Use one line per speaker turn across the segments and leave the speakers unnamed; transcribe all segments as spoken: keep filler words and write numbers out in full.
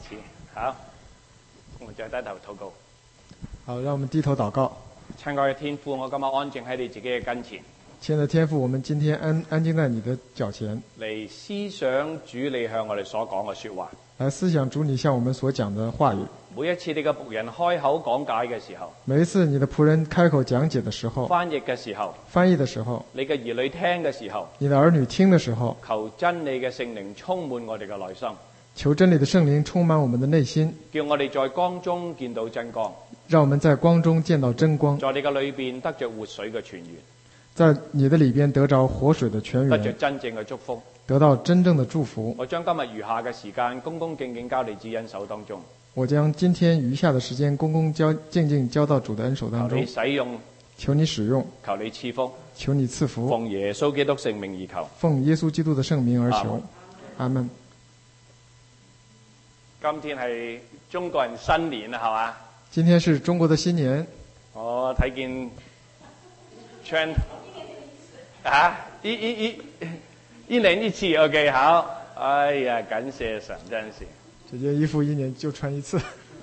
始。好，我們再低頭禱告。
好，讓我們低頭禱告。
親愛嘅天父，我今日安靜喺你自己嘅跟前。
親愛的天父，我們今天安安靜在你的腳前，
嚟思想主你向我哋所講嘅說話。
來思想主你向我們所講的話語。
每一次你嘅僕人開口講解嘅時候，
每一次你的僕人開口講解的時候，
翻譯嘅時候，
翻譯的時候，
你嘅兒女聽嘅時候，
你的兒女聽的時候，
求真理嘅聖靈充滿我哋嘅內心，
求真理的聖靈充滿我們的內心，
叫我哋在光中見到真光，
讓我們在光中見到真光，
在你嘅裏邊得着活水嘅泉源，
在你的裏邊得着活水的泉源，
得着真正嘅祝福，
得到真正的祝福。
我將今日餘下嘅時間恭恭敬敬交你主恩手當中。
我將今天餘下的時間恭恭交靜靜交到主的恩手當中。
求你使用，
求你使用，
求你賜福，
求你賜福。
奉耶穌基督聖名而求。
奉耶穌基督的聖名而求。阿門。
今天係中國人新年啦，係嘛？
今天是中國的新年。
我睇見唱啊，一一一一年一次 ，OK， 好。哎呀，感謝神，真是。
這件衣服一年就穿一次。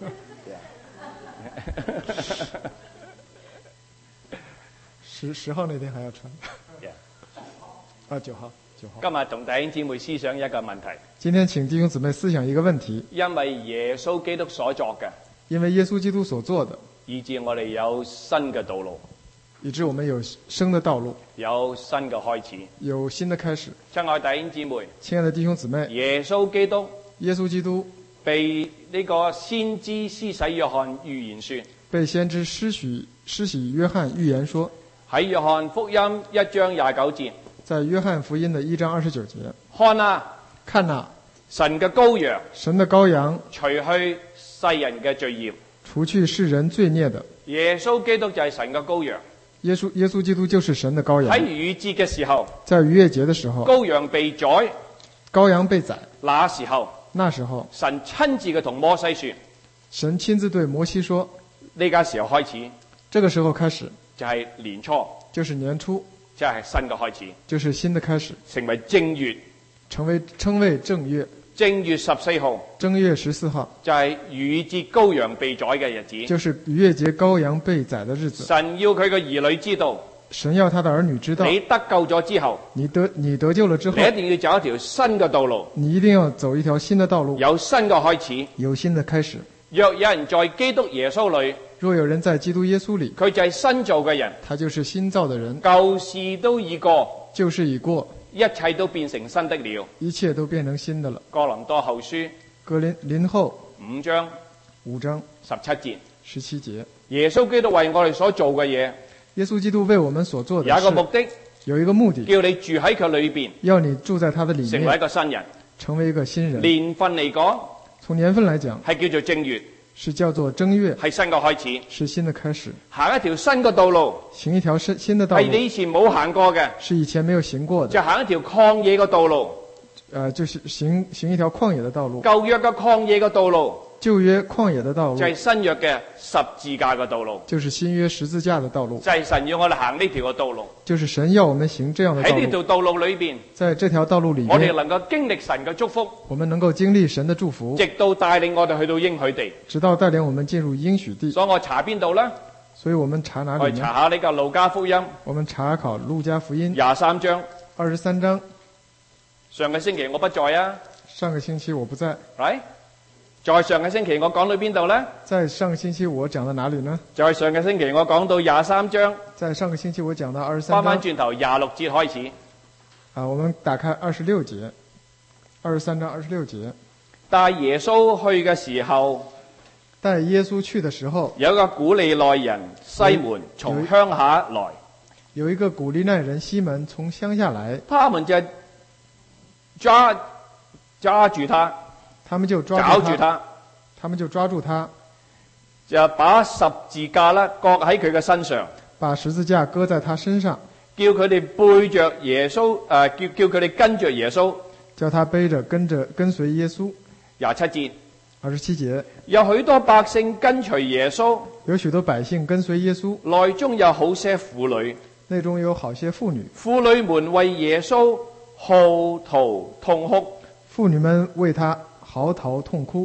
十十號那天還要穿。啊，九號，九號。
今日同弟兄姊妹思想一個問題。
今天請弟兄姊妹思想一個問題。
因為耶穌基督所作嘅，
因為耶穌基督所做的，
以致我哋有新嘅道路，
以致我們有生的道路，
有新嘅開始，
有新的開始。
親愛弟兄姊妹，
親愛的弟兄姊妹，
耶穌基督。
耶穌基督
被呢個先知施洗約翰預言說，
被先知施洗施洗約翰預言說，
喺約翰福音一章廿九節，
在約翰福音的一章二十九節，
看啊，
看啊，
神嘅羔羊，
神的羔羊，
除去世人嘅罪孽，
除去世人罪孽的，
耶穌基督就係神嘅羔羊，
耶穌耶穌基督就是神的羔羊。
喺逾越節嘅時候，
在逾越節的時候，
羔羊被宰，
羔羊被宰，
那時候。
那時候，
神親自嘅同摩西說，
神親自對摩西說，
呢家時候開始，
這個時候開始
就係年初，
就是年初，
即係新嘅開始，
就是新的開始，
成為正月，
成為稱為正月，
正月十四號，
正月十四號
就係逾越節羔羊被宰嘅日子，
就是逾越節羔羊被宰的日子。
神要佢嘅兒女知道。
神要他的兒女知道，
你得救咗之後，
你得你得救了之後，
你一定要走一條新嘅道路，
你一定要走一條新的道路，
有新嘅開始，
有新的開始。
若有人在基督耶穌裏，
若有人在基督耶穌裏，
佢就係新造嘅人，
他就是新造的人，
舊事都已過，
舊事已過，
一切都變成新的了，
一切都變成新的了。
哥林多後書
哥林林後
五章
五章
十七節，
十七節，
耶穌基督為我哋所做嘅嘢。
耶穌基督為我們所做的
有一個目的，
有一個目的，
叫你住喺佢裏邊，
要你住在他的裏面，
成為一個新人，
成為一個新人。
年份嚟講，
從年份來講，
係叫做正月，
是叫做正月，
係新嘅開始，
是新的開始，
行一條新嘅道路，
行一條新新的道路，
係你以前冇行過嘅，
是以前沒有行過的，
就行一條曠野嘅道路，
呃，就是行行一條曠野的道路，
舊約嘅曠野嘅道路。
舊約曠野的道路
就係新約嘅十字架嘅道路，
就是新約十字架的道路，
就係神要我哋行呢條嘅道路，
就是神要我們行這樣的道路。
喺呢條道路裏邊，
在這條道路裏面，
我哋能夠經歷神嘅祝福，
我們能夠經歷神的祝福，
直到帶領我哋去到應許地，
直到帶領我們進入應許地。
所以我查邊度呢？
所以我們查哪裏呢？
我哋查下呢個路加福音，
我們查考路加福音
廿三章，
二十三章。
上個星期我不在啊，
上個星期我不在。
right？在上個星期我講到邊度呢？
在上個星期我講到哪裏呢？
在上個星期我講到廿三章。
在上個星期我講到二十三章。
翻翻轉頭廿六節開始。
啊，我們打開二十六節，二十三章二十六節。
帶耶穌去嘅時候，
帶耶穌去的時候，
有一個古利奈人西門從鄉下來。
有一個古利奈人西門從鄉下來，
他們就抓抓住他。
他們就抓住他，他，他們就抓住他，
就把十字架啦擱喺佢嘅身上，
把十字架擱在他身上，
叫佢哋背着耶穌，誒、呃，叫叫佢哋跟着耶穌，
叫他背着跟着跟隨耶穌。
廿七節，
二十七節，
有許多百姓跟隨耶穌，
有許多百姓跟隨耶穌，
內中有好些婦女，
內中有好些婦女，
婦女們為耶穌號啕痛哭，
婦女們為他嚎啕痛哭。
停喺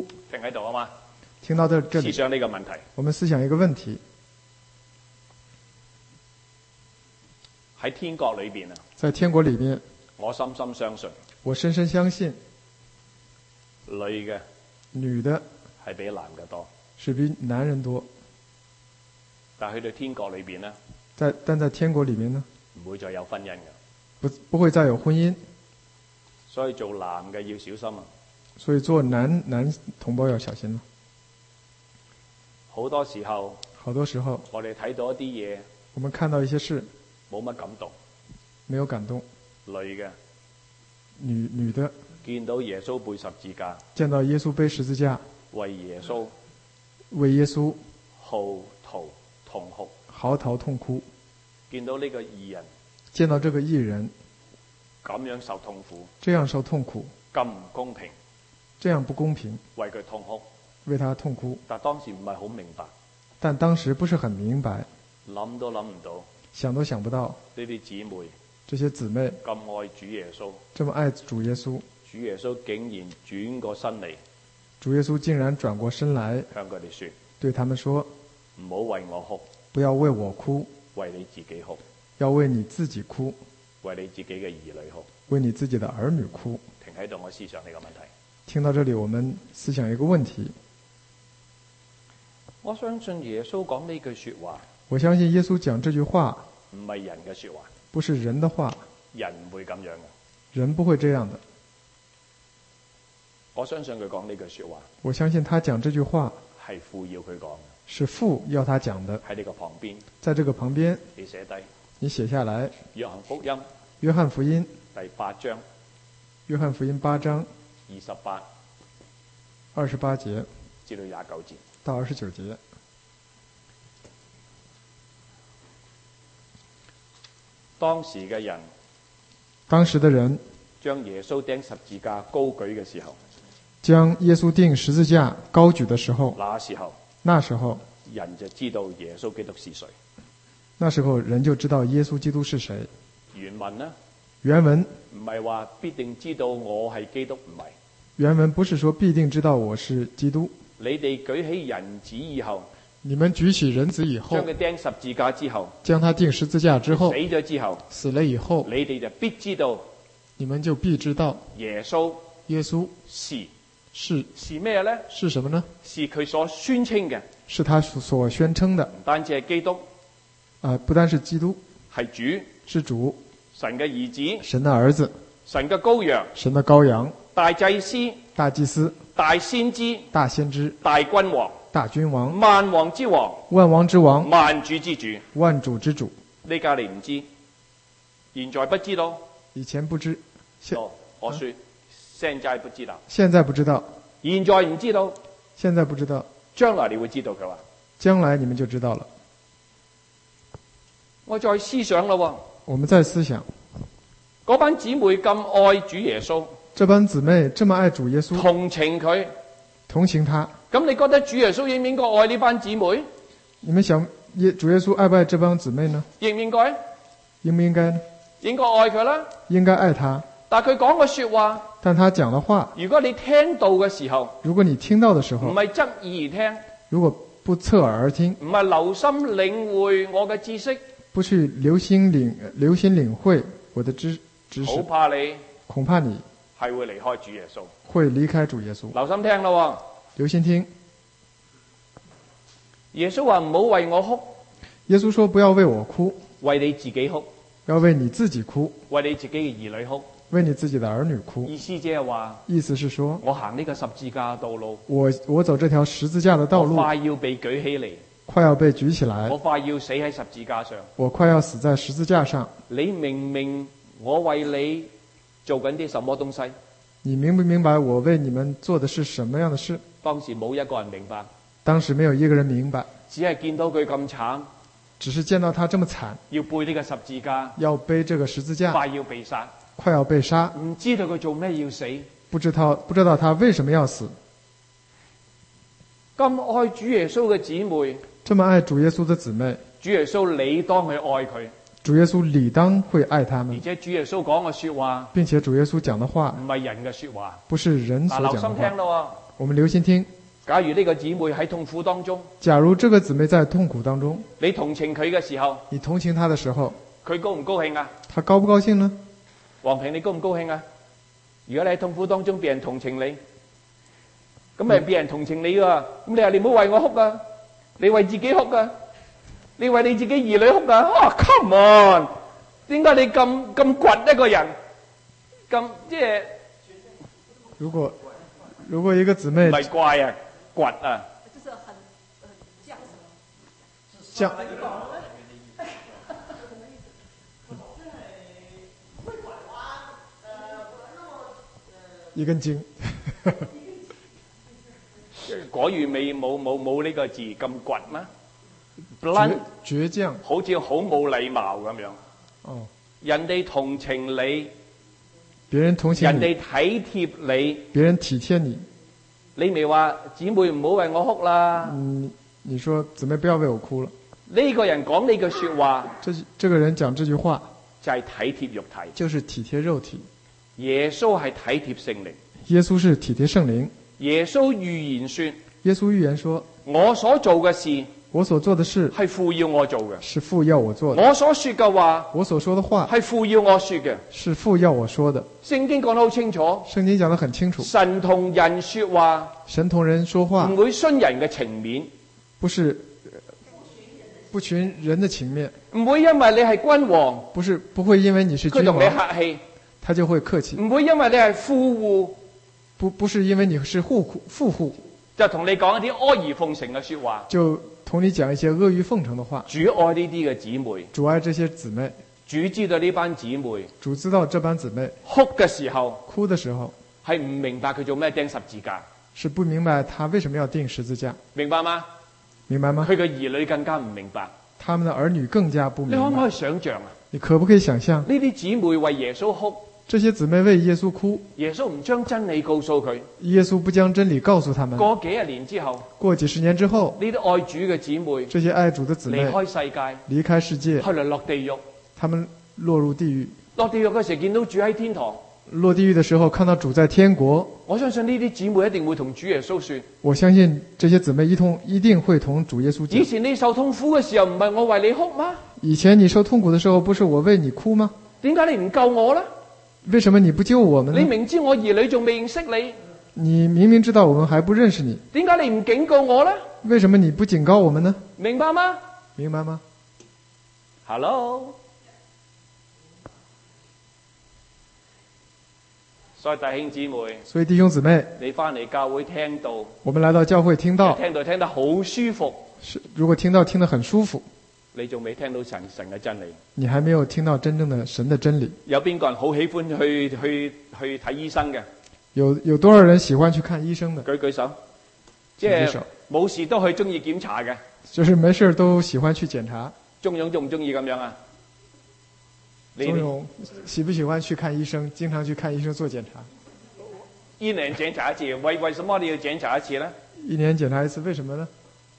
喺度啊嘛。
聽到這這
思
裡，
想呢個問題。
我們思想一個問題：
喺天國裏邊啊，
在天國裡面，
我深深相信
我深深相信，
女嘅
女的
係比男嘅多，
是比男人多，
但係去到天國裏邊呢，
在但在天國裡面呢，
唔會再有婚姻嘅。
不不會再有婚姻，
所以做男嘅要小心啊！
所以做男男同胞要小心了。
好多時候，
好多時候
我哋睇到一啲嘢
我們看到一些事
冇乜感動，
沒有感動，
女嘅
女女的
見到耶穌背十字架，
見到耶穌背十字架，
為耶穌
為耶穌
號啕痛哭，
嚎啕痛哭，
見到呢個義人
見到這個義人
咁樣受痛苦，
這樣受痛苦，
咁唔公平，
這樣不公平，
為佢痛哭，
為他痛哭，
但當時唔係好明白，
但當時不是很明白，
諗都諗唔到，
想都想不到
呢啲姊妹
這些姊妹
咁愛主耶穌，
這麼愛主耶穌，
主耶穌竟然轉過身嚟
主耶穌竟然轉過身來
向佢哋說：
對他們說，
唔好為我哭，
不要為我哭，
為你自己哭，
要為你自己哭，
為你自己嘅兒女哭。
為你自己的兒女哭。
停喺度，我思想呢個問題。
聽到這裡，我們思想一個問題。
我相信耶穌講呢句說話，
我相信耶穌講這句話
唔係人嘅說話，
不是人的話，
人唔會咁樣嘅。
人不會這樣的。
我相信佢講呢句說話，
我相信他講這句話
係父要佢講嘅，
是父要他講的。
喺呢個旁邊，
在這個旁邊，
你寫低
你寫下來。
約翰福音
約翰福音
第八章
約翰福音八章
二十八
二十八節
至到廿九節。
到二十九節。
當時嘅人，
當時的人
將耶穌釘十字架高舉嘅時候，
將耶穌釘十字架高舉的時候，
那時候
那時候
人就知道耶穌基督是誰。
那時候人就知道耶穌基督是誰。
原文呢，
原文
唔係話必定知道我係基督，唔係。
原文不是說必定知道我是基督。
你哋舉起人子以後，
你們舉起人子以後，
將佢釘十字架之後，
將他釘十字架之後，
死咗之後，
死了以後，
你哋就必知道，
你們就必知道
耶穌
耶穌
是
是
是咩呢？
是什麼呢？
是佢所宣稱嘅，
是他所宣稱的。
唔單止係基督，
啊、呃，不單是基督，
係主，
是主，
神嘅兒子，
神的兒子，
神嘅羔羊，
神的羔羊，
大祭司，
大祭司，
大先知，
大先知，
大君王，
大君王，
萬王之王，
萬王之王，
萬主之主，
萬主之主。
呢家你唔知，現在不知道。
以前不知，現、
哦、我說、啊、現在不知道，
現在不知道，
現在唔知道，
現在不知道，
將來你會知道。佢話
將來你們就知道了。
我再思想咯，
我們再思想，
嗰班姊妹咁愛主耶穌，
這班姊妹這麼愛主耶穌，
同情佢，
同情他。
咁你覺得主耶穌應唔應該愛呢班姊妹？
你們想耶主耶穌愛不愛這幫姊妹呢？
應唔應該？
應不應該呢？
應該愛佢啦。
應該愛他。
但佢講嘅說話，
但他講的話，
如果你聽到嘅時候，
如果你聽到的時候，
唔係側耳而聽，
如果不側耳而聽，
唔係留心領會我嘅知識，
不去留心領留心領會我的知知識，
好怕你，
恐怕你
係會離開主耶穌，
會離開主耶穌。
留心聽咯，
留心聽。
耶穌話唔好為我哭，
耶穌說不要為我哭，
為你自己哭，
要為你自己哭，
為你自己嘅兒女哭，
為你自己的兒女哭。
意思即係話，
意思是說，
我行呢個十字架道路，
我我走這條十字架的道路，
我快要被舉起嚟，
快要被舉起來，
我快要死喺十字架上，
我快要死在十字架上。
你明唔明我為你做緊啲什麼東西？
你明不明白我為你們做的是什麼樣的事？
當時冇一個人明白，
當時沒有一個人明白，
只係見到佢咁慘，
只是見到他這麼慘，
要背呢個十字架，
要背這個十字架，
快要被殺，
快要被殺，
唔知道佢做咩要死，
不知道不知道他為什麼要死。
咁愛主耶穌嘅姊妹，
這麼愛主耶穌的姊妹，
主耶穌理當去愛佢，
主耶穌理當會愛他們，
而且主耶穌講嘅說話，
並且主耶穌講的話
唔係人嘅說話，
不是人所講的話。
留心聽咯，
我們留心聽。
假如呢個姊妹喺痛苦當中，
假如這個姊妹在痛苦當中，
你同情佢嘅時候，
你同情她的時候，
佢高唔高興啊？
她高不高興呢？
黃平，你高唔高興啊？如果你喺痛苦當中，別人同情你，咁咪別人同情你喎。咁你話你唔好為我哭啊，你為自己哭啊，你為你自己兒女哭啊。啊 ，come on， 點解你咁咁倔一個人？咁即係
如果如果一個姊妹
唔係怪啊，倔啊，
就是很很犟什麼？
犟。一根筋。
果然未冇冇冇呢個字咁倔咩？倔
倔強，
好似好冇禮貌咁樣。
哦，
人哋同情你，
別人同情你，
人哋體貼你，
別人體貼你，
你咪話姊妹唔好為我哭啦。
嗯，你說姊妹不要為我哭了。
呢個人講呢句說話，
這這個人講這句話
就係體貼肉體，
就是體貼肉體。
耶穌係體貼聖靈，
耶穌是體貼聖靈。
耶穌預言說，
耶穌預言說，
我所做嘅事，
我所做的事
係父要我做嘅，
是父要我做的。
我所說嘅話，
我所說的話
係父要我說嘅，
是父要我說的。
聖經講得好清楚，
聖經講得很清楚。
神同人說話，
神同人說話，
唔會徇人嘅情面，
不是不徇人的情面，
唔會因為你係君王，
不是不會因為你是君
佢同你
王，
客氣，
他就會客氣。
唔會因為你係富戶，
不不是因為你是戶戶富戶，
就同你講一啲阿諛奉承嘅說話，
就同你講一些阿諛奉承的話。
主愛呢啲嘅姊妹，
主愛這些姊妹，
主知道呢班姊妹，
主知道這班姊妹
哭嘅時候，
哭的時候
係唔明白佢做咩釘十字架，
是不明白他為什麼要釘十字架，
明白嗎？
明白嗎？
佢嘅兒女更加唔明白，
他們的兒女更加不明白。
你可唔可以想象啊？
你可不可以想象
呢啲姊妹為耶穌哭，
這些姊妹為耶穌哭，
耶穌唔將真理告訴佢，
耶穌不將真理告訴他們。
過幾十年之後，
過幾十年之後，
呢啲愛主嘅姊妹，
這些愛主的姊妹
離開世界，
離開世界，
後來落地獄，
他們落入地獄。
落地獄嘅時候見到主喺天堂，
落地獄的時候看到主在天國，
我相信呢啲姊妹一定會同主耶穌說，
我相信這些姊妹一同一定會同主耶穌講。
以前你受痛苦嘅時候，唔係我為你哭嗎？
以前你受痛苦的時候，不是我為你哭嗎？
點解你唔救我呢？
為什麼你不救我們呢？
你明知我兒女仲未認識你，
你明明知道我們還不認識你，
點解你唔警告我呢？
為什麼你不警告我們呢？
明白嗎？
明白嗎？
Hello，所以弟兄姊妹，
所以弟兄姊妹，
你翻嚟教會聽到，
我們來到教會聽到，
聽到聽得好舒服，
是如果聽到聽得很舒服，
你仲未聽到神神嘅真理，
你還沒有聽到真正的神的真理。
有邊個人好喜歡去去去睇醫生嘅？
有有多少人喜歡去看醫生的？
舉舉手，即係冇事都去中意檢查嘅，
就是沒事都喜歡去檢查。
鍾勇中唔中意咁樣啊？
鍾勇喜不喜歡去看醫生？經常去看醫生做檢查。
一年檢查一次，為為什麼你要檢查一次呢？
一年檢查一次，為什麼呢？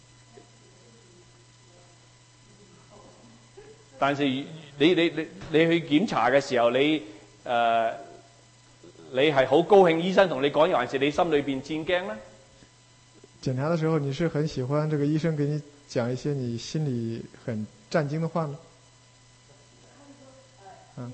但是你你你你去檢查嘅時候，你誒、呃、你係好高興醫生同你講，還是你心裏邊戰驚呢？
檢查的時候，你是很喜歡這個醫生給你講一些你心裏很戰驚的話呢？嗯。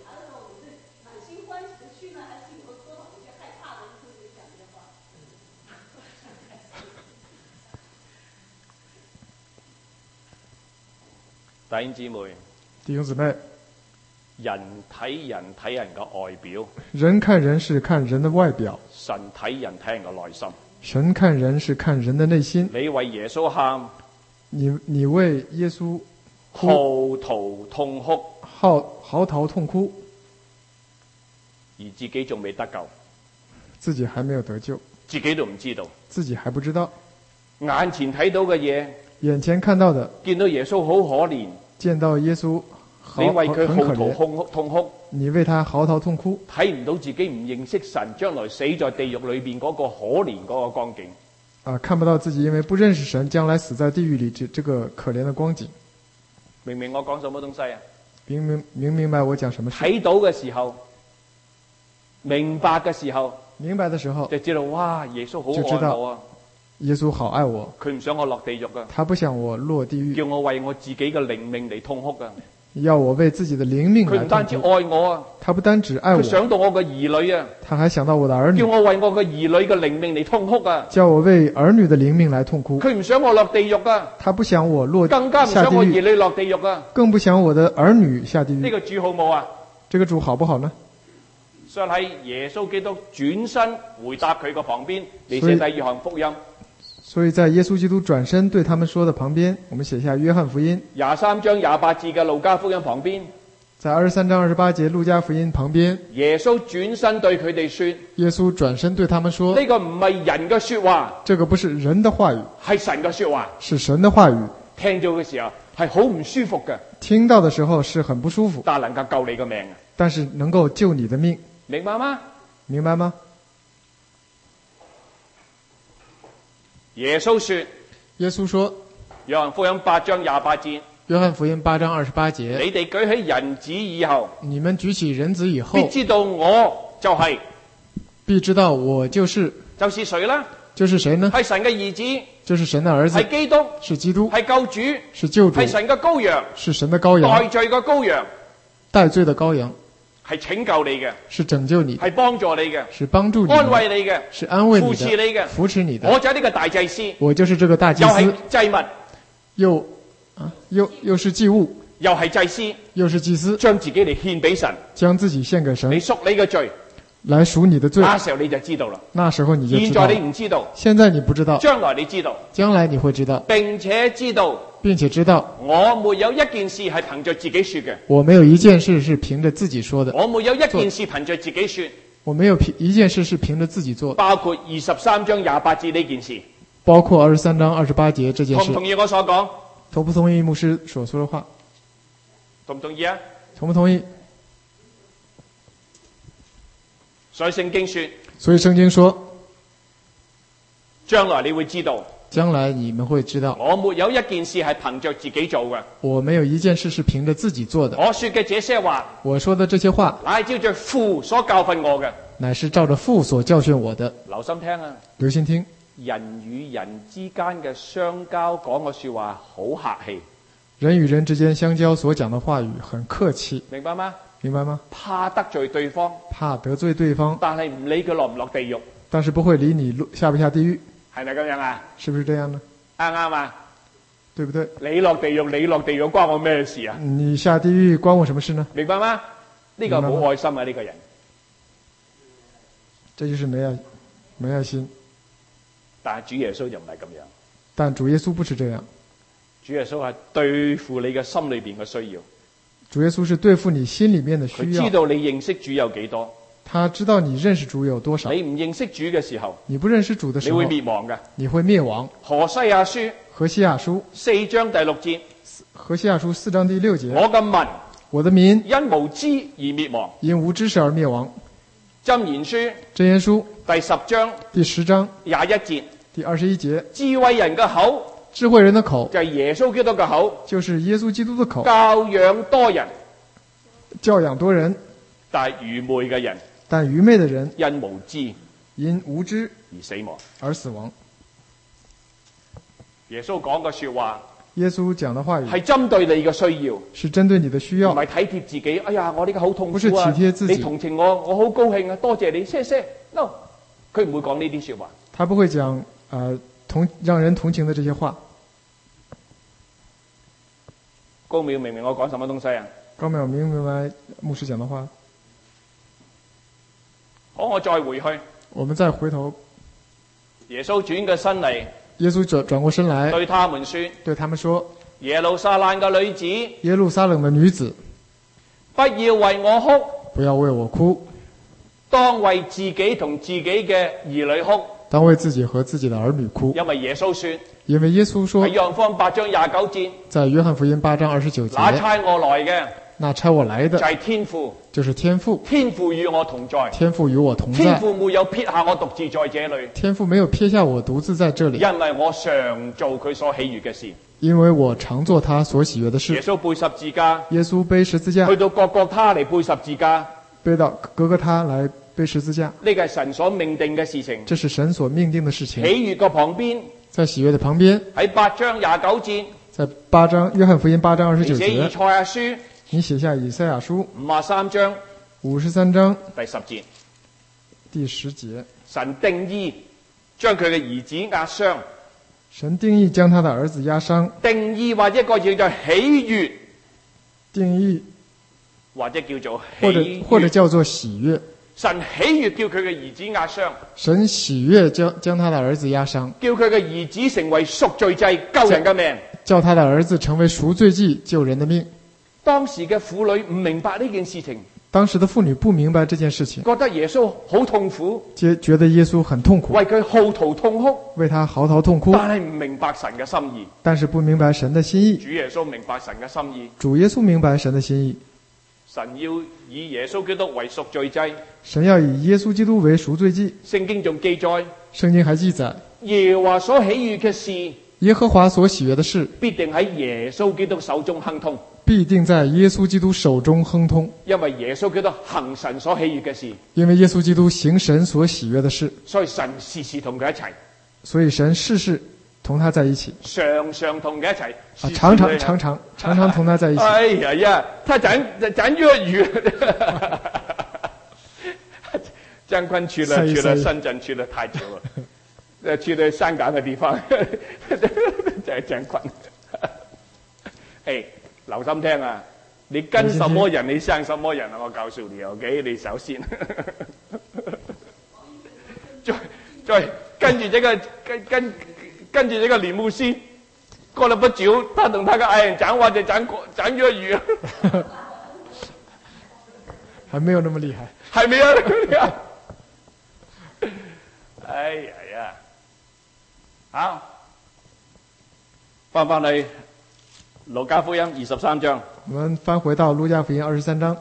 弟兄姊妹，
弟兄姊妹，
人睇人睇人嘅外表，
人看人是看人的外表，
神睇人睇人嘅內心。
神看人是看人的內心。
你為耶穌喊，
你你為耶穌
嚎啕痛哭，
嚎嚎啕痛哭，
而自己仲未得救，
自己還沒有得救，
自己都唔知道，
自己還不知道，
眼前睇到嘅嘢，
眼前看到的，
見到耶穌好可憐，
見到耶穌好
你為佢
很可
嚎啕
憐，
痛哭，
你為他嚎啕痛哭，
睇唔到自己唔認識神，將來死在地獄裏邊嗰個可憐嗰個光景。
啊，看不到自己因為不認識神，將來死在地獄裏這這個可憐的光景。
明明我講什麼東西啊？
明明明明白我講什麼事？
睇到嘅時候，明白嘅時候，
明白的時候，
就知道哇，耶穌好
就知道
愛我啊！
耶穌好愛我，
佢唔想我落地獄啊，
他不想我落地獄，
叫我為我自己嘅靈命嚟痛哭啊。
要我為自己的靈命來
佢唔單止
痛哭。
愛我啊，
他不單止愛
佢
我，
想到我嘅兒女啊，
他還想到我的兒女，
叫我為我嘅兒女嘅靈命嚟痛哭啊。
叫我為兒女的靈命來痛哭。
佢唔想我落地獄啊，
他不想我落
更加唔
下地獄，
想我兒女落地獄啊。
更不想我的兒女下地獄。
呢個主好冇啊？
這個主好不好呢？
所以喺耶穌基督轉身回答佢個旁邊，你寫低約翰福音
所以在耶穌基督轉身對他們說的旁邊，我們寫下約翰福音
廿三章廿八節嘅路加福音旁邊，
在二十三章二十八節路加福音旁邊，
耶穌轉身對佢哋說：
耶穌轉身對他們說，
呢個唔係人嘅說話，
這個不是人的話語，
係神嘅說話。
是神的話語。
聽到嘅時候係好唔舒服嘅，
聽到的時候是很不舒服，
但係能夠救你個命啊！
但是能夠救你的命，
明白嗎？
明白嗎？
耶穌說，
耶穌說，
約翰福音八章廿八節，
約翰福音八章二十八節，
你哋舉起人子以後，
你們舉起人子以後，
必知道我就係、
必知道我就是，
就是誰啦？
就是誰呢？
係神嘅兒子，
就是神的兒子，
係基督，
是基督，
係救主，
是救主，
係神嘅羔羊，
是神的羔
代
羊，
罪嘅羔羊，
代罪的羔羊，
係拯救你嘅，
是拯救你的，
係幫助你嘅，
是幫助你
安
的，
慰你嘅，
是安慰你
扶持你
的，
嘅，
扶持你的。
我就係呢個大祭司，
我就是這個大祭
又係
司，
祭物，
又啊又又是祭物，
又係祭司，
又是祭司，
將自己嚟獻俾神，
將自己獻給神
你，贖你嘅罪，
來贖你的罪。
那時候你就知道啦。
那時候你就知
現
道了。
在你唔知道，
現在你不知道，
將來你知道，
將來你會知道，
並且知道
並且知道，
我沒有一件事係憑着自己說嘅，
我沒有一件事是憑着自己說的，
我沒有一件事憑着自己說，
我沒有憑一件事是憑着自己做的，
包括二十三章廿八節呢件事，
包括二十三章二十八節這件事。
同唔同意我所講？
同不同意牧師所說的話？
同唔同意啊？
同不同意？
所以聖經說，
所以聖經說，
將來你會知道，
將來你們會知道，
我沒有一件事係憑着自己做嘅。
我沒有一件事是憑着自己做的。
我說嘅這些話，
我說的這些話，
乃係照着父所教訓我嘅。
乃是照着父所教訓我的。
留心聽啊！
留心聽，
人與人之間嘅相交講嘅說話好客氣，
人與人之間相交所講的話語很客氣，
明白嗎？
明白嗎？
怕得罪對方，
怕得罪對方，
但係唔理佢落唔落地獄，
但是不會理你落下不下地獄，
係咪咁樣啊？
是不是這樣呢？
啱唔啱啊？
對不對？
你落地獄，你落地獄關我咩事啊？
你下地獄關我什麼事呢？
明白嗎？呢個冇愛心啊！呢個人，
這就是沒愛沒愛心。
但係主耶穌就唔係咁樣。
但主耶穌不是這樣，
主耶穌係對付你嘅心裏邊嘅需要。
主耶穌是對付你心裏面的需要。
佢知道你認識主有幾多，
他知道你認識主有多少。
你唔認識主嘅時候，
你不認識主的時候，
你會滅亡嘅。
你會滅亡。
何西阿書
何西阿書
四章第六節，
何西阿書四章第六節，
我嘅民
我的民
因無知而滅亡。
因無知識而滅亡。
箴言書
箴言書
第十章
第十章
廿一節，
第二十一節，
智慧人嘅口
智慧人的口
就係耶穌基督嘅口，
就是耶穌基督的口，
教養多人，
教養多人，
但係愚昧嘅人
但愚昧的人
因無知
因無知
而死亡。
而死亡。
耶穌講嘅說話
耶穌講的話語
係針對你嘅需要，
是針對你的需要，
唔係體貼自己。哎呀，我呢個好痛
不是體
苦啊！
貼自己
你同情我，我好高興啊！多謝你，謝謝。no，佢唔會講呢啲說話。
他不會講呃同讓人同情的這些話。
高淼明明我講什麼東西啊？
高淼明明白牧師講的話。
好，我再回去。
我們再回頭，
耶穌轉個身嚟，
耶穌轉轉過身來，
對他們說：
對他們說，
耶路撒冷嘅女子，
耶路撒冷的女子，
不要為我哭，
不要為我哭，
當為自己同自己嘅兒女哭。
當為自己和自己的兒女哭。
因為耶穌說，
因為耶穌說，
喺約翰福音八章廿九節，
在約翰福音八章二十九節，
那差我來嘅，
那差我來的
就係天父，
就是天父，
天父與我同在，
天父與我同在，
天父沒有撇下我獨自在這裏，
天父沒有撇下我獨自在這裏，
因為我常做佢所喜悅嘅事。
因為我常做他所喜悅的事。
耶穌背十字架，
耶穌背十字架，
去到各各他嚟背十字架，
背到哥哥他來背十字架，
呢個係神所命定嘅事情。
这是神所命定的事情。
喜悅個旁邊
在喜悦的旁邊，
喺八章廿九節，
在八章約翰福音八章二十九
而且以
節，
賽亞書
你寫下以賽亞書
五十三章
五十三章
第十節，
第十節，
神定義將佢嘅兒子壓傷。
神定義將他的兒子壓傷，
定義或者一個叫做喜悅，
定義
或者叫做喜
或者
悅，
或者叫做喜悅。
神喜悅叫佢嘅兒子壓傷，
神喜悅將將他的兒子壓傷，
叫佢嘅兒子成為贖罪祭，救人嘅命。
叫他的兒子成為贖罪祭，救人的命。
當時嘅婦女唔明白呢件事情，
當時的婦女不明白這件事情，
覺得耶穌好痛苦，
覺覺得耶穌很痛苦，
為佢嚎啕痛哭，
為他嚎啕痛哭，
但係唔明白神嘅心意。
但是不明白神的心意。
主耶穌明白神嘅心意，
主耶穌明白神的心意，
神要以耶穌基督為贖罪祭。
神要以耶穌基督為贖罪祭。
聖經仲記載，
聖經還記載，
耶和華所喜悅嘅事，
耶和華所喜悅的事，
必定喺耶穌基督手中亨通。
必定在耶穌基督手中亨通，
因為耶穌基督行神所喜悅嘅事，
因為耶穌基督行神所喜悅的事，
所以神時時同佢一齊，
所以神事事同他在一起，
常常同佢一齊，
啊，常常常常常常同他在一起。
哎呀呀，他講講粵語，姜昆去了去了深圳去了太久了，呃，去了香港嘅地方，就係姜昆。哎，留心聽啊！你跟什麼人，你像什麼人啊！我告訴你 ，OK， 你首先，再再跟住這個跟跟跟住這個李牧師，過了不久，他同他個愛人講話就講講粵語，
還沒有那麼厲害，
還沒有那麼厲害。哎呀呀！好，翻返去路加福音二十三章。
我們翻回到路加福音二十三章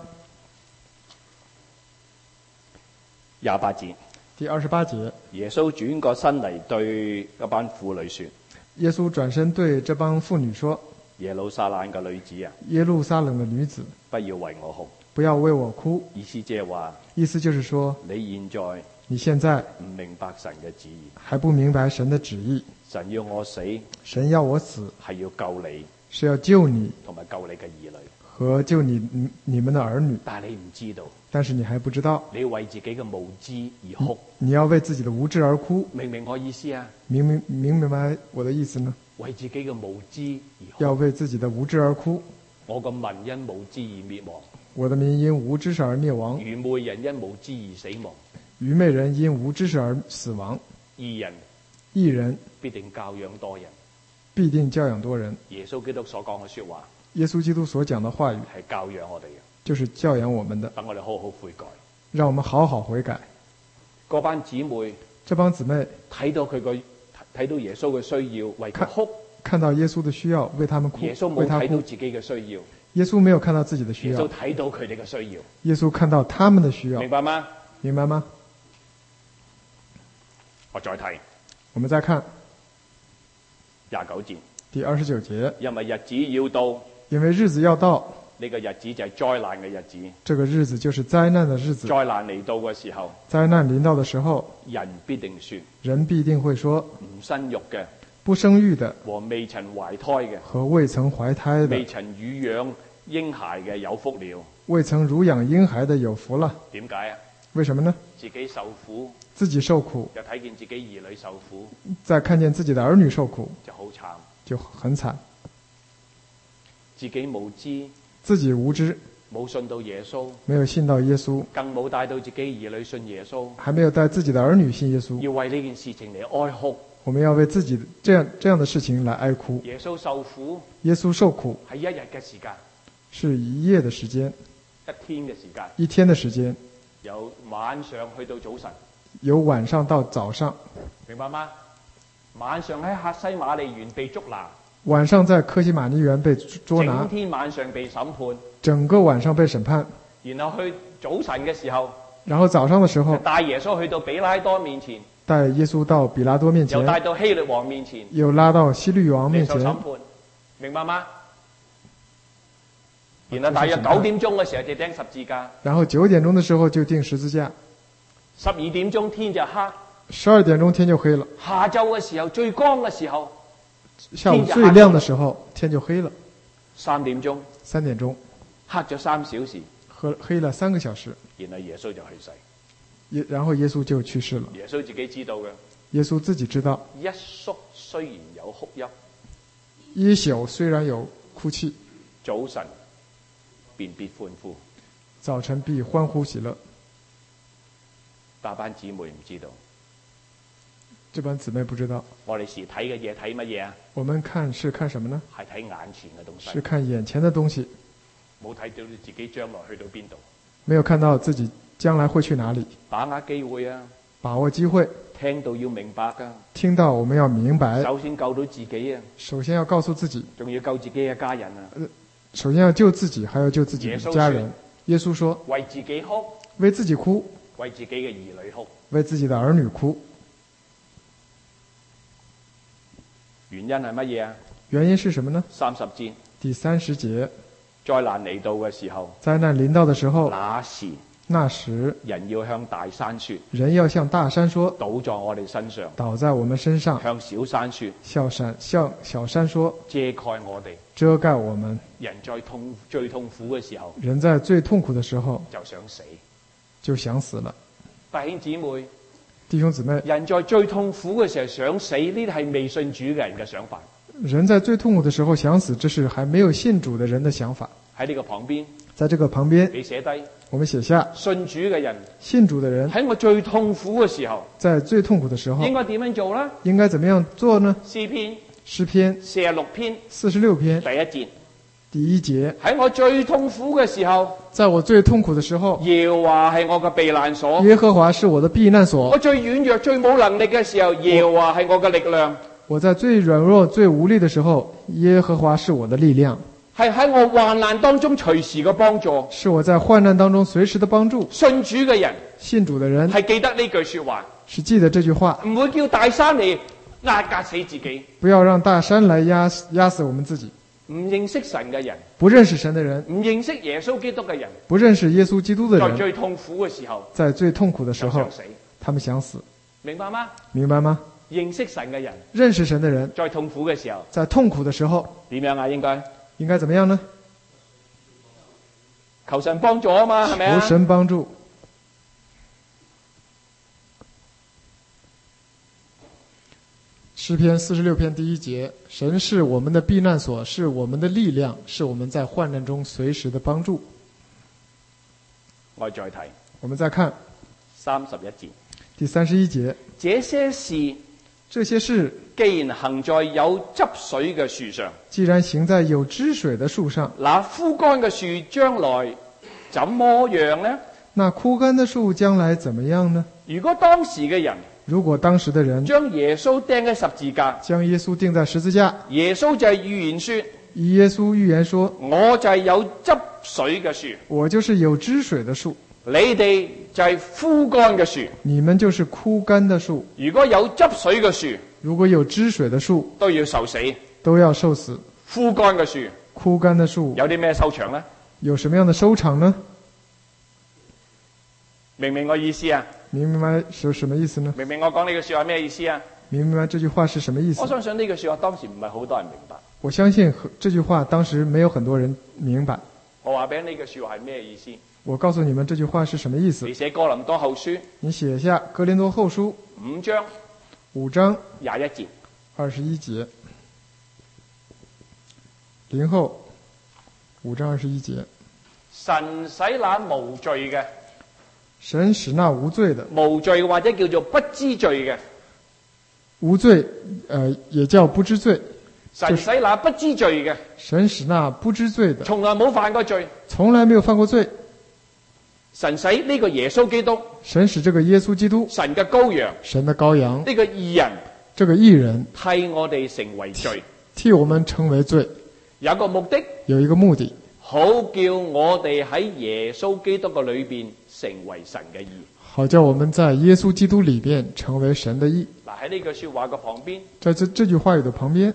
廿八節，
第二十八節，
耶穌轉過身嚟對一班婦女說：
耶穌轉身對這幫婦女說：
耶路撒冷嘅女子啊，
耶路撒冷的女子，
不要為我哭。
不要為我哭。
意思即係話，
意思就是說，
你現在
你現在
唔明白神嘅旨意，
還不明白神的旨意。
神要我死，
神要我死，
係要救你，
是要救你
同埋救你嘅兒女。
和救你你你們的兒女。
但係你唔知道，
但是你還不知道，
你為自己嘅無知而哭。
你要為自己的無知而哭。
明唔明我意思啊？
明明明明白我的意思呢？
為自己嘅無知而哭。
要為自己的無知而哭。
我個民因無知而滅亡，
我的民因無知識而滅亡。
愚昧人因無知而死亡，
愚昧人因無知識而死亡。
義人
義人
必定教養多人。
必定教養多人。
耶穌基督所講嘅說話，
耶穌基督所講的話語
係教養我哋嘅，
就是教養我們的。
等我哋好好悔改，
讓我們好好悔改。
嗰班姊妹，
這幫姊妹
睇到佢個睇到耶穌嘅需要，為佢哭。
看到耶穌的需要，為他們哭。
耶穌冇睇到自己嘅需要，
耶穌沒有看到自己的需要。
耶穌睇到佢哋嘅需要。
耶穌看到他們的需要。
明白嗎？
明白嗎？
我再睇，
我們再看
廿九節。
第二十九節，
因為日子要到，
因為日子要到，
呢個日子就係災難嘅日子。
這個日子就是災難的日子。
災難嚟到嘅時候，
災難臨到的時候，
人必定說，
人必定會說，
唔生育嘅，
不生育的，
和未曾懷胎嘅，
和未曾懷胎的，
未曾乳養嬰孩嘅有福了。
未曾乳養嬰孩的有福了。
點解啊？
為什麼呢？
自己受苦，
自己受苦，
又睇見自己兒女受苦，
再看見自己的兒女受苦，
就好慘。
就很慘。
自己無知，
自己無知，
冇信到耶穌，
沒有信到耶穌，
更冇帶到自己兒女信耶穌，
還沒有帶自己的兒女信耶穌，
要為呢件事情嚟哀哭。
我們要為自己這樣這樣的事情來哀哭。
耶穌受苦，
耶穌受苦
係一日嘅時間，
是一夜的時間，
一天嘅時間，
一天的時間，
由晚上去到早晨，
由晚上到早上，
明白嗎？晚上喺客西馬尼園被捉拿，
晚上在客西馬尼園被捉拿，
整天晚上被審判，
整個晚上被審判，
然後去早晨嘅時候，
然後早上的時候
帶耶穌去到比拉多面前，
帶耶穌到比拉多面前，
又帶到希律王面前，
又拉到希律王面前
嚟受審判，明白嗎？然後大約九點鐘嘅時候就釘十字架，
然後九點鐘的時候就釘十字架。
十二點鐘天就黑，
十二點鐘天就黑了。
下晝嘅時候最光嘅時候，
下午最亮的時候天就黑了。
三點鐘，
三點鐘
黑咗三小時，
黑黑了三個小時，
然後耶穌就去世。
耶然後耶穌就去世了。
耶穌自己知道嘅。
耶穌自己知道，
一宿雖然有哭泣，
一宿雖然有哭泣，
早晨便必歡呼。
早晨必歡呼喜樂。
大班姊妹唔知道，
這班姊妹不知道。
我哋時睇嘅嘢睇乜嘢啊？
我們看是看什麼呢？
係睇眼前嘅東西，
是看眼前的東西，
冇睇到你自己將來去到邊度，
沒有看到自己將來會去哪裡。
把握機會啊！
把握機會，
聽到要明白噶。
聽到我們要明白。
首先救到自己啊！
首先要告訴自己，
仲要救自己嘅家人啊！
首先要救自己，還要救自己的家人。耶穌說：
為自己哭，
為自己哭，
為自己嘅兒女哭，
為自己的兒女哭。
原因係乜嘢啊？
原因是什麼呢？
三十節，
第三十節，
災難嚟到嘅時候，
災難臨到的時候，
那時，
那時，
人要向大山說，
人要向大山說，
倒在我哋身上，
倒在我們身上；
向小山說，
向山向小山說，
遮蓋我哋，
遮蓋我們。
人在痛最痛苦嘅時候，
人在最痛苦的時候
就想死，
就想死了。
弟兄姊妹，
弟兄姊妹，
人在最痛苦嘅時候想死，呢啲係未信主嘅人嘅想法。
人在最痛苦的時候想死，這是還沒有信主的人的想法。
喺呢個旁邊，
在這個旁邊，
你寫低，
我們寫下，
信主嘅人，
信主的人
喺我最痛苦嘅時候，
在最痛苦的時候，
應該點樣做呢？
應該怎麼樣做呢？
詩篇，
詩篇
四十六篇，
四十六篇
第一節，
第一節，
喺我最痛苦嘅時候，
在我最痛苦的時候，
耶和華係我嘅避難所，
耶和華是我的避難所。
我最軟弱、最冇能力嘅時候，耶和華係我嘅力量。
我在最軟弱、最無力的時候，耶和華是我的力量，
係喺我患難當中隨時嘅幫助，
是我在患難當中隨時的幫助。
信主嘅人，
信主的人
係記得呢句說話，
是記得這句話，
唔會叫大山嚟壓壓死自己，
不要讓大山來壓壓死我們自己。
唔認識神嘅人，
不認識神的人，
唔認識耶穌基督嘅人，
不認識耶穌基督的人，
在最痛苦嘅時候，
在最痛苦的時候
就想死，
他們想死，
明白嗎？
明白嗎？
認識神嘅人，
認識神的人，
在痛苦嘅時候，
在痛苦的時候
點樣啊？應該
應該怎麼樣呢？
求神幫助啊嘛，係咪啊？
求神幫助。詩篇四十六篇第一節，神是我們的避難所，是我們的力量，是我們在患難中隨時的幫助。
我再睇，
我們再看
三十一節，
第三十一節，
這些事，
這些事
既然行在有汁水嘅樹上，
既然行在有汁水的樹上，
那枯乾嘅樹將來怎麼樣呢？
那枯乾的樹將來怎麼樣呢？
如果當時嘅人，
如果當時的人
將耶穌釘喺十字架，
將耶穌釘在十字架，
耶穌就係預言說，
耶穌預言說，
我就係有汁水嘅樹，
我就是有汁水的樹，
你哋就係枯乾嘅樹。
你們就是枯乾的樹。
如果有汁水嘅樹，
如果有汁水的樹，
都要受死，
都要受死。
枯乾嘅樹，
枯乾的樹
有啲咩收場呢？
有什麼樣的收場呢？
明唔明我意思啊？
明唔明白是什麼意思呢？
明唔明我講呢句說話咩意思啊？
明唔明白這句話是什麼意思？
我相信呢句說話當時唔係好多人明白。
我相信這句話當時沒有很多人明白。
我話俾你呢句說話係咩意思？
我告訴你們這句話是什麼意思。
你寫哥林多後書，
你寫下哥林多後書
五章
五章
廿一節，
二十一節，零後五章二十一節，
神使那無罪嘅，
神使那無罪的，
無罪或者叫做不知罪嘅，
無罪，呃，也叫不知罪。
神使那不知罪嘅，
神使那不知罪的，
從來冇犯過罪，
從來沒有犯過罪。
神使呢個耶穌基督，
神使這個耶穌基督，
神嘅羔羊，
神的羔羊，
呢個義人，
這個義人
替我哋成為罪，
替我們成為罪，
有一個目的，
有一個目的，
好叫我哋喺耶穌基督嘅裏邊成為神嘅義，
好叫我們在耶穌基督裏邊成為神的義。
嗱，喺呢句說話嘅旁邊，
在這這句話語的旁邊，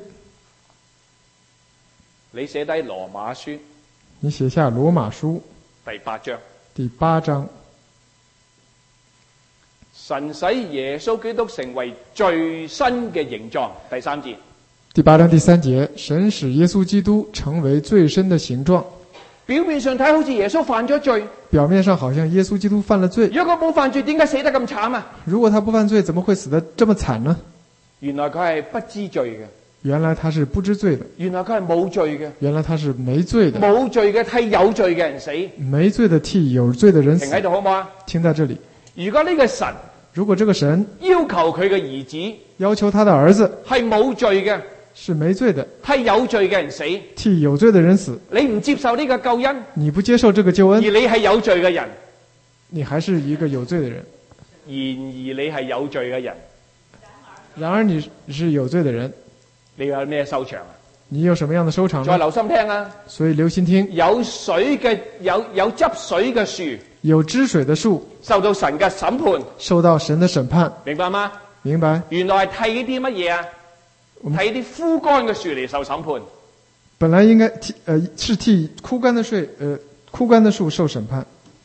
你寫低羅馬書，
你寫下羅馬書
第八章，
第八章，
神使耶穌基督成為最新嘅形狀。第三節，
第八章第三節，神使耶穌基督成為最深的形狀。
表面上睇好似耶穌犯咗罪，
表面上好像耶穌基督犯了罪。
如果佢冇犯罪，點解死得咁慘啊？
如果他不犯罪，怎麼會死得這麼慘呢？
原來佢係不知罪嘅，
原來他是不知罪的，
原來佢係冇罪嘅，
原來他是沒罪的。
冇罪嘅替有罪嘅人死，
沒罪的替有罪的人死。
停喺度好唔好啊？
聽在這裡。
如果呢個神
如果這個神
要求佢嘅兒子
要求他的兒子
係冇罪嘅，
是沒罪的，
替有罪嘅人死，
替有罪的人死，
你唔接受呢個救恩，
你不接受這個救恩，
而你係有罪嘅人，
你還是一個有罪的人。
然而你係有罪嘅人，
然而你是有罪的人，
你有咩收場啊？
你有什麼樣的收場呢？
再留心聽啊！
所以留心聽，
有水嘅有有汁水嘅樹，
有汁水的樹
受到神嘅審判，
受到神的審判，
明白嗎？
明白？
原來係替啲乜嘢啊？替啲枯乾嘅樹嚟受審判。
本來應該替呃是替枯乾的樹呃枯乾的樹受審判。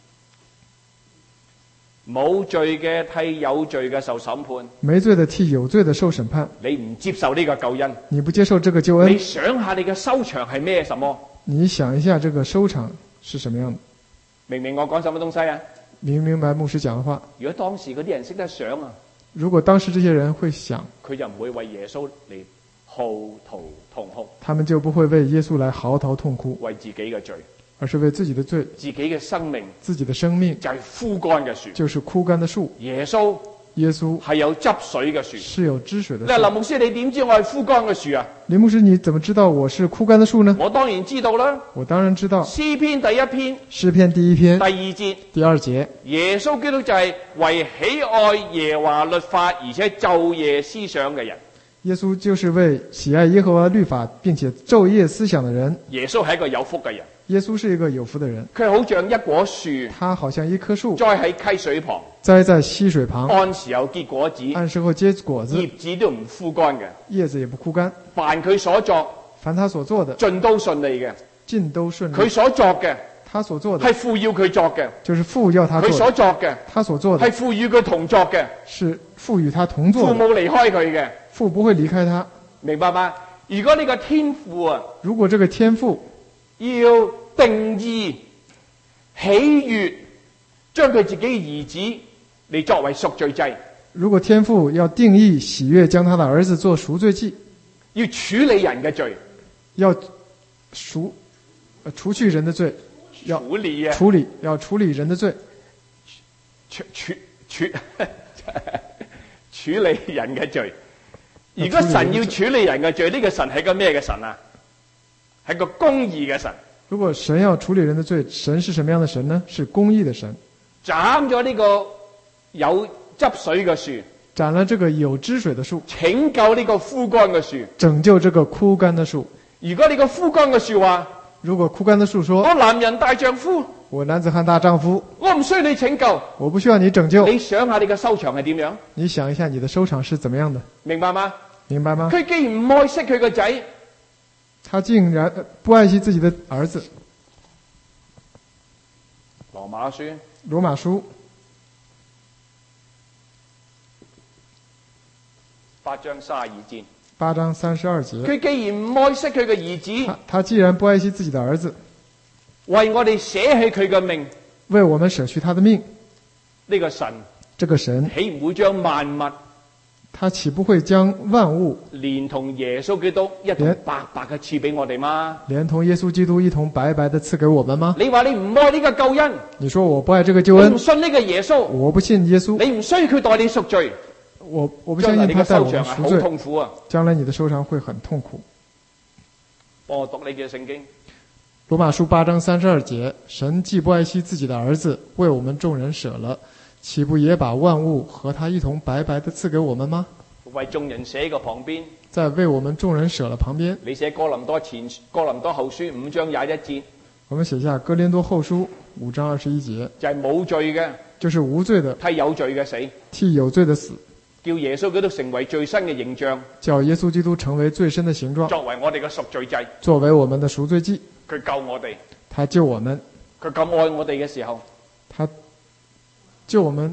冇罪嘅替有罪嘅受審判，
沒罪的替有罪的受審判。
你唔接受呢個救恩，
你不接受這個救恩，
你想下你嘅收場係咩？什麼？
你想一下這個收場是什麼樣的？
明唔明我講什麼東西啊？
明唔明白牧師講的話？
如果當時嗰啲人識得想啊，
如果當時這些人會想，
佢就唔會為耶穌嚟嚎啕痛哭，
他們就不會為耶穌來嚎啕痛哭，
為自己嘅罪，
而是為自己的罪，
自己嘅生命，
自己的生命
就係枯乾嘅樹，
就是枯乾的樹。
耶穌
耶穌
係有汁水嘅樹。
是有汁水的
你話林
樹。
牧師，你點知我係枯乾嘅樹啊？
林牧師，你怎麼知道我是枯乾的樹呢？
我當然知道啦。
我當然知道。
詩篇第一篇
詩篇第一篇
第二節，
第二節，
耶穌基督就係為喜愛耶和華律法而且晝夜思想嘅人。
耶穌就是為喜愛耶和華律法並且晝夜思想的人。
耶穌係一個有福嘅人，
耶穌是一個有福的人，
佢好像一棵樹，
他好像一棵樹，
栽喺溪水旁，
栽在溪水旁，
按時候結果子，
按時候結果子，
葉子都唔枯乾嘅。
葉子也不枯乾。
凡佢所作，
凡他所做的，
盡都順利嘅。
盡都順利。
佢所作嘅，
他所做的
係父要佢作嘅，
就是父要他做的。
佢所作嘅，
他所做的
係父與佢同作嘅，
是父與他同做的。
父冇離開佢嘅，
父不會離開他。
明白嗎？如果呢個天父啊，
如果這個天父
要定義喜悅，將佢自己兒子嚟作為贖罪祭，
如果天父要定義喜悅，將他的兒子做贖罪祭，
要處理人嘅罪，
要贖呃除去人的罪，要
處理啊，
處理要處理人的罪，
處處處處理人嘅罪。如果神要處理人嘅罪，呢個神係個咩嘅神啊？係個公義嘅神。
如果神要處理人的罪，神是什麼樣的神呢？是公義的神。
斬咗呢個有汁水嘅樹，
斬了這個有汁水的樹，
拯救呢個枯乾嘅樹。
拯救這個枯乾的樹。
如果你個枯乾嘅樹話，
如果枯乾的樹說，
我男人大丈夫，
我男子漢大丈夫，
我唔需要你拯救，
我不需要你拯救。
你想下你嘅收場係點樣？
你想一下你的收場是怎麼樣的？
明白嗎？
明白嗎？
佢既然唔愛惜佢個仔，
他竟然不愛惜自己的兒子。
羅馬書
羅馬書
八章三十二節，
八章三十二節。
佢既然唔愛惜佢嘅兒子，
他他既然不愛惜自己的兒子，
為我哋捨棄佢嘅命，
為我們捨去他的命，
呢個神
這個神
豈唔會將萬物
他豈不會將萬物
連同耶穌基督一同白白嘅賜俾我哋嗎？
連同耶穌基督一同白白的賜給我們嗎？
你話你唔愛呢個救恩，
你說我不愛這個救恩，
你唔信呢個耶穌，
我不信耶穌，
你唔需要佢代你贖罪，
我我不相信他代我們贖
將來你嘅收場係好
罪，
痛苦啊！
將來你的收場會很痛苦。
幫我讀你嘅聖經，
羅馬書八章三十二節，神既不愛惜自己的兒子，為我們眾人捨了，豈不也把萬物和他一同白白的賜給我們嗎？
為眾人寫個旁邊，
在為我們眾人捨了旁邊，
你寫哥林多前哥林多後書五章廿一節，
我們寫下哥林多後書五章二十一節，
就係冇罪嘅，
就是無罪的
替有罪嘅死，
替有罪的死，
叫耶穌基督成為最新嘅形象，
叫耶穌基督成為最深的形狀，
作為我哋嘅贖罪祭，
作為我們的贖罪祭。
佢救我哋，
他救我們，
佢咁愛我哋嘅時候，
他救我們，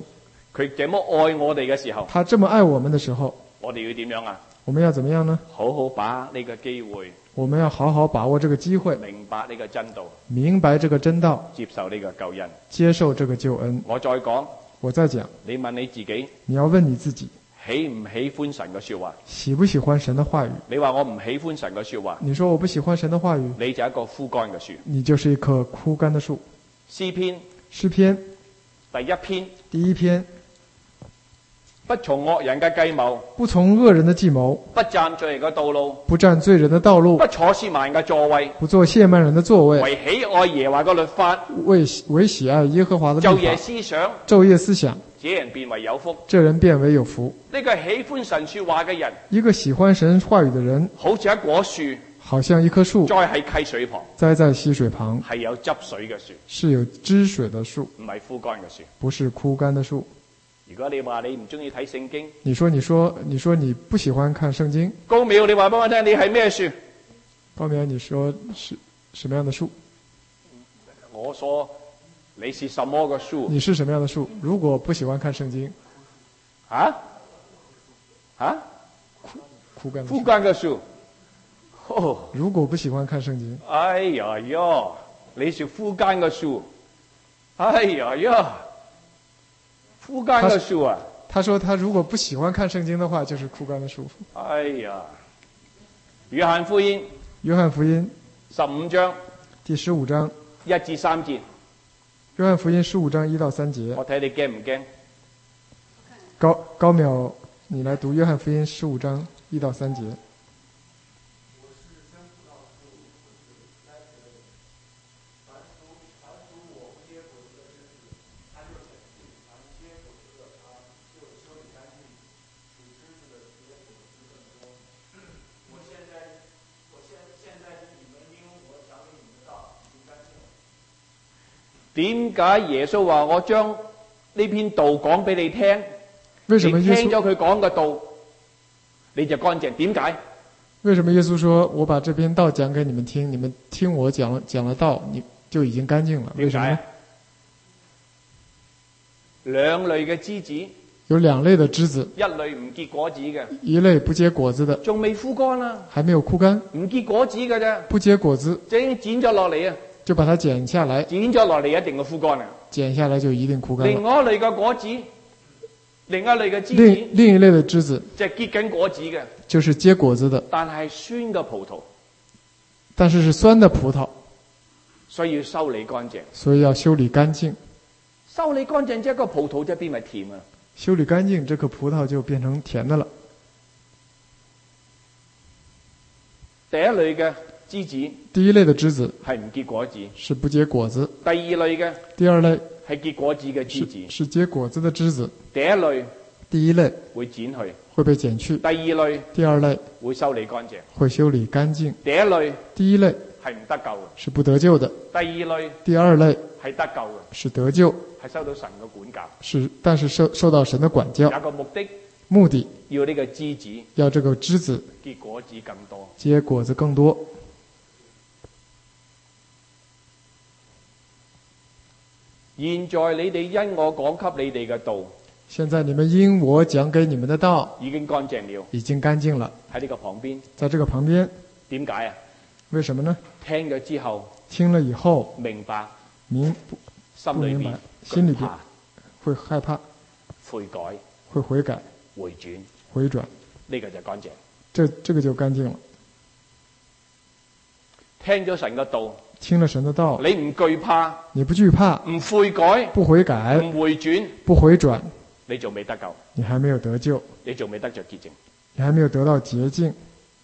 佢這麼愛我哋嘅時候，
他這麼愛我們的時候，
我哋要點樣啊？
我們要怎麼樣呢？
好好把呢個機會，
我們要好好把握這個機會，
明白呢個真道，
明白這個真道，
接受呢個救恩。
接受這個救恩。
我再講，
我再講，
你問你自己，
你要問你自己，
喜唔喜歡神嘅說話？
喜不喜歡神的話語？
你話我唔喜歡神嘅說話，
你說我不喜歡神的話語，
你就係一個枯乾嘅樹。
你就是一棵枯乾的樹。
詩篇
詩篇
第一篇，
第一篇，
不從惡人嘅計謀，
不從惡人的計謀，
不站罪人嘅道路，
不占罪人的道路，
不坐褻慢人嘅座位，
不做褻慢人的座位，
為喜愛耶和華嘅律法，
為為喜愛耶和華的
晝夜
律法，
思想，
晝夜思想，
這人便為有福。
這人便為有福。
呢個喜歡神說話嘅人，
一個喜歡神話語的人，
好似一棵樹，
好像一棵樹
栽喺溪水旁，
栽在溪水旁，
係有汁水嘅樹，
是有汁水的樹，
唔係枯乾嘅樹。
不是枯乾的樹。
如果你話你唔中意睇聖經，
你說你說你說你不喜歡看聖經，
高淼你話俾我聽，你係咩樹？
高苗你說是什麼樣的樹？
我說你是什麼個樹？
你是什麼樣的樹？如果不喜歡看聖經，
啊啊，
枯乾的樹
枯乾嘅樹。哦，
如果不喜歡看聖經，
哎呀呀，你是枯乾嘅樹。哎呀呀，枯乾嘅樹啊！
他說他如果不喜歡看聖經的話，就是枯乾的樹。
哎呀，約翰福音
約翰福音
十五章
第十五章，
一至三節，
約翰福音十五章一到三節。
我睇你驚唔驚？
高高淼，你來讀約翰福音十五章一到三節。
點解耶穌話我將呢篇道講俾你聽？
為什麼耶穌
你聽咗佢講嘅道，你就乾淨？點解？
為什麼耶穌說我把這篇道講給你們聽，你們聽我講了講了道，你就已經乾淨了？為什麼呢？
兩類嘅枝子，
有兩類的枝子，
一類唔結果子嘅，
一類不結果子的，
仲未枯乾啊，
還沒有枯乾，
唔結果子嘅啫，
不結果子
就已經剪咗落嚟啊！
就把它剪下來，
剪咗落嚟一定要枯乾啊！
剪下來就一定枯乾
另
了。
外一類嘅果子，另一類嘅枝子，
另另一類的枝子
就係結緊果子嘅，
就是結果子的，
但係酸嘅葡萄，
但是是酸的葡萄，
所以要修理乾淨。
所以要修理乾淨。
修理乾淨，即係個葡萄就變為甜啊！
修理乾淨，這顆葡萄就變成甜的了。
第一類嘅枝子，
第一類的枝子
係唔結果子；
是不結果子。
第二類嘅
第二類
係結果子嘅枝
是
子。
是結果子的枝子。
第一類
第一類
會剪去，
會被剪去，
第二類
第二類
會修理乾淨。
會修理乾淨。
第一類
第一類
係唔得救嘅，
是不得救的，
第二類
第二類
係得救嘅，
是得救，
係收到神嘅管教。
是但是受受到神的管教，
有個目的，
目的
要呢個枝子
要這個枝子
結果子更多。
結果子更多。
現在你哋因我講給你哋嘅道，
現在你們因我講給你們的道
已經乾淨了。
已經乾淨了。
喺呢個旁邊，
在這個旁邊，
點解啊？
為什麼呢？
聽咗之後，
聽了以後
明白，
明不
心裏邊
不明白，心裏邊
懼怕
會害怕，
悔改、
會悔改
回轉，
回轉，
呢個就乾淨。
這這個就乾淨了。
聽咗神嘅道，
聽了神的道，
你唔懼怕，
你不懼怕，
唔悔改，
不悔改，
唔回轉，
不回轉，
你仲未得救，
你還沒有得救，
你仲未得着潔淨。
你還沒有得到潔淨。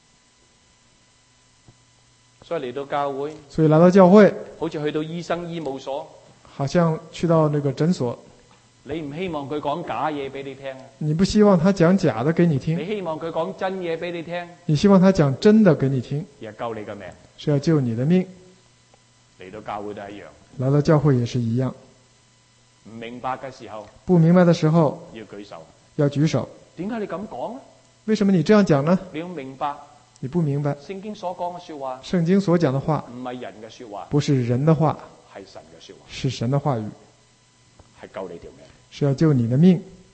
所以嚟到教會，
所以來到教會，
好似去到醫生醫務所，
好像去到那個診所，
你唔希望佢講假嘢俾你聽啊，
你不希望他講假的給你
你
聽，
希望佢講真嘢俾你聽，
你希望他講真的給你聽，
而係救你嘅命。
是要救你的命。
嚟到教會都係一樣，
來到教會也是一樣，
唔明白嘅時候
不明白的時候
要舉手。
要舉手。
點解你咁講啊？
為什麼你這樣講呢？
你要明白
你不明白
聖經所講嘅說話，
聖經所講的話
唔係人嘅說話，
不是人的話，
係神嘅說話，
是神的話語，
係救你條命。
是要救你的命。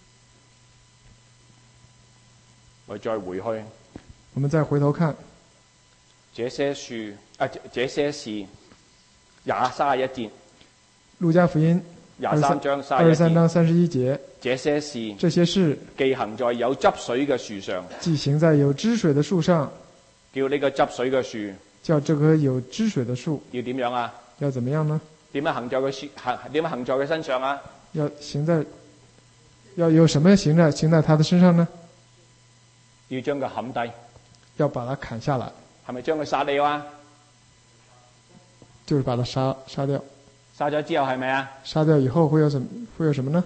我再回去，
我们再回头看
這些樹啊，這這些事廿三十一節，
路加福音
廿三章三
二十
十一節，
三章三十一節，
這些事
这些事
既行在有汁水嘅樹上，
既行在有汁水的樹上，
叫呢個汁水嘅樹
叫這棵有汁水的樹
要點樣啊？
要怎麼樣呢？
點樣行在佢樹行？點樣行在佢身上啊？
要行在，要有什麼行在行在他的身上呢？
要將佢砍低，
要把它砍下來，
係咪將佢殺掉啊？
就是把它殺殺掉。
殺咗之後係咪啊？
殺掉以後會有什麼會有什麼呢？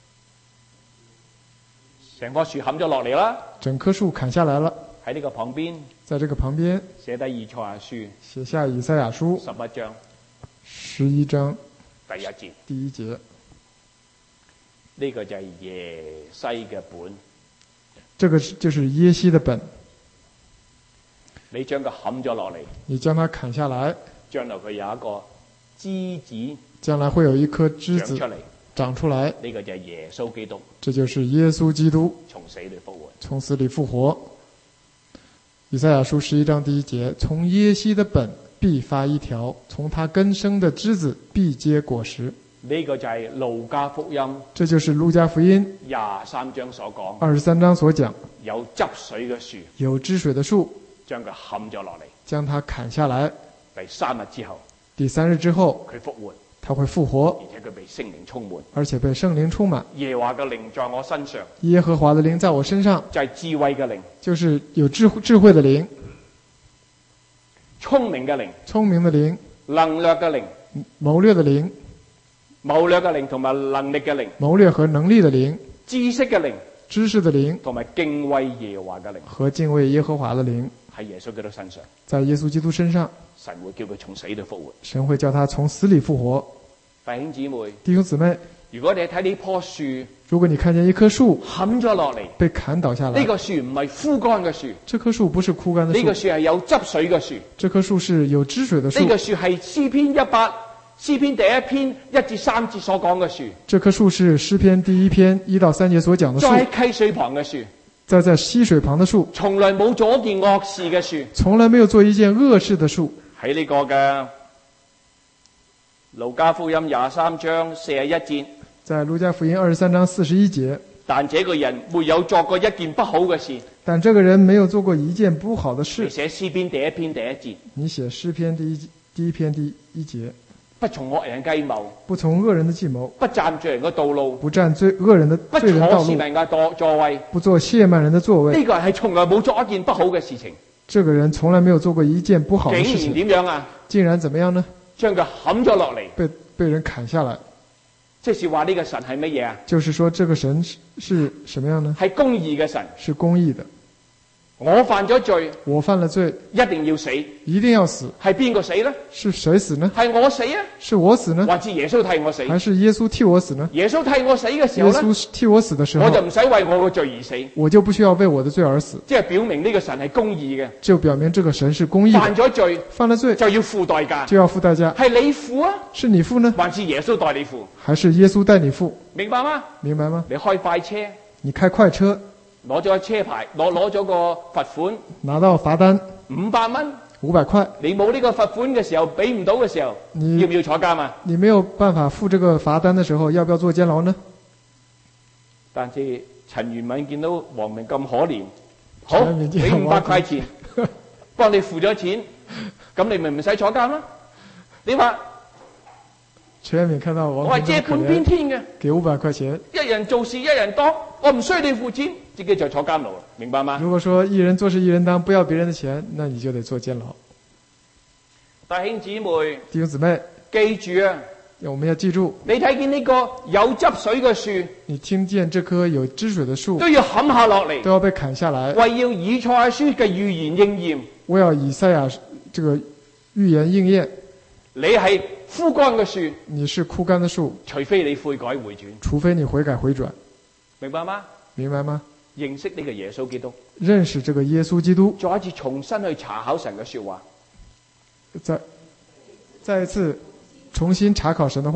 成棵樹砍咗落嚟啦，
整棵樹砍下來了，
喺呢個旁邊
在這個旁邊
寫低以賽亞書
寫下以賽亞書
十一章
十一章
第一節，
第一節。
呢、這個就係耶西嘅本。
這個就是耶西的本，
你將佢砍咗落嚟，
你將它砍下來，
將來佢有一個枝子
將來會有一顆枝子
長出嚟，
長出來，
呢、這個就係耶穌基督
這就是耶穌基督
從死裏復活。
從死裏復活。以賽亞書十一章第一節，從耶西的本必發一條，從他根生的枝子必結果實。
呢、這個就係路加福音
這就是路加福音
廿三章所講，
二十三章所講，
有汁水嘅樹，
有汁水的樹，
將佢砍咗落嚟，
將它砍下來，
第三日之後
第三日之後
佢復活，
它會復活，
而且佢被聖靈充滿。
而且被聖靈充滿。
耶和華嘅靈在我身上，
耶和華的靈在我身上，
就係、是、智慧嘅靈、
就是有智智慧的靈、
聰明嘅靈、
聰明的靈、
能略嘅靈、
謀略的靈、
謀略嘅靈同埋能力嘅靈、
謀略和能力的靈、
知識嘅靈
知識的靈
同埋敬畏耶和華嘅靈，
和敬畏耶和華的靈，
喺耶穌基督身上，
在耶穌基督身上，
神會叫佢從死裏復活。
神會叫他從死裏復活。
弟兄姊妹，
弟兄姊妹，
如果你睇呢棵樹
如果你看見一棵樹
砍咗落嚟，
被砍倒下來，
呢個樹唔係枯乾嘅樹，
這棵樹不是枯乾的樹，
呢個樹係有汁水嘅樹，
這棵樹是有汁水的樹，
呢個樹係詩篇一百詩篇第一篇一至三節所講嘅樹，
這棵樹是詩篇第一篇一到三節所講的樹，
在溪水旁嘅樹，
在在溪水旁的樹，
從來冇做一件惡事嘅樹，
從來沒有做一件惡事的樹。
喺呢個嘅路加福音廿三章四十一節，
在路加福音二十三章四十一節，
但這個人沒有作過一件不好嘅事。
但這個人沒有做過一件不好的
你
事。
寫詩篇第一篇第一節，
你寫詩篇第一第一篇第一節，
不從惡人計謀，
不從惡人的計謀，
不站罪人嘅道路，
不站罪惡人的
不
罪人道路，
坐市民嘅座座位。
不做褻慢人的座位。
呢、這個人係從來冇做一件不好嘅事情，
這個人從來沒有做過一件不好的事
竟然
情，
點樣啊？
竟然怎麼樣呢？
將佢砍咗落嚟，
被被人砍下來。
即是話呢個神係乜嘢啊？
就是說這個神是是什麼樣呢？
係公義嘅神。
是公義的。
我犯咗罪，
我犯了罪，
一定要死。
一定要死。
係邊個死呢？
是誰死呢？
係我死啊？
是我死呢？
還是耶穌替我死？
還是耶穌替我死呢？
耶穌替我死嘅時候
耶
呢，
穌替我死的時候，
我就唔使為我嘅罪而死，
我就不需要為我的罪而死，
即係表明呢個神係公義嘅。
就表明這個神是公義
犯
的。
咗罪
犯了罪
就要付代價，
就要付代價。
係你付啊？
是你付呢？
還是耶穌代你付？
還是耶穌代你付？
明白嗎？
明白嗎？
你開快車，
你開快車，
攞咗車牌，攞攞咗個罰款
拿到罰單
五百蚊，
五百塊，
你冇呢個罰款嘅時候，俾唔到嘅時候，
你
要唔要坐監啊？
你沒有辦法付這個罰單的時候，要不要坐監牢呢？
但是陳元敏見到黃明咁可憐，好
陳元敏見
俾五百
黃
塊錢，幫你付咗錢，咁你咪唔使坐監啦？你話
陳元敏看到
我
王
係借半邊天嘅，
給五百塊錢。
一人做事一人當，我唔需要你付錢，自己就坐監牢啦，明白嗎？
如果說一人做事一人當，不要別人的錢，那你就得坐監牢。
弟兄姊妹，
弟兄姊妹，
記住啊！
我們要記住，
你睇見呢個有汁水嘅樹，
你聽見這棵有汁水的樹
都要砍下落嚟，
都要被砍下來，
為要以賽亞書嘅預言應驗。
為要以賽亞這個預言應驗。
你係枯乾嘅樹，
你是枯乾的樹，
除非你悔改回轉，
除非你悔改回轉，
明白嗎？
明白嗎？
認識呢個耶穌基督，
認識這個耶穌基督，
再一次重新去查考神嘅說話，
再再一次重新查考神的話語。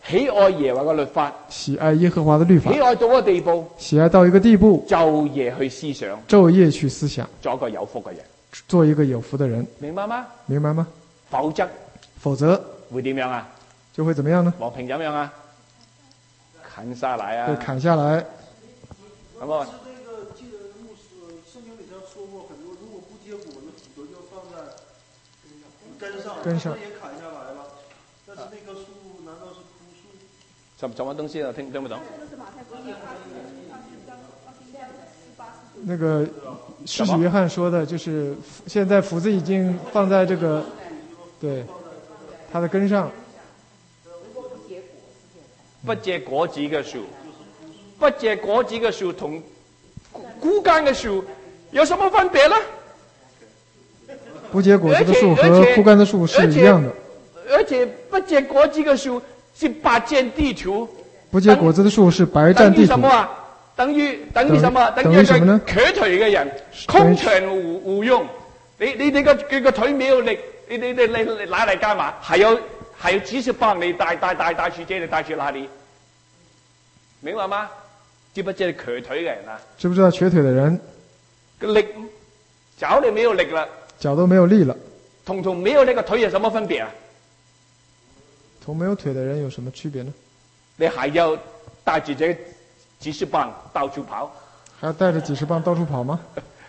喜愛耶和華嘅律法，
喜愛耶和華的律法
喜，愛到個地步，
喜愛到一個地步，
晝夜去思想，
晝夜去思想，
做一個有福嘅人，
做一個有福的人，
明白嗎？
明白嗎？
否則
否則
會點樣啊？
就會怎麼樣呢？
王平怎樣啊？砍下來啊！
被砍下來。
咁啊，
是那个记得牧师圣经里头说过很多，如果不结果子，骨头就放在根上，
根上
也砍下来了。但是那棵树难道是枯树？
什什麼東西啊？聽聽不懂。
那個施洗約翰說的就是現在斧子已經放在這個對它的根上。
不結果子嘅樹，不結果子嘅樹同枯乾嘅樹有什麼分別呢？
不結果子的樹和枯乾的樹是一樣的。
而且不結果子嘅樹是白佔地土。
不結果子的樹是白佔
等於
地土。
什麼啊？等於等於什麼？
等
等於一個
於什麼呢？
瘸腿嘅人，空場無無用。你你你個佢個腿沒有力，你你你你你拿嚟幹嘛？還有還有幾十幫你帶帶帶帶去這裡帶去那裡，明白嗎？知不知係瘸腿嘅人啊？
知不知道瘸腿的人
個力腳你沒有力了，
腳都沒有力了，
同同沒有那個腿有什麼分別啊？
同沒有腿的人有什麼區別呢？
你還要帶住這幾十磅到處跑，
還要帶着幾十磅到處跑嗎？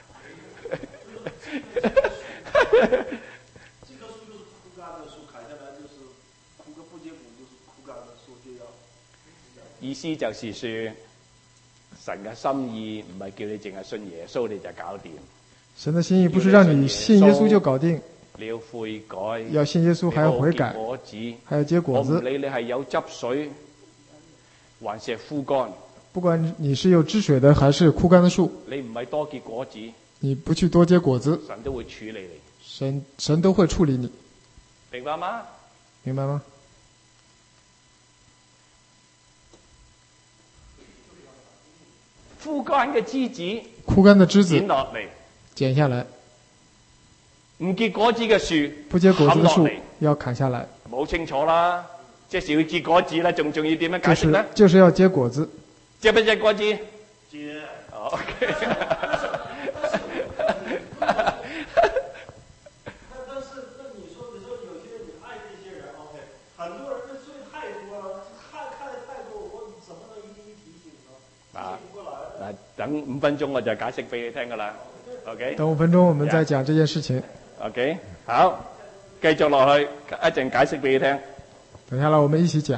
这棵树就是枯乾的樹，砍下來就是枯個不結果，就是枯乾的樹就要。
意思就是說，神嘅心意唔係叫你淨係信耶穌你就搞掂，
神的心意不是讓你信耶穌就搞定，
你要悔改，
要信耶穌還要悔改，
你要結果子，
還要結果子。
我唔理你係有汁水還是枯乾，
不管你是有汁水的還是枯乾的樹，
你唔係多結果子，
你不去多結果子，
神都會處理你，
神神都會處理你，
明白嗎？
明白嗎？
枯乾嘅枝子
枯乾的枝子
剪落嚟，
剪下來，
唔結果子嘅樹
不結果子的樹
砍落嚟，
要砍下來，
冇清楚啦，即係要結果子啦，仲仲要點樣
就是
解釋咧？
就是要結果子。
結不結果子？
結。
哦，OK。
但是那你說你說有些你愛這些人 ，OK，很多人的罪太多了，看看得太多，我怎麼能一一提醒呢？
啊
提不過來。
嗱，等五分鐘我就解釋俾你聽噶啦。OK。
等五分鐘，我們再講這件事情。
OK，好，繼續落去，一陣解釋俾你聽。
等下來我們一起講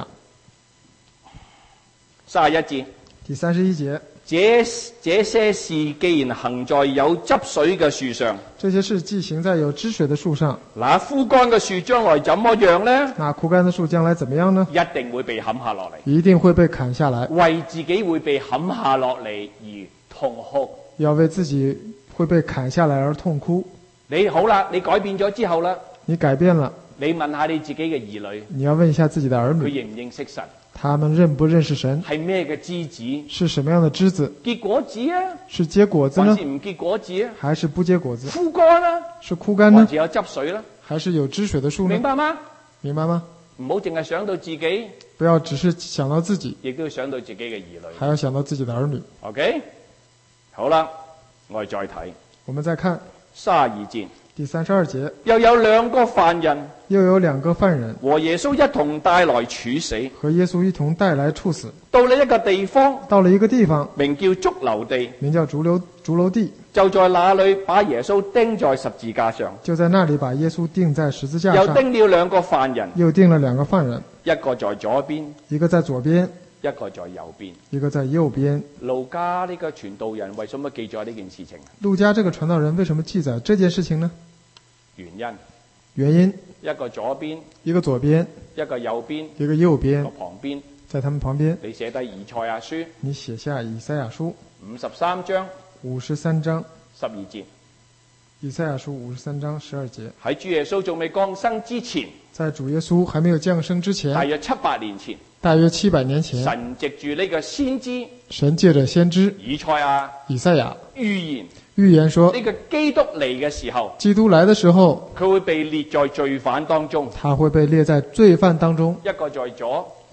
三十一節。
第三十一節。
這這些事既然行在有汁水嘅樹上，
這些事既行在有汁水的樹上，
那枯乾嘅樹將來怎麼樣呢？
那枯乾的樹將來怎麼樣呢？
一定會被砍下落嚟，
一定會被砍下來，
為自己會被砍下落嚟而痛哭。
要為自己會被砍下來而痛哭。
你好啦，你改變咗之後啦，
你改變了，
你問下你自己嘅兒女，
你要問一下自己的兒
佢
女，
認唔認識神？
他們認不認識神？
係咩嘅枝子？
是什麼樣的枝子？
結果子啊，
是結果子呢
還是？唔結果子啊？
還是不結果子？
枯乾啊，
是枯乾呢
還是？有汁水啦？
還是有汁水的樹呢？
明白嗎？
明白嗎？
唔好淨係想到自己，
不要只是想到自己，
亦都要想到自己嘅兒女。
還要想到自己的兒女。
OK，好啦，我哋再睇
我們再看
三十二節，
第三十二節，
又有兩個犯人
又有兩個犯人
和耶穌一同帶來處死，
和耶穌一同帶來處死，
到了一個地方，
到了一個地方，
名叫髑髏地，
名叫竹樓竹樓地，
就在那裏把耶穌釘在十字架上，
就在那裡把耶穌釘在十字架
又
上，
釘了兩個犯人，
又釘了兩個犯人，
一個在左邊，
一個在左邊，
一個在右邊。
一個在右邊。
路加呢個傳道人為什麼記載呢件事情？
路加這個傳道人為什麼記載這件事情呢？
原因
原因，
一個左邊，
一個左邊，
一個右邊，
一個右邊
個，旁邊，
在他們旁邊，
你寫低以賽亞書
你寫下以賽亞書
五十三章
五十三章，
十二節。
以賽亞書五十三章十二節，
喺主耶穌仲未降生之前，
在主耶穌還沒有降生之前，
大約七百年前，
大約七百年前，
神藉住呢個先知
神借着先知
以賽亞
以賽亞
預言
預言說，
呢個基督嚟嘅時候，
基督來的時候，
佢會被列在罪犯當中，
他會被列在罪犯當中，
一個在左，
一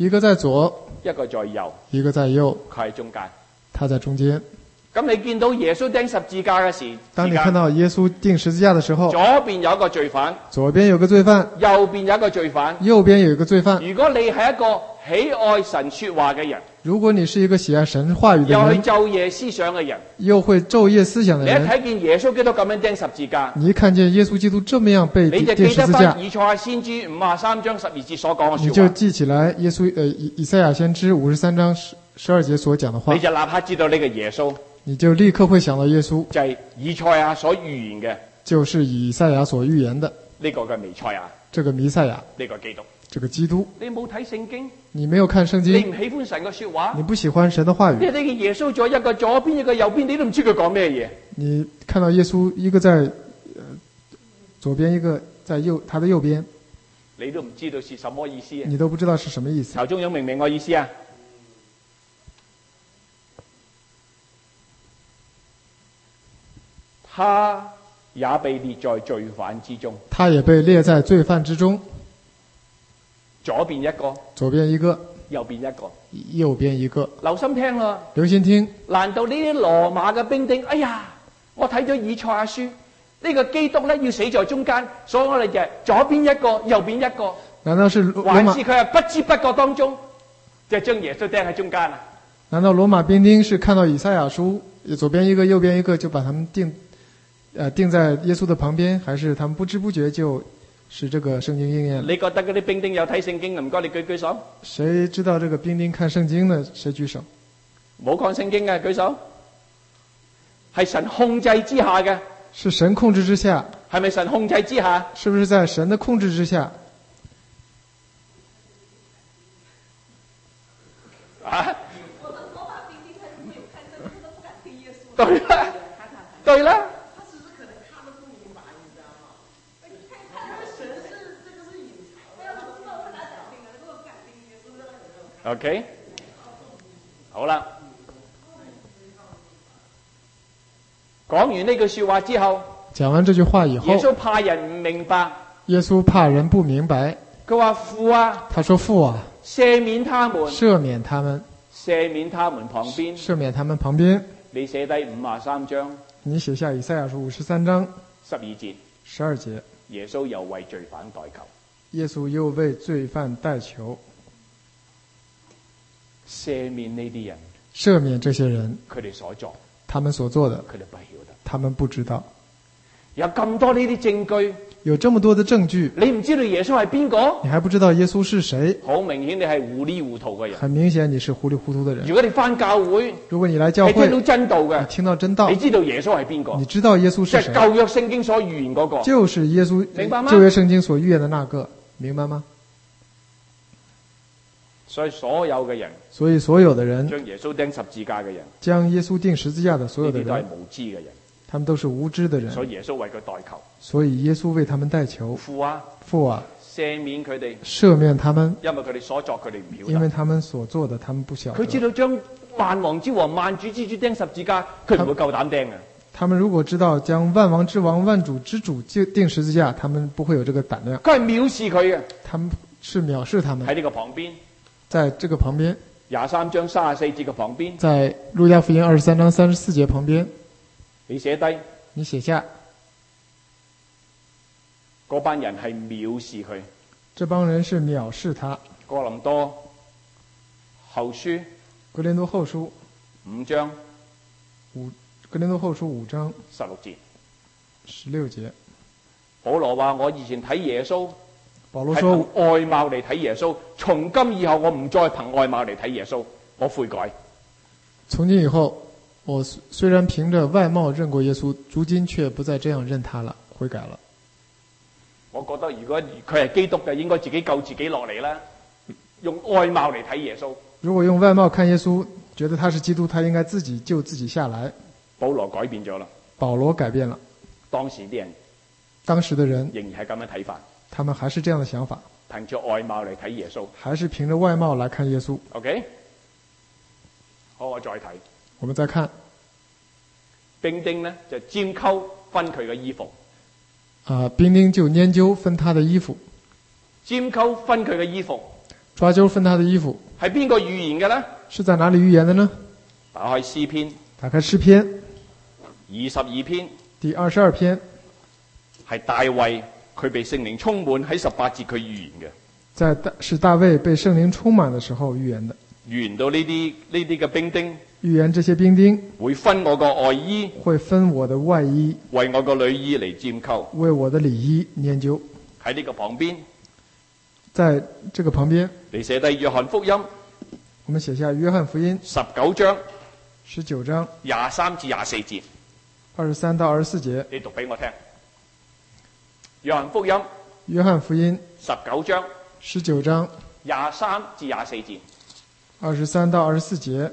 一个在左，
一個在右，
一个在右，
佢喺中間。
他在中间。
咁你見到耶穌釘十字架嘅時，
当你看到耶稣钉十字架的時候，
左邊有一個罪犯，
左边有个罪犯，
右邊有一個罪犯。
右边有一个罪犯。
如果你係一個喜愛神說話嘅人，
如果你是一个喜愛神話語的
又去
人，
晝夜思想嘅人，
又會晝夜思想的
你一
人，
睇見耶穌基督咁樣釘十字架，
你一看見耶穌基督這麼樣被
你就
釘
記得
十字架
翻，以賽亞先知五十三章十二節所講嘅
你就
說話，
記起來耶穌呃以以賽亞先知五十三章十十二節所講的話
你，就立刻知道呢個耶穌
你就立刻會想到耶穌
就係以賽亞所預言嘅
就是以賽亞所預言的
呢個嘅彌賽亞，
這個彌賽亞，
呢個基督。
這個基督。
你冇睇聖經，
你沒有看聖
你
經，
唔喜歡神嘅說話
你，不喜歡神的話語，
你睇見耶穌咗一個左邊一個右邊，你都唔知佢講咩嘢。
你看到耶穌一個在呃左邊，一個在右他的右邊，
你都唔知道是什麼意思啊！
你都不知道是什麼意思。
曹中勇明唔明我意思啊？他也被列在罪犯之中，
他也被列在罪犯之中，
左邊一個，
左邊一個，
右邊一個。
右邊一個。
留心聽咯，
留心聽，
難道呢啲羅馬嘅兵丁？哎呀，我睇咗以賽亞書，呢、個基督咧要死在中間，所以我哋就係左邊一個，右邊一個，
難道是羅馬
還是佢係不知不覺當中就將耶穌釘喺中間啊？
難道羅馬兵丁是看到以賽亞書左邊一個右邊一個就把他們定呃定在耶穌的旁邊，還是他們不知不覺就使這個聖經應驗了？
你覺得嗰啲兵丁有睇聖經？唔該，你舉舉手。
誰知道這個兵丁看聖經呢？誰舉手？
冇看聖經嘅舉手。係神控制之下嘅，
是神控制之下，
係咪神控制之下？
是不是在神的控制之下？
啊？對啦，對啦。OK， 好啦，講完呢句說話之後，
講完這句話以後，
耶穌怕人唔明白，
耶穌怕人不明白，
佢話父啊，
他說父啊，
赦免他們，
赦免他們，
赦免他們旁邊，
赦免他們旁邊。
你寫低五十三章
你寫下以賽亞書五十三章
十二節，
十二節，
耶穌又為罪犯代求，
耶穌又為罪犯代求，
赦免呢啲人，
赦免這些人，
佢哋所作，
他們所做的，
佢哋不曉得。
他們不知道。
有咁多呢啲證據，
有這麼多的證據，
你唔知道耶穌係邊個？
你還不知道耶穌是誰？
好明顯你係糊裡糊塗嘅人。
很明顯你是糊裡糊塗的人。
如果你翻教會，
如果你來教
你聽到
會，
真道
你
嘅，
聽到真道
你，知道耶穌係邊個？
你知道耶穌
即係
是誰？
舊約聖經所預言嗰個。
就是耶穌
明白嗎？
舊約聖經所預言的那個，明白嗎？
所以所有嘅人，
所以所有的人
將耶穌釘十字架嘅人，
將耶穌釘十字架的所有的
呢啲都係
人，
無知嘅人。
他們都是無知的人，
所以耶穌為佢代求，
所以耶穌為他們代求。
父啊，
父啊，
赦免佢哋，
赦免他們，
因為佢哋所作佢哋唔曉
因為
得。
他們所做的他們不曉
佢知
得。
道將萬王之王、萬主之主釘十字架，佢唔會夠膽釘嘅。
他們如果知道將萬王之王、萬主之主就釘十字架，他們不會有這個膽量。
佢係藐視佢嘅。
他們是藐視他們。
喺呢個旁邊，
在這個旁邊，
廿三章三十四節嘅旁邊，
在路加福音二十三章三十四節旁邊，
你寫低
你寫下
嗰班人係藐視佢。
這幫人是藐視他。
哥林多後書
格林多後書
五章
五，格林多後書五章
十六節，
十六節，
保羅話：我以前睇耶穌係
保羅說
憑外貌嚟睇耶穌，從今以後我唔再憑外貌嚟睇耶穌，我悔改。
從今以後，我雖然憑着外貌認過耶穌，如今卻不再這樣認他了，悔改了。
我覺得如果佢係基督嘅，應該自己救自己落嚟啦，用外貌嚟睇耶穌。
如果用外貌看耶穌，覺得他是基督，他應該自己救自己下來。
保羅改變咗啦，
保羅改變了，
當時啲人
當時的人
仍然係咁樣睇法，
他們還是這樣的想法，
憑住外貌嚟睇耶穌。
還是憑着外貌來看耶穌。
OK， 好，我再睇
我們再看
兵丁呢，就拈鬮分佢嘅衣服，
啊、兵丁就拈鬮分他的衣服，
拈鬮分佢嘅衣服，
抓阄分他的衣服，
係邊個預言嘅呢？
是在哪裡預言的呢？
打開詩篇
打開詩篇
二十二篇，
第二十二篇，
係大衛佢被聖靈充滿喺十八節佢預言嘅。
在大是大衛被聖靈充滿的時候預言的，
預言到呢啲呢啲嘅兵丁
預言這些兵丁
會分我個外衣，
會分我的外衣，
為我個裡衣嚟拈鬮。
為我的裡衣拈鬮。
喺呢個旁邊，
在這個旁邊，
你寫低約翰福音
我們寫下約翰福音
十九章
十九章
廿三至廿四節，
二十三到二十四節。
你讀俾我聽。約翰福音
約翰福音
十九章
十九章
廿三至廿四節，
二十三到二十四節。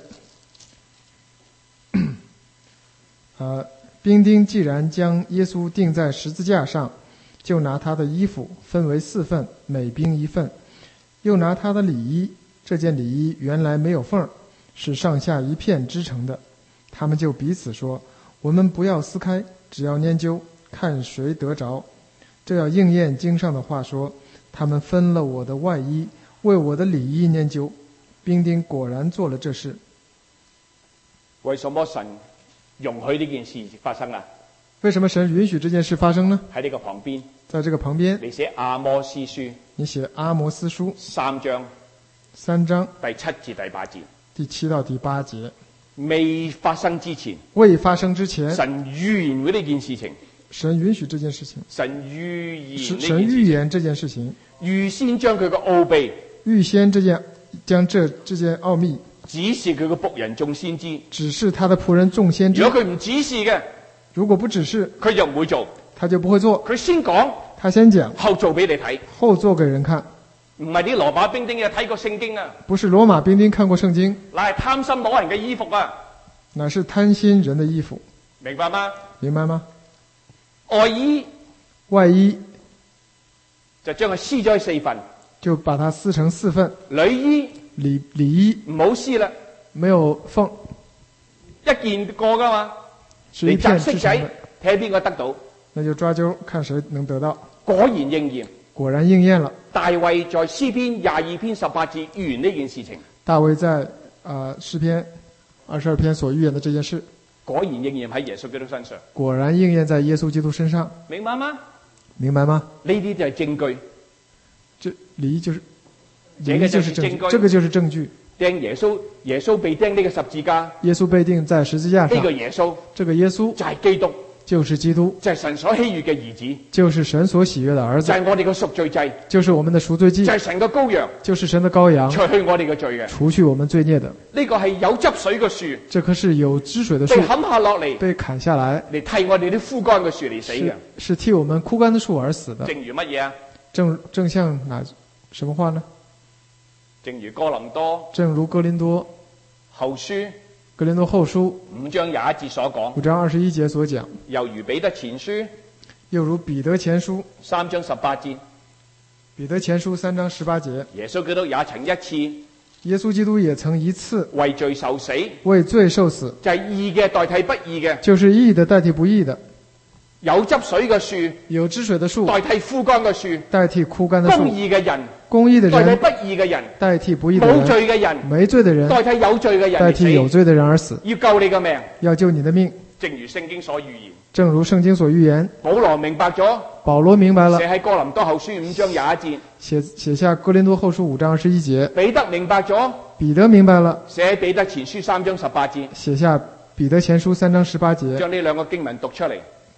呃，兵丁既然將耶穌釘在十字架上，就拿他的衣服分為四份，每兵一份，又拿他的裡衣，這件裡衣原來沒有縫，是上下一片織成的。他們就彼此說：我們不要撕開，只要拈鬮，看誰得着。這要應驗經上的話說：他們分了我的外衣，為我的裡衣拈鬮。兵丁果然做了這事。
為什麼神容許呢件事發生啊？
為什麼神允許這件事發生呢？
喺呢個旁邊，
在這個旁邊，
你寫阿摩司書，
你寫阿摩司書
三章
三章
第七至第八節，
第七到第八節。
未發生之前，
未發生之前，
神預言咗呢件事情，
神允許這件事情，
神預言呢件事
神預言這件事情，
預先將佢個奧秘，
預先這件將這這件奧秘
指示佢個僕人眾先知，
指示他的僕人眾先知。
如果佢唔指示嘅，
如果不指示，
佢就唔會做，
他就不會做。
佢先講，
他先講，
後做俾你睇，
後做給人看。
唔係啲羅馬兵丁嘅睇過聖經啊，
不是羅馬兵丁看過聖經，
乃係貪心攞人嘅衣服啊，
乃是貪心人的衣服。
明白嗎？
明白嗎？
外衣
外衣
就將佢撕咗去四份，
就把它撕成四份。
裡衣
裡裡衣
唔好撕啦，
沒有縫，
一件過噶嘛，
是一片
色
織成的。
睇下邊個得到，
那就抓阄看誰能得到。
果然應驗。
果然應驗了。
大衛在詩篇廿二篇十八節預言呢件事情，
大衛在啊詩篇二十二篇所預言的這件事，
果然應驗喺耶穌基督身上。
果然應驗在耶穌基督身上。
明白嗎？
明白嗎？
呢啲就係證據，
這裡就是，
這個就是證據，
這個就是證據。
釘耶穌，耶穌被釘呢個十字架，
耶穌被釘在十字架上。
呢個耶穌，
這個耶穌
就係基督，
就是基督，
就係神所喜悅嘅兒子，
就是神所喜悅的兒子，
就係我哋嘅贖罪祭，
就是我們的贖罪祭，
就係神嘅羔羊，
就是神的羔羊，
除去我哋嘅罪嘅，
除去我們罪孽的。
呢個係有汁水嘅樹，
這棵是有汁水的樹，
被砍下落嚟，
被砍下來
嚟替我哋啲枯乾嘅樹嚟死嘅，
是是替我們枯乾的樹而死的。
正如乜嘢啊？
正正像哪什麼話呢？
正如哥林多
正如哥林多
後書
哥林多後書
五章廿一節所講，
五章二十一節所講，
又如彼得前書
又如彼得前書
三章十八節，
彼得前書三章十八節，
耶穌基督也曾一次
耶穌基督也曾一次
為罪受死，
為罪受死，
就係義嘅代替不義嘅，
就是義的代替不義的，
有汁水嘅樹
有汁水的樹
代替枯乾嘅樹，
代替枯乾的樹，
公義嘅人
公義的人
代替不義嘅人，
代替不義的
冇
人，
罪嘅人
沒罪的人
代替有罪嘅人
代替有
嚟死，
罪的人而死，
要救你嘅命，
要救你的命。
正如聖經所預言。
正如聖經所預言，
保羅明白咗，
保羅明白了
寫，喺哥林多後書五章廿一節，
寫寫下哥林多後書五章二十一節。
彼得明白咗，
彼得明白了，
寫喺彼得前書三章十八節，
寫下彼得前書三章十八節。
將呢兩個經文讀出嚟。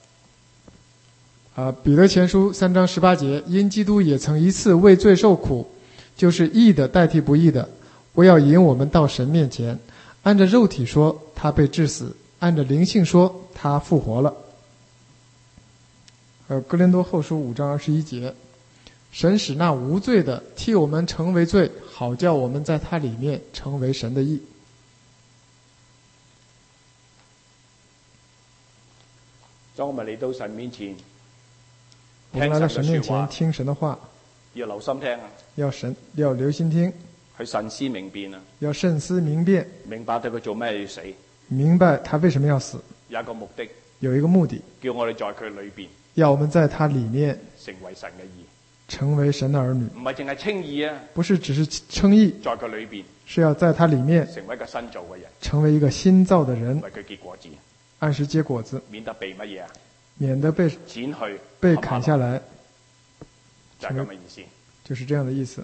啊，彼得前書三章十八節，因基督也曾一次為罪受苦，就是義的代替不義的，不要引我們到神面前。按着肉體說，他被治死；按着靈性說，他復活了。呃，哥林多後書五章二十一節，神使那無罪的替我們成為罪，好叫我們在他裡面成為神的義。
當我們嚟到神面前，
我們來到神面前
聽神嘅說話，
聽神的話，
要留心聽啊，
要神要留心聽，
去慎思明辨啊，
要慎思明辨，
明白到佢做咩要死，
明白他為什麼要死，
有一個目的，
有一個目的，
叫我哋在佢裏邊
要我們在他裡面
成為神嘅義。
成為神的兒女，
唔係淨係稱義啊，
不是只是稱義，
在佢裏邊
是要在他裡面
成為一個新造嘅人，
成為一個新造的人，
為佢結果子，
按時結果子，
免得被乜嘢啊？
免得被
剪去
被砍下來，
就係咁嘅意思。
就是這樣的意思。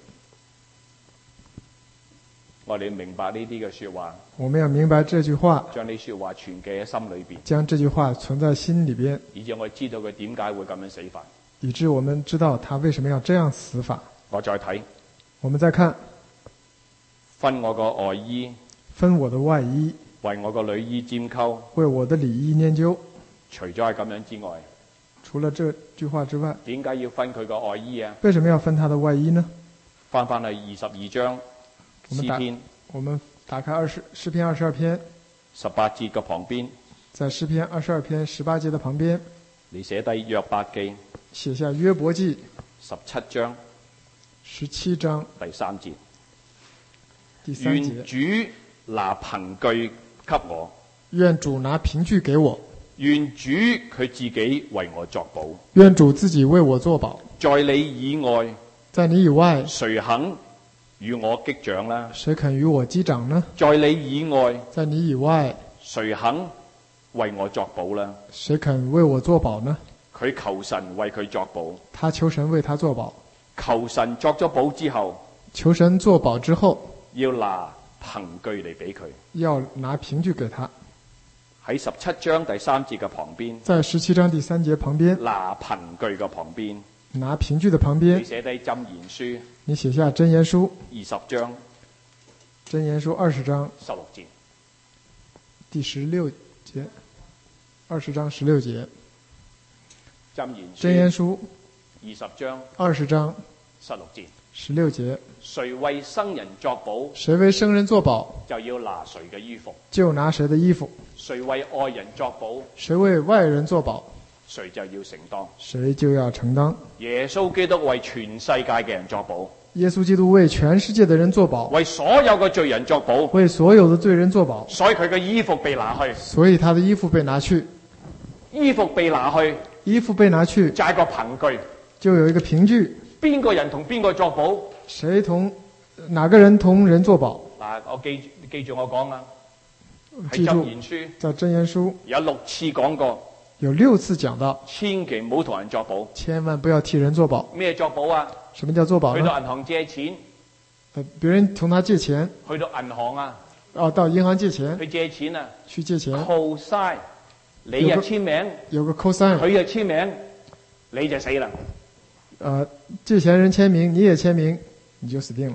我哋明白呢啲嘅說話，
我們要明白這句話，
將呢說話存記喺心裏邊，
將這句話存在心裡邊，
以至我哋知道佢點解會咁樣死法。
以致我們知道他為什麼要這樣死法。
我再睇，
我們再看，
分我個外衣，
分我的外衣，
為我個裏衣拈鬮，
為我的裡衣拈鬮。
除咗係咁樣之外，
除了這句話之外，
點解要分佢個外衣啊？
為什麼要分他的外衣呢？
翻翻去二十二章
我們打
詩篇
我們打開二十詩篇二十二篇，
十八節嘅旁邊，
在詩篇二十二篇十八節的旁邊，
你寫低約伯記
寫下約伯記
十七章
十七章
第三節，
第三
願
節。
主拿憑據給我，
願主拿憑據給我，
願主佢自己為我作保，
願主自己為我作保。
在你以外，
在你以外，
誰肯與我擊掌呢？
誰肯與我擊掌呢？
在你以外，
在你以外，
誰肯為我作保呢？
誰肯為我作保呢？
佢求神為佢作保，
他求神為他作保，
求神作咗保之後，
求神作保之後，
要拿憑據嚟俾佢。
要拿憑據給他。
喺十七章第三節嘅旁邊，
在十七章第三節旁邊，
拿憑據嘅旁邊，
拿憑據的旁
你
邊，
寫低箴言書
你寫下箴言書，
二十章
箴言書二十章
十六節，
第十六節，二十章十六節，
箴言
箴言
書
書
二十章
二十章
十六節，
十六節，
誰為生人作保，
誰為生人作保，
就要拿誰嘅衣服；
就拿誰的衣服；
誰為外人作保，
誰為外人作保，
誰就要承當。
誰就要承擔。
耶穌基督為全世界嘅人作保，
耶穌基督為全世界的人作保，
為所有嘅罪人作保，
為所有的罪人作保，
所以佢嘅衣服被拿去，
所以他的衣服被拿去，
衣服被拿去
衣服被拿去，
就係個憑據，
就有一個憑據，
邊個人同邊個作保？
誰同哪個人同人作保？
嗱，我記住記住我講啊，喺
記住
箴言書
在箴言書
有六次講過，
有六次講到，
千祈唔好同人作保。
千萬不要替人作保。
咩作保啊？
什麼叫作保呢？
去到銀行借錢，
呃別人同他借錢，
去到銀行啊，
哦，到銀行借錢，
去借錢啊，
去借錢，
cosign，你又簽名，
有個 cosign，
佢又簽名，你就死啦。
呃，借錢人簽名，你也簽名，你就死定了。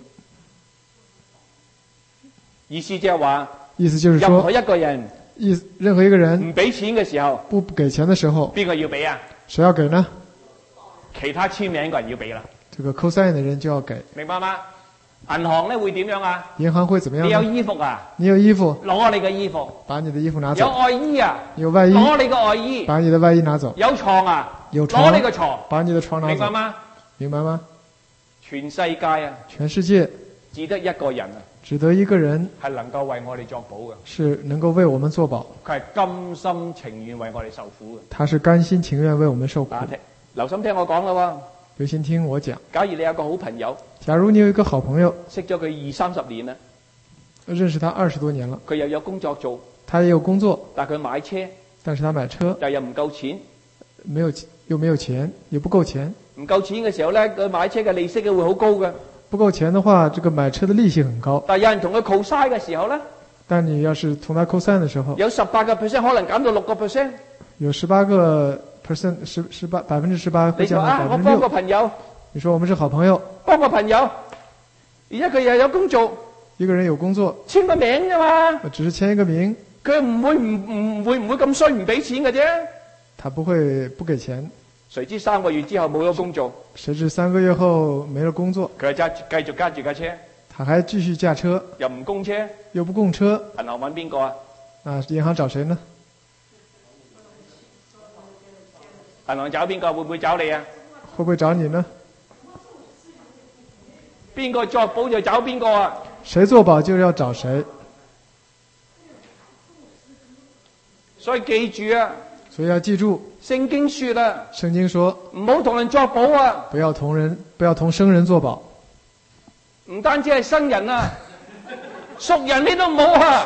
意思即係話，
意思就是
任何
說，
一個人
意思任何一個人
唔俾錢嘅時候，
不給錢的時候，
邊個要俾啊？
誰要給呢？
其他簽名嘅人要俾啦，
這個 cosign 的人就要給。
明白嗎？銀行咧會點樣啊？
銀行會怎麼
你有
樣呢？
衣服啊，
你有衣服，
攞你嘅衣服；
把你的衣服拿
有
走；
外衣啊，
有外衣，
攞你嘅外衣；
把你的外衣拿走；
有床啊，
有床
攞你個床，
把你的床拿走。
明白嗎？
明白嗎？
全世界啊，
全世界
只得一個人啊，
只得一個人
係能夠為我哋作保嘅，
是能夠為我們作保，
佢係甘心情願為我哋受苦嘅。
他是甘心情願為我們受苦。
嗱，聽留心聽我講啦
留心聽我講。
喎。假如你有個好朋友，
假如你有一個好朋友，
識咗佢二三十年啦，
認識他二十多年了，
佢又有工作做，
他也有工作，
但佢買車，
但是他買車
但又唔夠錢，
沒有又沒有錢，也不夠錢。
唔夠錢嘅時候咧，佢買車嘅利息嘅會好高嘅。
不夠錢的話，這個買車的利息很高。
但係有人同佢 cosign 嘅時候咧，
但你要是同他 cosign 的時候，
有十八個 percent 可能減到六個 percent。
有十八個 percent 十十八百分之十八會降到
你話啊，我幫個
百分之六。
朋友，
你說我們是好朋友，
幫個朋友，而家佢又有工做，
一個人有工作，
簽個名啫嘛，
只是簽一個名，
佢唔會唔唔會唔會咁衰唔俾錢嘅啫。
他不會不給錢。
誰知三個月之後冇咗工做，
誰知三個月後沒了工作，
佢就揸繼續揸住架車，
他還繼續駕車，
又唔供車，
又不供車，
銀行揾邊個啊？
啊，銀行找誰呢？
銀行找邊個？會唔會找你啊？
會不會找你呢？
邊個作保就找邊個啊？
誰作保就要找誰。
所以記住啊，
所以要記住，
聖經說啦，
聖經說，
唔好同人作保啊！
不要同人，不要同生人作保。
唔單止係生人啊，熟人你都唔好啊！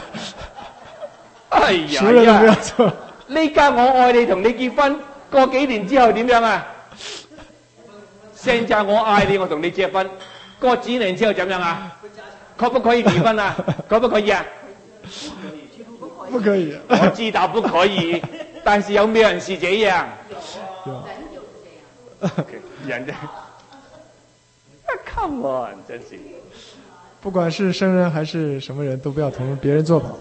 哎呀
熟人都不要
呀，
做。
呢家我愛你同你結婚，過幾年之後點樣啊？現在我愛你，我同你結婚，過幾年之後點樣啊？可不可以離婚啊？可不可以啊？
不可以。
我知道不可以，但是有沒有人是這樣？人家，Come on，真是。
不管是生人還是什麼人，都不要同別人作保。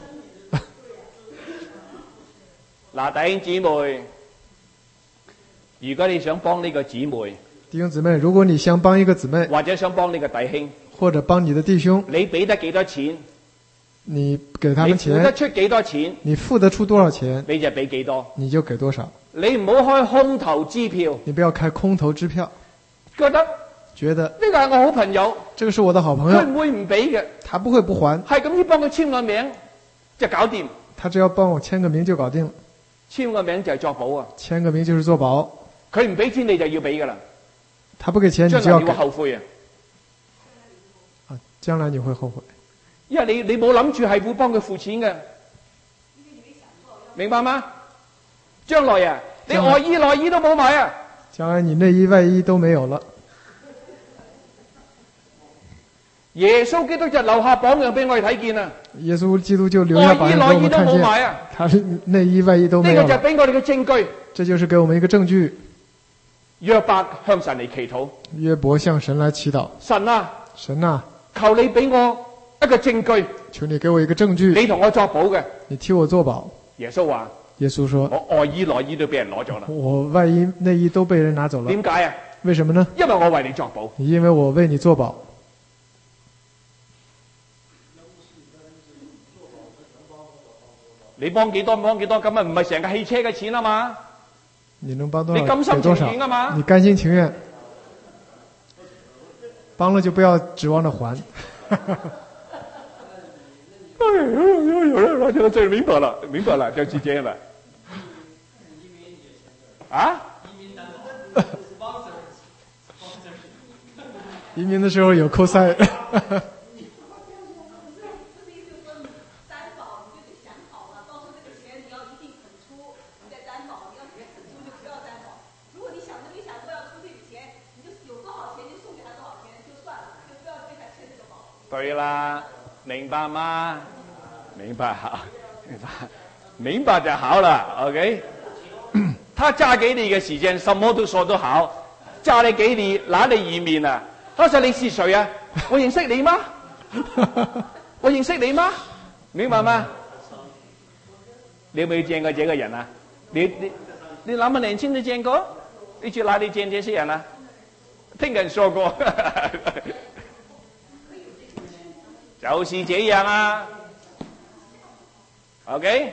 嗱，弟兄姊妹，如果你想幫呢個姊妹，
弟兄姊妹，如果你想幫一個姊妹，
或者想幫呢個弟兄，
或者幫你的弟兄，
你俾得幾多錢？
你給他們
你付得
錢，
出幾多錢，
你付得出多少錢，
你就俾幾多。
你就給多少。
你唔好開空頭支票，
你不要開空頭支票，
覺得
覺得
呢個係我好朋友，
這個是我的好朋友，
佢唔會唔俾嘅，
他不會不還，
係咁要幫佢簽個名就搞掂。
他只要幫我簽個名就搞定了。
簽個名就係作保啊！
簽個名就是作保，
佢唔俾錢你就要俾噶啦，
他不給錢你
將來你會
就要給。
後悔啊！
啊，將來你會後悔，
因為你你冇諗住係會幫佢付錢嘅，明白嗎？將來啊，你
將來
外衣內衣都冇買啊！
將來你內衣外衣都沒有了。
耶穌基督就留下榜樣俾我哋睇見啊！
耶穌基督就留下榜樣給我
外衣內衣都
們看見，
冇買啊！
他是內衣外衣都沒
呢個就係
有了。
俾我哋嘅證據。
這就是給我們一個證據。
約伯向神嚟祈禱，
約伯向神來祈禱，
神啊，
神啊，
求你俾我一個證據，
求你給我一個證據，
你同我作保嘅。
你替我作保。
耶穌話：
耶穌說，
我外衣內衣都俾人攞咗啦。
我外衣內衣都被人拿走了。
點解啊？
為什麼呢？
因為我為你作保。
因為我為你作保。
你幫幾多幫幾多，咁啊唔係成架汽車嘅錢啊嘛？
你能幫多少
你甘心
給多少
情願啊嘛？
你甘心情願，幫了就不要指望着還。
哎呀，這這明白了，明白了，就是這樣了。啊？
移民的時候有扣塞。
對啦，明白嗎？明白好，明白，明白就好了。OK，他嫁給你嘅時間，什麼都說都好，嫁你給你，拿你移民啊？他說你是誰啊？我認識你嗎？我認識你嗎？明白嗎？你有沒有見過這個人啊？你你你那麼年輕就見過？你去哪裡見這些人啊？聽人說過。就是這樣啊 ，OK，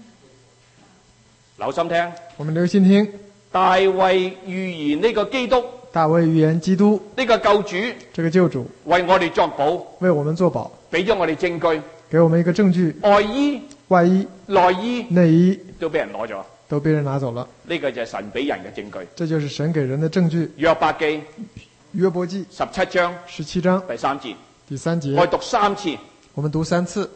留心聽。
我們留心聽。
大衛預言呢個基督，
大衛預言基督
呢個救主，
這個救主
為我哋作保，
為我們作保，
俾咗我哋證據。
給我們一個證據。
外衣、
外衣、
內衣、
內衣
都俾人攞咗，
都被人拿走了。
呢個就係神俾人嘅證據。
這就是神給人的證據。
約伯記
約伯記
十七章
十七章
第三節，
第三節，
我讀三次。
我們讀三次。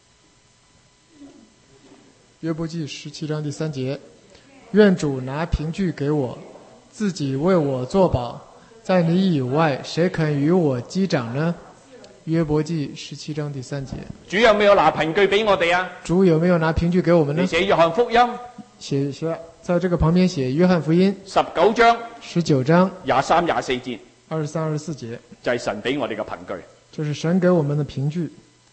約伯記十七章第三節，願主拿憑據給我，自己為我作保，在你以外，誰肯與我擊掌呢？約伯記十七章第三節。
主有沒有拿憑據俾我哋啊？
主有沒有拿憑據給我們呢？
你寫約翰福音，
寫寫在這個旁邊寫約翰福音
十九章
十九章
廿三廿四節，
二十三二十四節，
就係神俾我哋嘅憑據。
這是神給我們的憑據。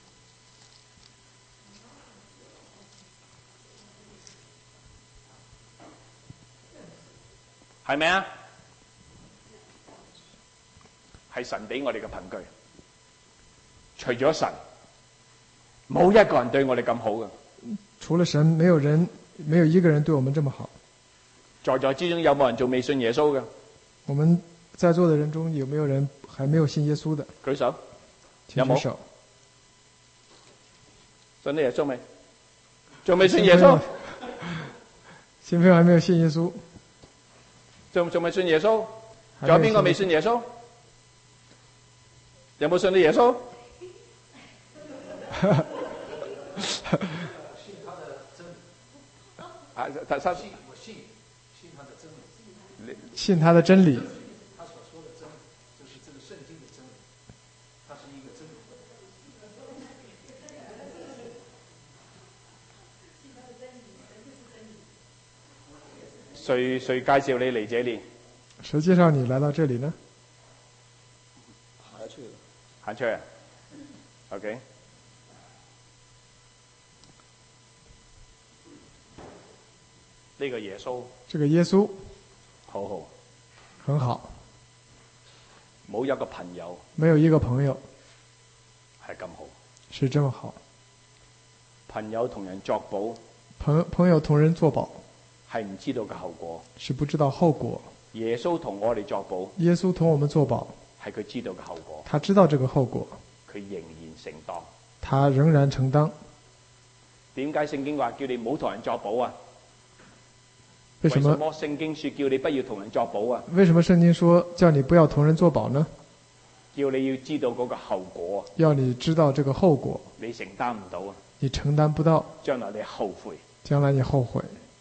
係咪啊？係神俾我哋嘅憑據。除咗神，冇一個人對我哋咁好嘅。
除了神，沒有人，沒有一個人對我們這麼好。
在座之中有冇人仲未信耶穌嘅？
我們在座的人中有沒有人還沒有信耶穌的？
舉手。
請舉手。
信耶穌未？仲未信耶穌？
新朋友还没有信耶稣，
仲仲未信耶穌？
還
仲有邊個未
沒有信
信耶穌？有冇信到耶穌？
信他的真理，
啊，他他
信我信信他的真理，
信他的真理。
他所說的真理就是這個聖經的真理，它是一個真理。
誰誰介紹你嚟這裡？
誰介紹你來到這裡呢？
行去了，
行出嚟。OK。呢個耶穌
這個耶穌
好好，
很好，
冇一個朋友
沒有一個朋友
係咁好。
是這麼好。
朋友同人作保
朋朋友同人作保
係唔知道嘅後果。
是不知道後果。
耶穌同我哋作保
耶穌同我們作保，
係佢知道嘅後果，
他知道這個後果，
佢仍然承當。
他仍然承擔。
點解聖經話叫你唔好同人作保啊？
為什麼？
為什麼聖經說叫你不要同人作保啊？
為什麼聖經說叫你不要同人作保呢？
叫你要知道嗰個後果啊！
要你知道這個後果，
你承擔唔到啊！
你承擔不到，
將來你後悔，
將來你後悔。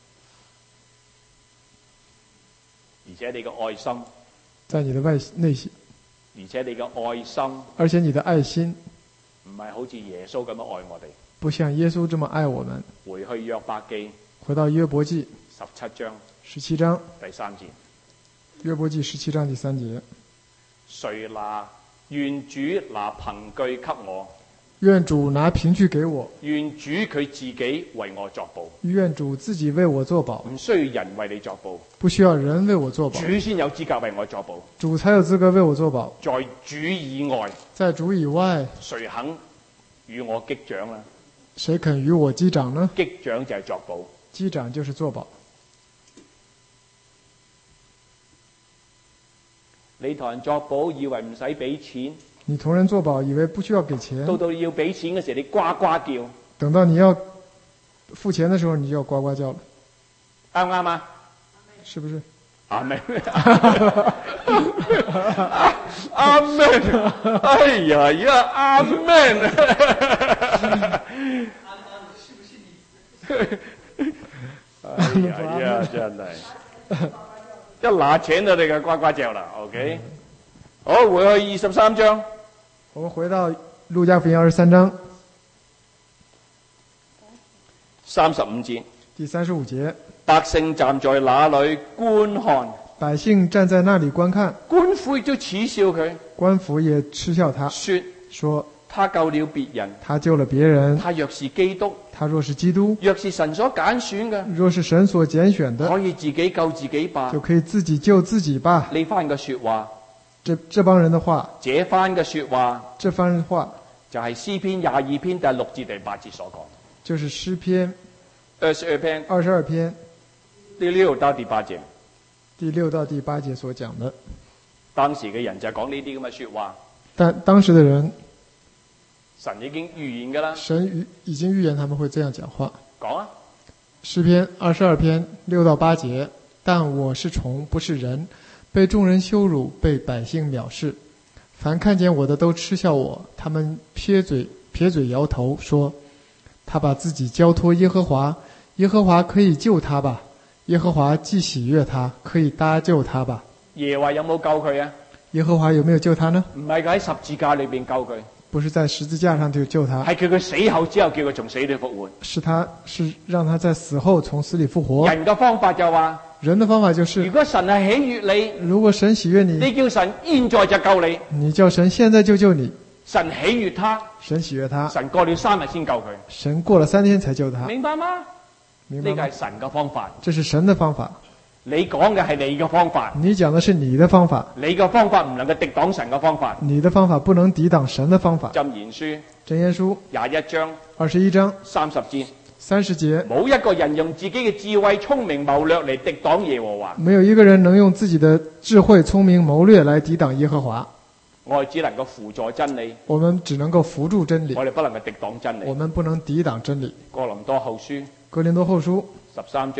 而且你嘅愛心，
在你的外內心，
而且你嘅愛心
而且你的愛心
唔係好似耶穌咁樣愛我哋。
不像耶穌這麼愛我們。
回去約伯記
回到約伯記
十七章
十七章，
第三節，
約伯記十七章第三節，
誰拿願主拿憑據給我，
願主拿憑據給我，
願主佢自己為我作保，
願主自己為我作保，
唔需要人為你作保，
不需要人為我作保，
主先有資格為我作保。
主才有資格為我作保。
在主以外，
在主以外，
誰肯與我擊掌啊？
誰肯與我擊掌呢？
擊掌就係作保。
擊掌就是作保。
你同人作保，以為唔使俾錢，
你同人作保，以為不需要給錢，
到到要俾錢嘅時候，你呱呱叫，
等到你要付錢的時候，你就要呱呱叫了，
啱唔啱啊？
是不是？
阿門，阿門，哎呀呀，阿門，哎呀呀，真係一拿錢就你嘅呱呱叫啦。OK，好，回去二十三章。
我們回到路加福音二十三章
三十五節，
第三十五節，
百姓站在那裏觀看，
百姓站在那裏觀看，
官府亦都恥笑佢，
官府也嗤笑他，
說
說
他救了別人，
他救了別人，
他若是基督，
他若是基督，
若是神所揀選嘅，
若是神所揀選的，
可以自己救自己吧。
就可以自己救自己吧。
呢番嘅說話，
這這幫人的話，
這番嘅說話
這番話
就係詩篇廿二篇第六至第八節所講。
就是詩篇
二十二篇
二十二篇
第六到第八節，
第六到第八節所講的。
當時嘅人就係講呢啲咁嘅說話，
但當時的人，
神已經預言噶啦。
神預已經預言他們會這樣講話。
講啊，
詩篇二十二篇六到八節，但我是蟲，不是人，被眾人羞辱，被百姓藐視。凡看見我的都嗤笑我，他們撇嘴撇嘴搖頭，說：他把自己交託耶和華，耶和華可以救他吧？耶和華既喜悅他，可以搭救他吧？
耶和華有冇救佢啊？
耶和華有沒有救他呢？
唔係佢喺十字架裏邊救佢，
不是在十字架上就救他，
係叫佢死後之後叫佢從死裏復活。
是他是讓他在死後從死裏復活。
人嘅方法就話，
人的方法就是，
如果神係喜悅你，
如果神喜悅你，
你叫神現在就救你，
你叫神現在就救你，
神喜悅他，
神喜悅他，
神過了三日先救佢，
神過了三天才救他，
明白嗎？
明白嗎？
呢個係神嘅方法，
這是神的方法，
你講嘅係你嘅方法，
你講的是你的方法，
你嘅方法唔能夠敵擋神嘅方法。
你的方法不能抵擋神的方法。
箴言書
箴言書
廿一章
二十一章
三十節，
三十節，
冇一個人用自己嘅智慧、聰明、謀略嚟敵擋耶和華。
沒有一個人能用自己的智慧、聰明、謀略來抵擋耶和華。
我哋只能夠輔助真理，
我們只能夠輔助真理，
我哋不能夠敵擋真理。
我們不能抵擋真理。
哥林多後書
哥林多後書
十三章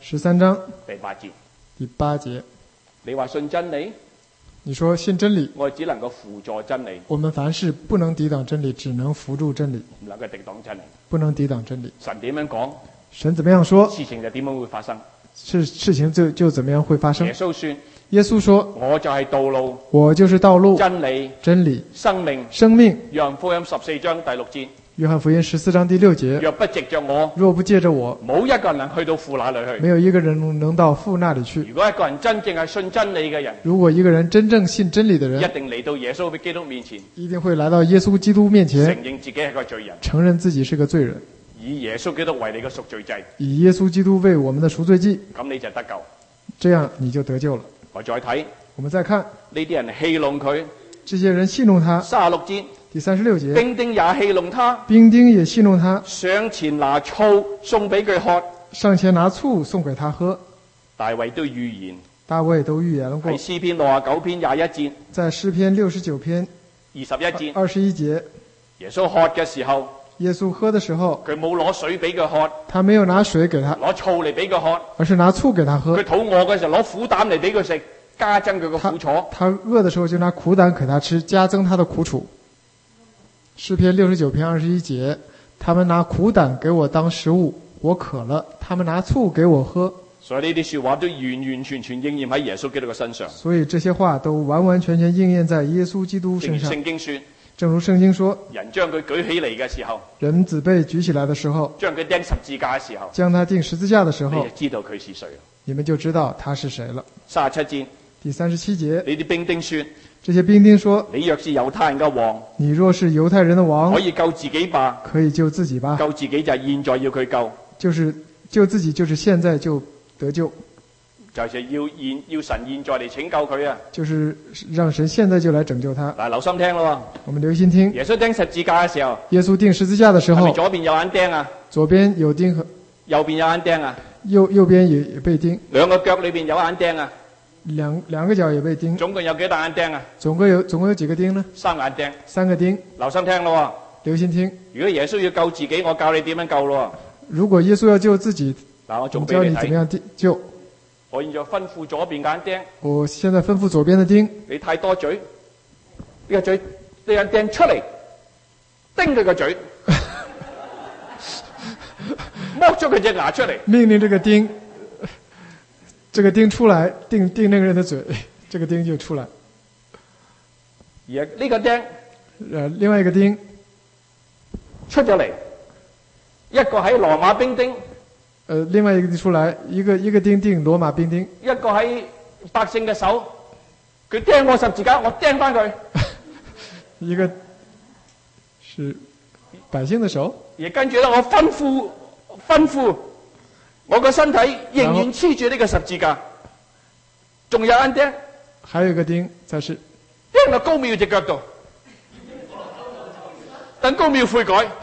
十三章
第八節。
第八節，
你話信真理，
你說信真理，
我哋只能夠輔助真理，
我們凡事不能抵擋真理，只能輔助真理，
唔能夠敵擋真理。
不能抵擋真理。
神點樣講，
神怎麼樣說，
事情就點樣會發生。
事事情就就怎麼樣會發生
耶。穌說：
耶穌說，
我就係道路、
我就是道路、
真理、
真理、
生命。
生命。
約翰福音十四章第六節：
約翰福音十四章第六節，
若不藉着我，
若不借着我，
冇一個人能去到父那裏去。
沒有一個人能到父那裡去。
如果一個人真正係信真理嘅人，
如果一個人真正信真理的人，
一定嚟到耶穌基督面前，
一定會來到耶穌基督面
承
前，
認自己係個罪人，
承認自己是個罪人，
以耶穌基督為你嘅贖罪祭，
以耶穌基督為我們的贖罪祭，
咁你就得救。
這樣你就得救了。
我再睇
我們再看
呢啲人戲弄佢，
這些人戲弄他。
三十六節，
第三十六節，
兵丁也戲弄他，
兵丁也戲弄他，
上前拿醋送俾佢喝。
上前拿醋送給他喝。
大衛都預言
大衛都預言過
喺，詩篇六十九篇廿一節、
在詩篇六十九篇
二十一節，
二十一節，
耶穌喝嘅時候，
耶穌喝的時候，
佢冇攞水俾佢喝，
他沒有拿水給他，
攞醋嚟俾佢喝。
而是拿醋給他喝
佢。肚餓嘅時候攞苦膽嚟俾佢食，加增佢個
他
苦楚。
他餓的時候就拿苦膽給他吃，加增他的苦楚。詩篇六十九篇二十一節，他們拿苦膽給我當食物，我渴了，他們拿醋給我喝。
所以呢啲說話都完完全全應驗喺耶穌基督嘅身上。
所以這些話都完完全全應驗在耶穌基督
正如
身上。
聖經說，
正如聖經說，
人將佢舉起嚟嘅時候，
人子被舉起來的時候，
將佢釘十字架嘅時候，
將他釘十字架的時候
你就，知道佢是誰啦。
你們就知道他是誰了。
三十七節，
第三十七節，
呢啲兵丁說：
這些兵丁說，
你若是猶太人嘅王，
你若是猶太人的王
可，以救自己吧。
可以救自己吧。
救自己就係現在要佢救，
就是救自己，就是現在就得救，
就係要現要神現在嚟拯救佢啊！
就是讓神現在就來拯救他。
嗱，留心聽咯。
我們留心聽，
耶穌釘十字架嘅時候，
耶穌釘十字架的時候
係咪，左邊有眼釘啊？
左邊有釘和
右邊有眼釘啊？
右右邊也也被釘，
兩個腳裏邊有眼釘啊？
兩兩個腳也被釘，
總共有幾大眼釘啊？
總共有總共有幾個釘呢？
三眼釘。
三個釘。
留心聽咯。
留心聽，
如果耶穌要救自己，我教你點樣救咯。
如果耶穌要救自己，
嗱，我
我
做俾你睇。
教你怎麼樣救。
我現在吩咐左邊眼釘，
我現在吩咐左邊的釘，
你太多嘴，呢、這個嘴呢眼釘出嚟，叮佢個嘴，剝咗佢隻牙出嚟。
命令這個釘，這個釘出來，釘釘那個人的嘴，這個釘就出來。
而呢個釘
呃，另外一個釘
出咗嚟，一個喺羅馬兵丁，
呃，另外一個釘出來，一個一個釘釘羅馬兵丁，
一個喺百姓嘅手，佢釘我十字架，我釘翻佢。
一個是百姓的手，
而跟住咧，我吩咐吩咐我個身體仍然黐住呢個十字架，仲有眼釘，
還有一個釘才是
釘落高廟隻腳度，等高廟悔改。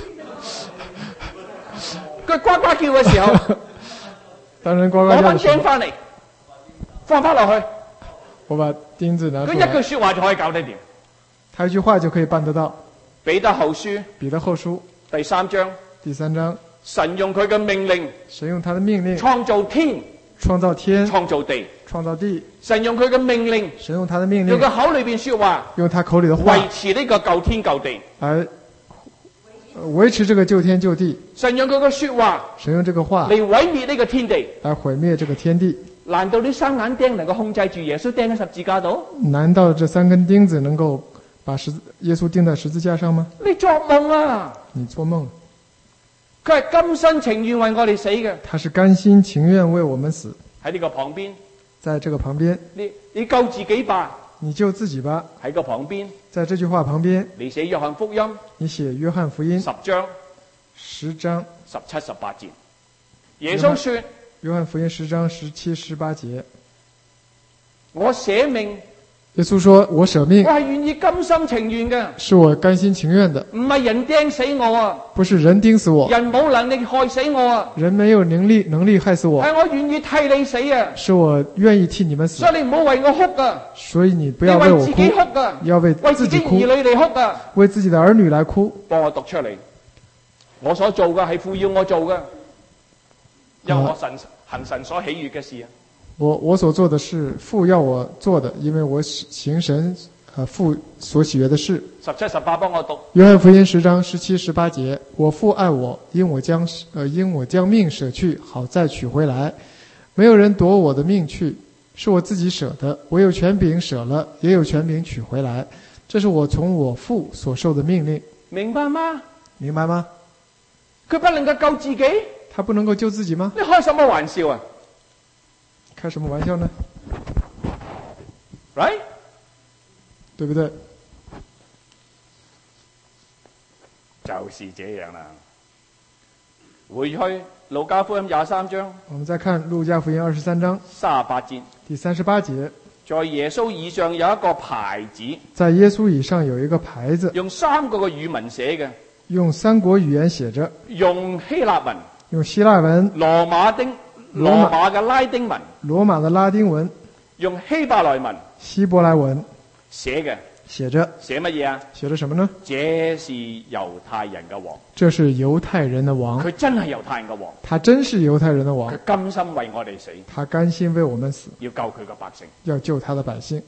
佢呱呱叫嘅時候，
當人呱呱
攞翻
叫的時候，
釘翻嚟，放翻落去，
我把釘子拿出
佢一
來，
句說話就可以搞得掂。
他一句話就可以辦得到。
彼得後書
彼得後書
第三章，
第三章，
神用佢嘅命令
神用他的命令
創造天、
創造天，
創造地。
創造地，
神用佢嘅命令，
神用他的命令
用佢口裏邊說話，
用他口裏的話
維持呢個救天救地。
來呃維持這個救天救地。
神用佢嘅說話
神用這個話
嚟毀滅呢個天地。
來毀滅這個天地。
難道呢三眼釘能夠控制住耶穌釘喺十字架度？
難道這三根釘子能夠把十字耶穌釘在十字架上嗎？
你作夢啊！
你做夢了。
佢係甘心情願為我哋死嘅。
他是甘心情願為我們死。
喺呢個旁邊，
在這個旁邊，
你你救自己吧。
你救自己吧。
喺個旁邊，
在這句話旁邊，
你寫約翰福音
你寫約翰福音
十章
十章
十七十八節，耶穌說：
約翰福音十章十七十八節，
我捨命，
耶穌說：我捨命
我係願意甘心情願嘅，
是我甘心情願的，
唔係人釘死我啊，
不是人釘死我，
人冇能力害死我啊，
人沒有能力能力害死我，
係我願意替你死啊，
是我願意替你們死
所，以你唔好為我哭啊，
所以你不
你
要為我哭
為自己，哭啊，
要為
為自己
自己哭
兒，女嚟哭啊，
為自己的兒女來哭。
幫我讀出嚟，我所做嘅係父要我做嘅，因為我神行神所喜悦嘅事啊。
我我所做的是父要我做的，因为我行神呃父所喜悦的事。
十七、十八幫我讀。
约翰福音十章十七、十八节：我父爱我，因我将呃因我将命舍去，好再取回来。没有人夺我的命去，是我自己舍的。我有权柄舍了，也有权柄取回来。这是我从我父所受的命令。
明白嗎？
明白嗎？
佢不能夠救自己，
他不能夠救自己嗎？
你開什麼玩笑啊
開什麼玩笑呢？
？Right？
對不對？
就是這樣啦。回去路加福音廿三章，
我們再看路加福音二十三章
三十八節，
第三十八節，
在耶穌以上有一個牌子，
在耶穌以上有一個牌子，
用三個嘅語文寫嘅，
用三國語言寫着，
用希臘文、
用希臘文、
羅馬丁、羅
羅馬
馬嘅拉丁文、
羅馬的拉丁文、
用希伯來文
希伯來文
寫嘅，
寫着，
寫乜嘢啊？
寫着什麼呢？
這是猶太人嘅王，
這是猶太人的王，
佢真係猶太人嘅王，
他真是猶太人的王
佢，甘心為我哋死，
他甘心為我們死，
要救佢嘅百姓。
要救他的百姓。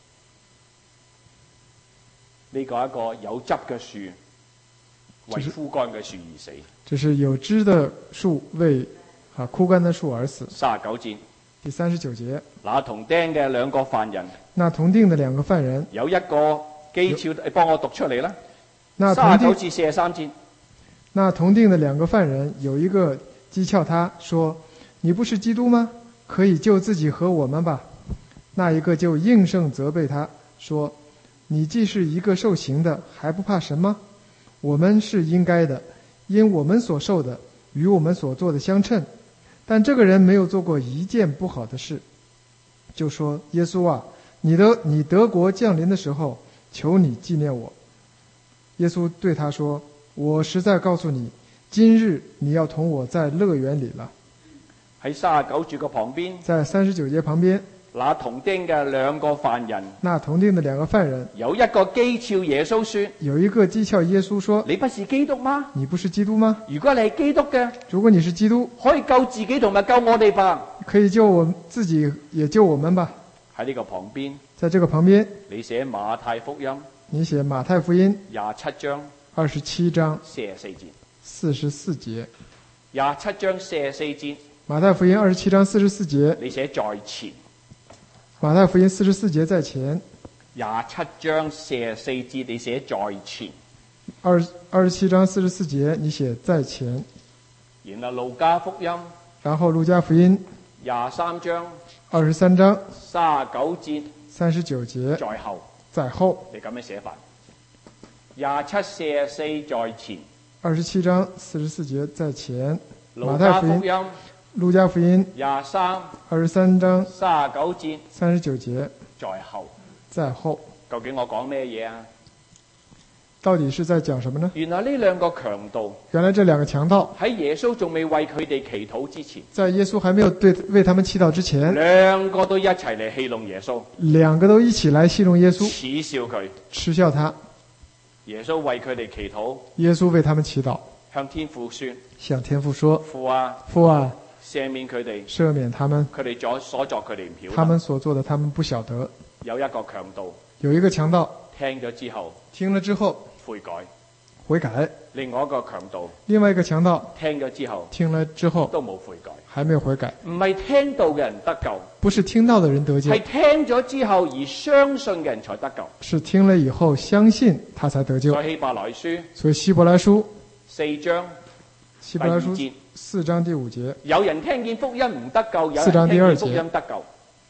呢個係一個有汁嘅樹，為枯乾嘅樹而死。
這是有枝的樹為啊枯乾的樹而死。
三十九節，
第三十九節，
那同釘嘅兩個犯人，
那同定的兩個犯人，
有一個譏誚，你幫我讀出嚟啦。
那同定
三十九至四十三節，
那同定的兩個犯人有一個譏誚他說：“你不是基督嗎？可以救自己和我們吧。”那一個就應聲責備他說：“你既是一個受刑的，還不怕神嗎？我們是應該的，因我們所受的與我們所做的相稱。但這個人沒有做過一件不好的事。”就說：“耶穌啊，你的你得國降臨的時候，求你紀念我。”耶穌對他說：“我實在告訴你，今日你要同我在樂園裏了。”
喺三十九節嘅旁邊，
在三十九節旁邊，
那同釘嘅兩個犯人，
那同定的兩個犯人
有一個譏誚耶穌說：
有一個譏誚耶穌說：“
你不是基督嗎？
你不是基督嗎？
如果你係基督嘅，
如果你是基督，
可以救自己同埋救我哋吧。”
可以救我自己，也救我們吧。
喺呢個旁邊，
在這個旁邊，
你寫馬太福音
你寫馬太福音
廿七章
二十七章
四十四節，
四十四節。
廿七章四十四節，
馬太福音二十七章四十四節，
你寫在前。
馬太福音四十四節在前。
廿七章四十四節，你寫在前。
二二十七章四十四節，你寫在前。
然後路加福音
然後路加福音
廿三章
二十三章
三十九節
三十九節
在後，
在後。
你咁樣寫法。廿七四十四在前，
二十七章四十四節在前。
路
馬太福音
加福音
路加福音
廿三
二十三章
三十九節
三十九節
在後。
在後。
究竟我講咩嘢啊？
到底是在講什麼呢？
原來呢兩個強盜
原來這兩個強盜
喺耶穌仲未為佢哋祈禱之前，
在耶穌還沒有對為他們祈禱之前，
兩個都一齊嚟戲弄耶穌，
兩個都一起來戲弄耶穌，
恥笑佢。
嗤笑他。
耶穌為佢哋祈禱，
耶穌為他們祈禱，
向天父說：
向天父說：
父啊，
父啊，
赦免佢哋，
赦免他們，
佢哋所所作佢哋唔曉得。
他們所做的他們不曉得。
有一個強盜
有一個強盜
聽咗之後
聽了之後
悔改，
悔改，
另外一個強盜
另外一個強盜
聽咗之後
聽了之後
都冇悔改。
還沒有悔改。
唔係聽到嘅人得救，
不是聽到的人得救，
係聽咗之後而相信嘅人才得救。
是聽了以後相信他才得救。
在希伯來書
所以希伯來書
四章
希伯來書
第二節，
四章第五節，
有人聽見福音唔得救，有
四章第二節
人聽見福音得救。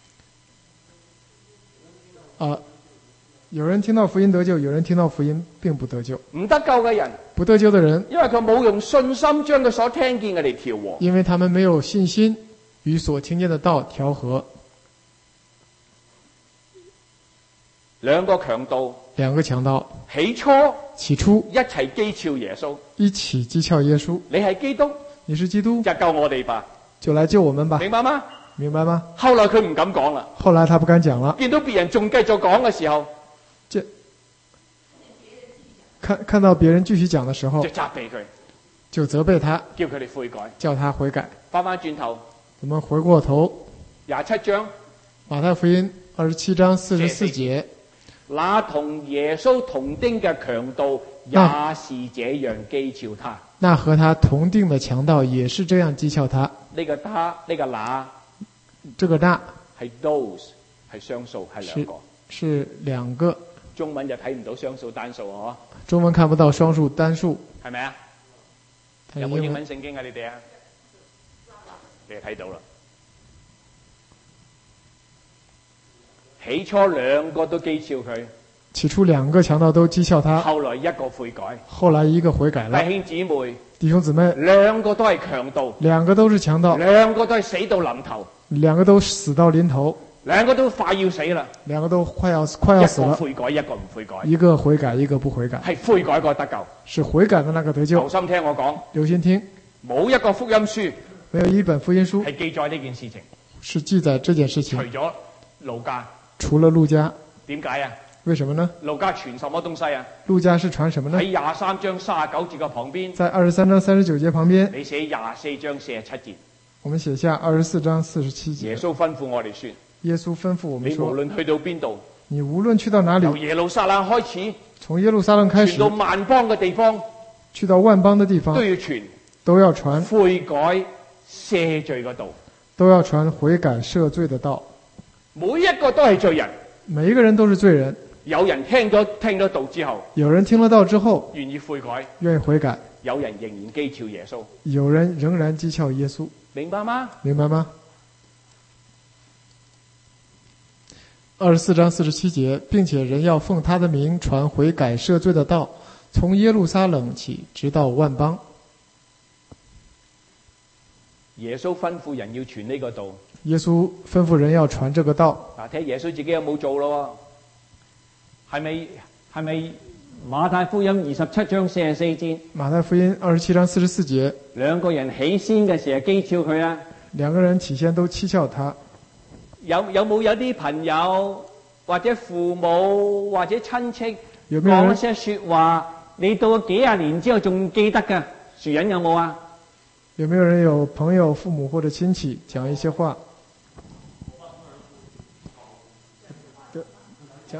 啊，有人聽到福音得救，有人聽到福音並不得救。
唔得救嘅人，
不得救的人，
因為佢冇用信心將佢所聽見嘅嚟調和。
因為他們沒有信心與所聽見的道調和。
兩個強盜，
兩個強盜
起初
起初
一齊譏誚耶穌，
一起譏誚耶穌：“
你係基督，
你是基督，
就救我哋吧。”
就來救我們吧。
明白嗎？
明白嗎？
後來佢唔敢講啦，
後來他不敢講了，
見到別人仲繼續講嘅時候，
這看看到別人繼續講的時候
就，責備佢，
就責備他，
叫佢哋悔改。
叫他悔改。
翻翻轉頭，
我们回過頭，
廿七章，
馬太福音二十七章四十四節，
那同耶穌同釘嘅強盜也是這樣譏誚他。
那和他同定的強盜也是這樣譏誚他。
呢個他，呢個那，
這個那
係 those 係雙數，係兩個。
是兩個。
中文就睇唔到雙數單數嗬。
中文看不到雙數單數，
係咪啊？有冇英文聖經啊？你哋啊？你就睇到啦。起初兩個都譏誚佢，
起初兩個強盜都譏誚他，
後來一個悔改，
後來一個悔改了。
弟兄姊妹，
弟兄姊妹，
兩個都係強盜，
兩個都是強盜，
兩個都係死到臨頭，
兩個都死到臨頭，
兩個都快要死啦，
兩個都快要快要死了。
一個悔改，一個唔悔改，
一個悔改，一個不悔改，
係悔改個得救，
是悔改的那個得救。
留心聽我講，
留心聽，
冇一個福音書
沒有一本福音書
係記載呢件事情，
是記載這件事情，
除咗路加。
除了路加。
點解啊？
為什麼呢？
路加傳什麼東西啊？
路加是傳什麼呢？
喺廿三章三十九節嘅旁邊，
在二十三章三十九節旁邊，
你寫廿四章四十七節。
我們寫下二十四章四十七節。
耶穌吩咐我哋說，
耶穌吩咐我們
你
說，
無論去到邊度，
你無論去到哪
由
裡，
耶路撒冷開始，
從耶路撒冷開
傳
始
到萬邦嘅地方，
去到萬邦的地方
都要傳
都要傳
悔改赦罪嘅道，
都要傳悔改赦罪的道。
每一個都係罪人，
每一個人都是罪人。
有人聽咗聽咗道之後，
有人聽了道之後
願意悔改，
願意悔改，
有人仍然譏誚耶穌，
有人仍然譏誚耶穌。
明白嗎？
明白嗎？二十四章四十七節，並且人要奉他的名傳悔改赦罪的道，從耶路撒冷起，直到萬邦。
耶穌吩咐人要傳呢個道，
耶穌吩咐人要傳這個道。
嗱，睇耶穌自己有冇做咯？係咪係咪
馬太福音二十七章四十四節？
馬太福音二十七章四十四節，
兩個人起先嘅時候譏誚佢啊。
兩個人起先都譏誚他。
有有冇有啲朋友或者父母或者親戚
有沒有人
講一些說話，你到咗幾廿年之後仲記得㗎？樹人有冇啊？
有沒有人有朋友、父母或者親戚講一些話？講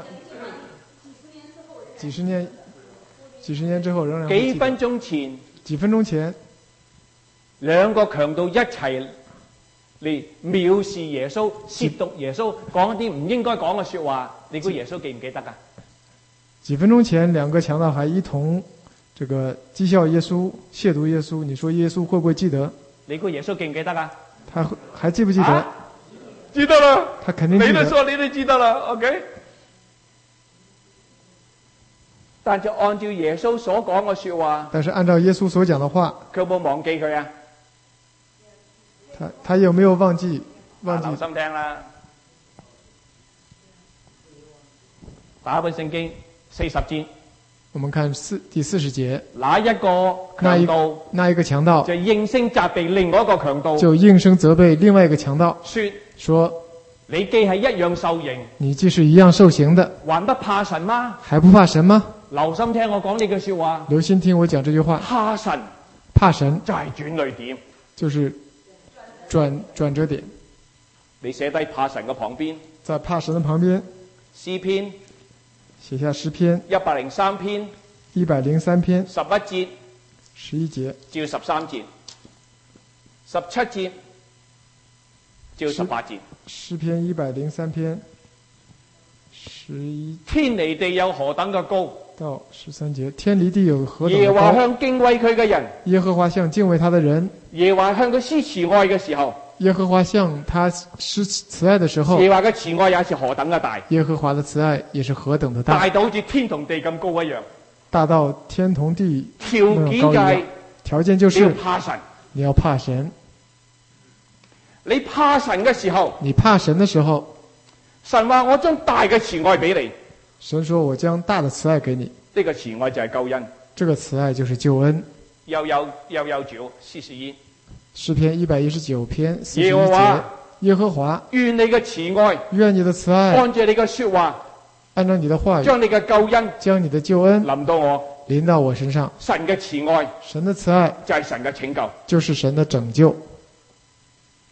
幾十年，幾十年之後仍然會記得。
幾分鐘前，
幾分鐘前，
兩個強盜一齊嚟藐視耶穌、褻瀆耶穌，講一啲唔應該講嘅說話，你估耶穌記唔記得㗎？
幾分鐘前，兩個強盜還一同這個譏笑耶穌、褻瀆耶穌，你說耶穌會不會記得？
你估耶穌記唔記得啊？
他還記不記得？
啊、記得啦，
他肯定記得。
你都說你都記得啦 ，OK？但就按照耶穌所講嘅說話，
但是按照耶穌所講的話，
佢有冇忘記佢啊？
他他有沒有忘記？忘記。
留心聽啦，打本聖經四十節，
我們看四第四十節，
那一個強盜，
那一個強盜
就應聲責備另外一個強盜，
就應聲責備另外一個強盜，
說
說
你既係一樣受刑，
你既是一樣受刑的，
還不怕神嗎？
還不怕神嗎？
留心聽我講呢句說話，
留心聽我講這句話。
怕神，
怕神
就係轉捩點，
就是轉轉折點。
你寫低怕神嘅旁邊，
在怕神的旁邊，
詩篇
寫下詩篇
一百零三篇
一百零三篇
十一節
十一節
至十三節，十七節至十八節。
詩篇一百零三篇十一
天離地有何等嘅高，
到十三節，天離地有何等
耶和華
的高？
向敬畏佢嘅人，
耶和華向敬畏他的人，
耶和華向佢施慈愛嘅時候，
耶和華向他施慈愛的時候，
耶和華嘅慈愛也是何等嘅大，
耶和華的慈愛也是何等的大，
大到好似天同地咁高一樣。
大到天同地
條件就係
條件就
你要
是
怕神，
你要怕神。
你怕神嘅時候，
你怕神的時候，
神話我將大嘅慈愛俾你，
神說我將大的慈愛給你，
呢個慈愛就係救恩。
這個慈愛就是救恩。
又有又有九四十一，
詩篇一百一十九篇四十一
耶和
節
華，
耶和華，
願你嘅慈愛
願你的慈愛
按照你嘅說話，
按照你的話語，
將你嘅救恩
將你的救恩
臨到我。
臨到我身上。
神嘅慈愛
神的慈愛
就係神嘅拯救，
就是神的拯救，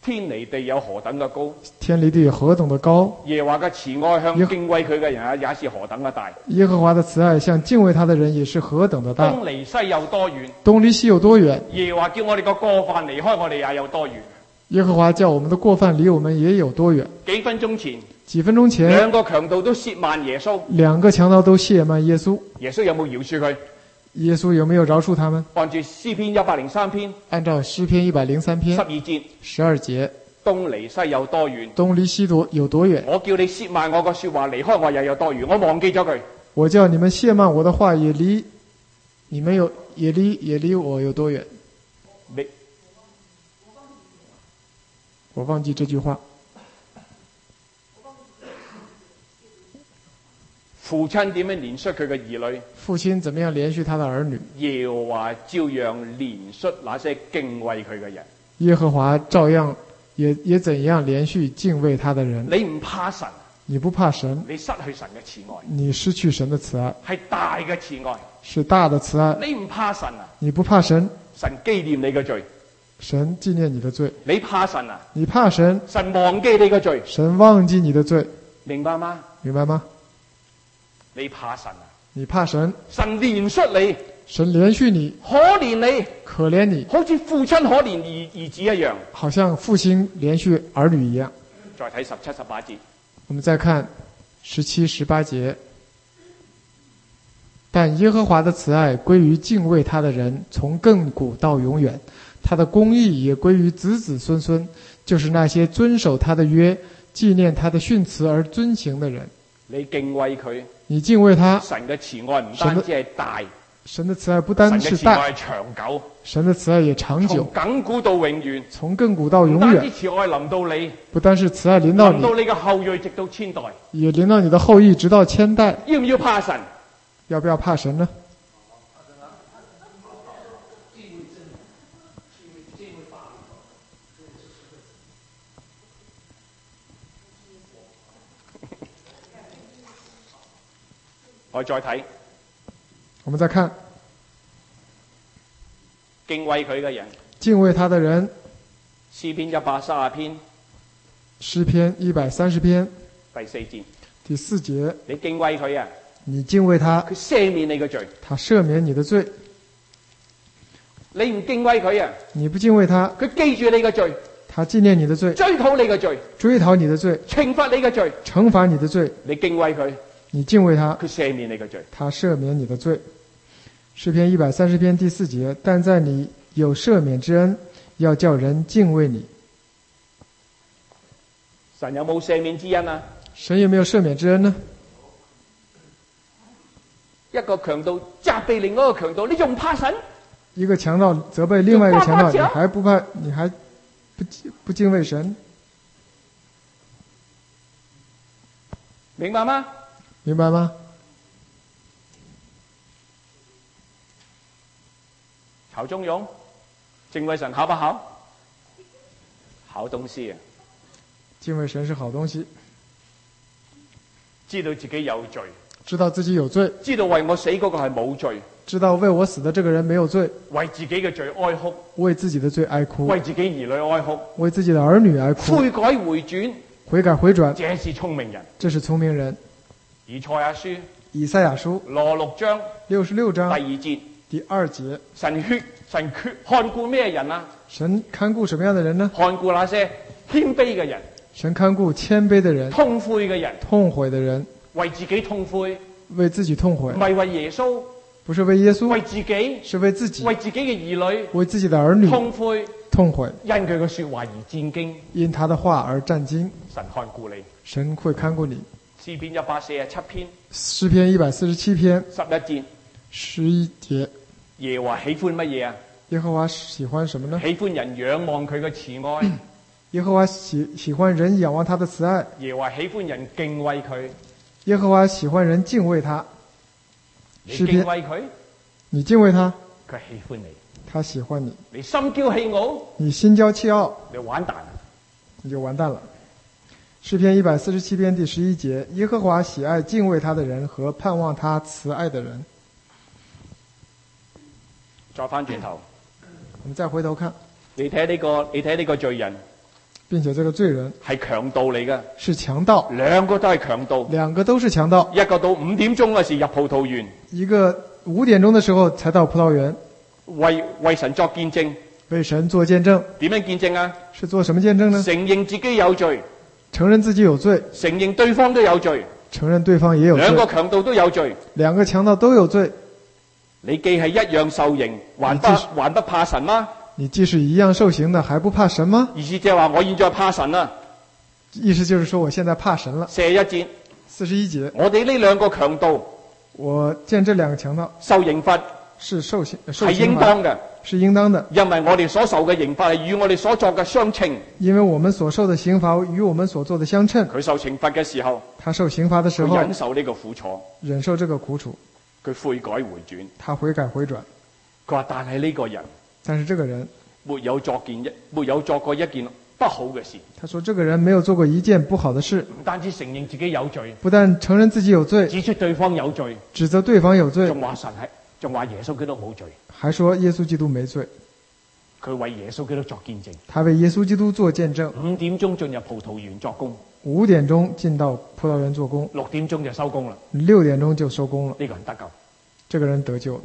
天離地有何等嘅高，
天離地有何等的高，
耶和華嘅慈愛向
耶
敬畏佢嘅人啊，也是何等嘅大。
耶和華的慈愛向敬畏他的人也是何等的大。
東離西有多遠？
東離西有多遠？
耶和華叫我哋個過犯離開我哋也有多遠？
耶和華叫我們的過犯離我們也有多遠？
幾分鐘前，
幾分鐘前，
兩個強盜都褻慢耶穌，
兩個強盜都褻慢耶穌，
耶穌有冇饒恕佢？
耶穌有沒有饒恕他們？
按住詩篇一百零三篇
按照詩篇一百零三篇
十二節，
十二節，
東離西有多遠？
東離西多有多遠？
我叫你褻慢我個說話，離開我又有多遠？我忘記咗佢。
我叫你們褻慢我的話，也離你們有也離也離我有多遠？
你
我忘記這句話。
父親點樣憐恤佢嘅兒女？
父親怎麼樣憐恤他的兒女？
耶和華照樣憐恤那些敬畏佢嘅人。
耶和華照樣也也怎樣憐恤敬畏他的人？
你唔怕神，
你不怕神，
你失去神嘅慈愛，
你失去神的慈愛，
係大嘅慈愛。
是大的慈愛。
你唔怕神啊？
你不怕神，
神紀念你嘅罪。
神紀念你的罪。
你怕神啊？
你怕神，
神忘記你嘅罪。
神忘記你的罪。
明白嗎？
明白嗎？
你怕神啊？
你怕神，
神憐恤你，
神憐恤你，
可憐你，
可憐你，
好似父親可憐兒兒子一樣。
好像父親憐恤兒女一樣。
再睇十七十八節，
我們再看十七十八節。但耶和華的慈愛歸於敬畏他的人，從亘古到永遠，他的公義也歸於子子孫孫，就是那些遵守他的約，紀念他的訓詞而遵行的人。
你敬畏佢，
你敬畏他，
神嘅慈愛唔單止係大，
神的慈愛不單是大，
神嘅慈愛係長久，
神的慈愛也長久，
從亘古到永遠，
從亘古到永
唔單止
遠。
慈愛臨到你，
不單是慈愛臨到你，
臨到你嘅後裔直到千代。
也臨到你的後裔直到千代。
要唔要怕神？
要不要怕神呢？
我再睇，
我們再看
敬畏佢嘅人，
敬畏他的人，
詩篇一百三十篇
詩篇一百三十篇
第四節，
第四節，
你敬畏佢啊，
你敬畏他，
佢赦免你嘅罪；
他赦免你的罪。
你唔敬畏佢啊，
你不敬畏他，
佢記住你嘅罪，
他紀念你的罪，
追討你嘅罪，
追討你的罪，
懲罰你嘅罪。
懲罰你的罪。
你敬畏佢，
你敬畏他，
佢赦免你嘅罪。
他赦免你的罪。詩篇一百三十篇第四節，但在你有赦免之恩，要叫人敬畏你。
神有冇赦免之恩啊？
神有沒有赦免之恩呢？
一個強盜責備另外一個強盜，你仲唔怕神？
一個強盜責備另外一個強盜，
就
你還不怕？你還不不敬畏神？
明白嗎？
明白嗎？
考中庸，敬畏神考不考？好東西啊！
敬畏神是好東西。
知道自己有罪，
知道自己有罪，
知道為我死嗰個係冇罪，
知道為我死的這個人沒有罪，
為自己嘅罪哀哭，
為自己的罪哀哭，
為自己兒女哀哭，
為自己的兒女哀哭，
悔改回轉，
悔改回轉，
這是聰明人。
這是聰明人。
以賽亞書
以賽亞書
羅六章
六十六章
第二節，
第二節，
神血神缺看顧咩人啊？
神看顧什麼樣的人呢？
看顧那些謙卑嘅人，
神看顧謙卑的人，
痛悔嘅人，
痛悔的人，
為自己痛悔，
為自己痛悔，
唔係為耶穌，
不是為耶穌，
為自己，
是為自己，
為自己嘅兒女，
為自己的兒女
痛悔，
痛悔，
因佢嘅說話而戰驚。
因他的話而戰驚。
神看顧你。
神會看顧你。
詩篇一百四十七篇
詩篇一百四十七篇
十一節，
十一節，
耶和華喜歡乜嘢啊？
耶和華喜歡什麼呢？
喜歡人仰望佢嘅慈愛。
耶和華喜喜歡人仰望他的慈愛。
耶和華喜歡人敬畏佢。
耶和華喜歡人敬畏他。
你敬畏佢，
你敬畏他，
佢喜歡你。
他喜歡你。
你心驕氣傲，
你心驕氣傲，
你完蛋，
你就完蛋了。詩篇一百四十七篇第十一節，耶和華喜愛敬畏他的人和盼望他慈愛的人。
再翻轉頭，
我們再回頭看，
你睇呢個，你睇呢個罪人，
并且这个罪人
係強盜嚟嘅，
是強盜，
兩個都係強盜。
兩個都是強盜。
一個到五點鐘嘅時入葡萄園，
一個五點鐘的時候才到葡萄園，
為為神作見證。
為神做見證。
點樣見證啊？
是做什麼見證呢？
承認自己有罪，
承認自己有罪，
承認對方都有罪，
承認對方也有罪。
兩個強盜都有罪，
兩個強盜都有罪。
你既係一樣受刑，還不還不怕神嗎？
你既是一樣受刑的，還不怕神嗎？
意思即係話我現在怕神啦。
意思就是說我現在怕神了。
四十一節，
四十一節，
我哋呢兩個強盜，
我見這兩個強盜
受刑罰
是受刑受
係
刑
應當嘅，
是應當的，
因為我哋所受嘅刑罰係與我哋所作嘅相稱。
因為我們所受的刑罰與我們所做的相稱。
佢受懲罰嘅時候，
他受刑罰的時候
佢忍受呢個苦楚，
忍受這個苦楚，
佢悔改回轉。
他悔改回轉。
佢話：但係呢個人
但是這個人
沒有作件一沒有作過一件不好嘅事。
他說：“這個人沒有做過一件不好的事，
唔單止承認自己有罪，
不但承認自己有罪，
指出對方有罪，
指責對方有罪，
仲話神係，仲話耶穌基督冇罪。
還說耶穌基督沒罪。
佢為耶穌基督作見證。
他為耶穌基督做見證。
五點鐘進入葡萄園作工，
五點鐘進到葡萄園做工，
六點鐘就收工啦。
六點鐘就收工了。
呢個人得救，
這個人得救。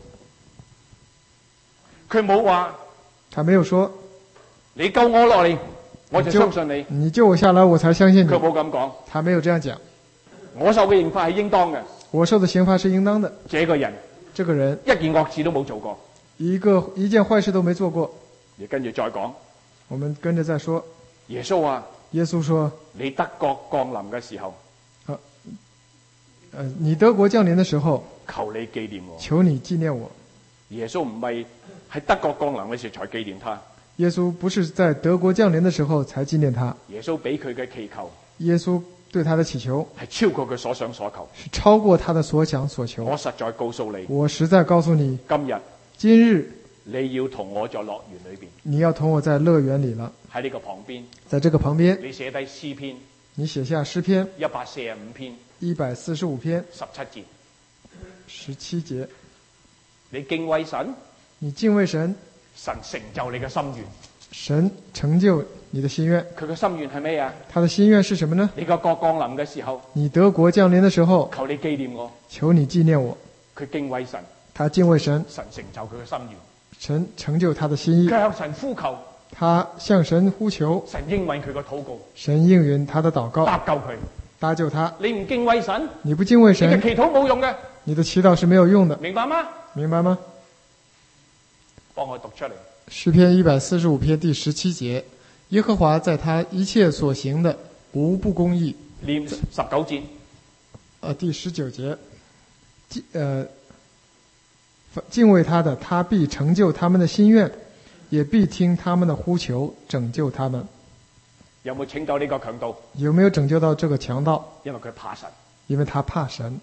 佢冇話
他沒有說
你救我落嚟，我就相信你。
你救我下來，我才相信你。
佢冇咁講，
他沒有這樣講。
我受嘅刑罰係應當嘅。
我受的刑罰是應當的。
這個人，
這個人
一件惡事都冇做過，
一個一件壞事都沒做過。
你跟住再講，
我們跟着再說。
耶穌話：
耶穌說，
你德國降臨嘅時候，
啊，呃，你德國降臨的時候，
求你紀念我。
求你紀念我。
耶穌唔係喺德國降臨嘅時候才紀念他。
耶穌不是在德國降臨的時候才紀念他。
耶穌俾佢嘅祈求，
耶穌對他的祈求
係超過佢所想所求，
是超過他的所想所求。
我實在告訴你，
我實在告訴你，
今日
今日
你要同我在樂園裏邊，
你要同我在樂園裏了。
喺呢個旁邊，
在這個旁邊，
你寫低詩篇，
你寫下詩篇
一百四十五篇，
一百四十五篇
十七節，
十七節。
你敬畏神，
你敬畏神，
神成就你嘅心願。
神成就你的心願。
佢嘅心願係咩啊？
他的心願是什麼呢？
你個國降臨嘅時候，
你德國降臨的時候，
求你紀念我。
求你紀念我。
佢敬畏神，
他敬畏神，
神成就佢嘅心願。
神成就他的心意。
佢向神呼求，
他向神呼求，
神應允佢個禱告，
神應允他的禱告，
搭救佢。
搭救他。
你唔敬畏神，
你不敬畏
你嘅
神，
祈禱冇用嘅，
你的祈禱是沒有用的，
明白嗎？
明白嗎？
幫我讀出嚟。
詩篇一百四十五篇第十七節：耶和華在他一切所行的無不公義。
念十九節。
呃，第十九節，敬呃敬畏他的，他必成就他們的心願，也必聽他們的呼求，拯救他們。
有冇拯救呢個強盜？
有沒有拯救到這個強盜？
因為佢怕神。
因為他怕神。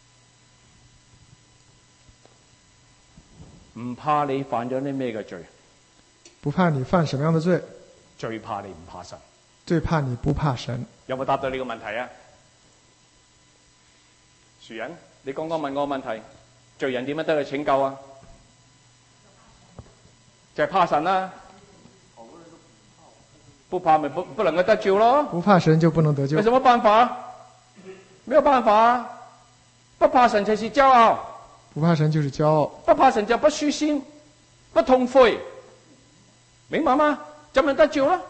唔怕你犯咗啲咩嘅罪，
不怕你犯什麼樣的罪，
最怕你唔怕神。
最怕你不怕神。
有冇答到呢個問題啊？樹人，你剛剛問我個問題，罪人點樣得去拯救啊？就係、是、怕神啦、啊，不怕咪不不能夠得救咯。
不怕神就不能得救。
有什麼辦法？沒有辦法，不怕神才是驕傲。
不怕神就是驕傲，
不怕神就不舒心，不痛悔，明白嗎？怎樣得救啦？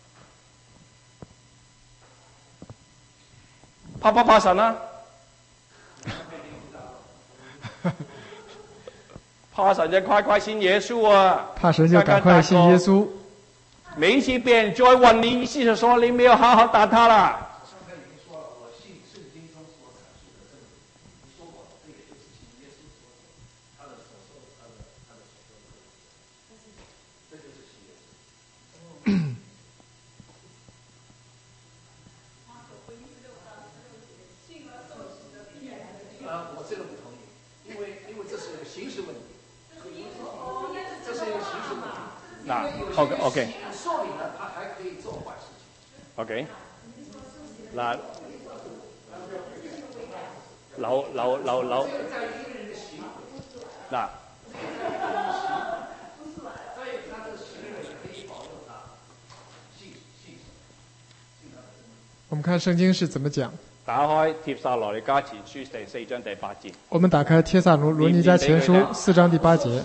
怕不怕神啊？怕神就快快信耶穌啊！
怕神就趕快信耶穌。
每一次別人再問你意思，就說你沒有好好答他啦。嗱 ，OK OK， OK， 嗱，留留留留，嗱，
我们看圣经是怎么讲。
打開帖撒羅尼迦前書第四章第八節。
我们打开帖撒罗罗尼迦前书四章第八节。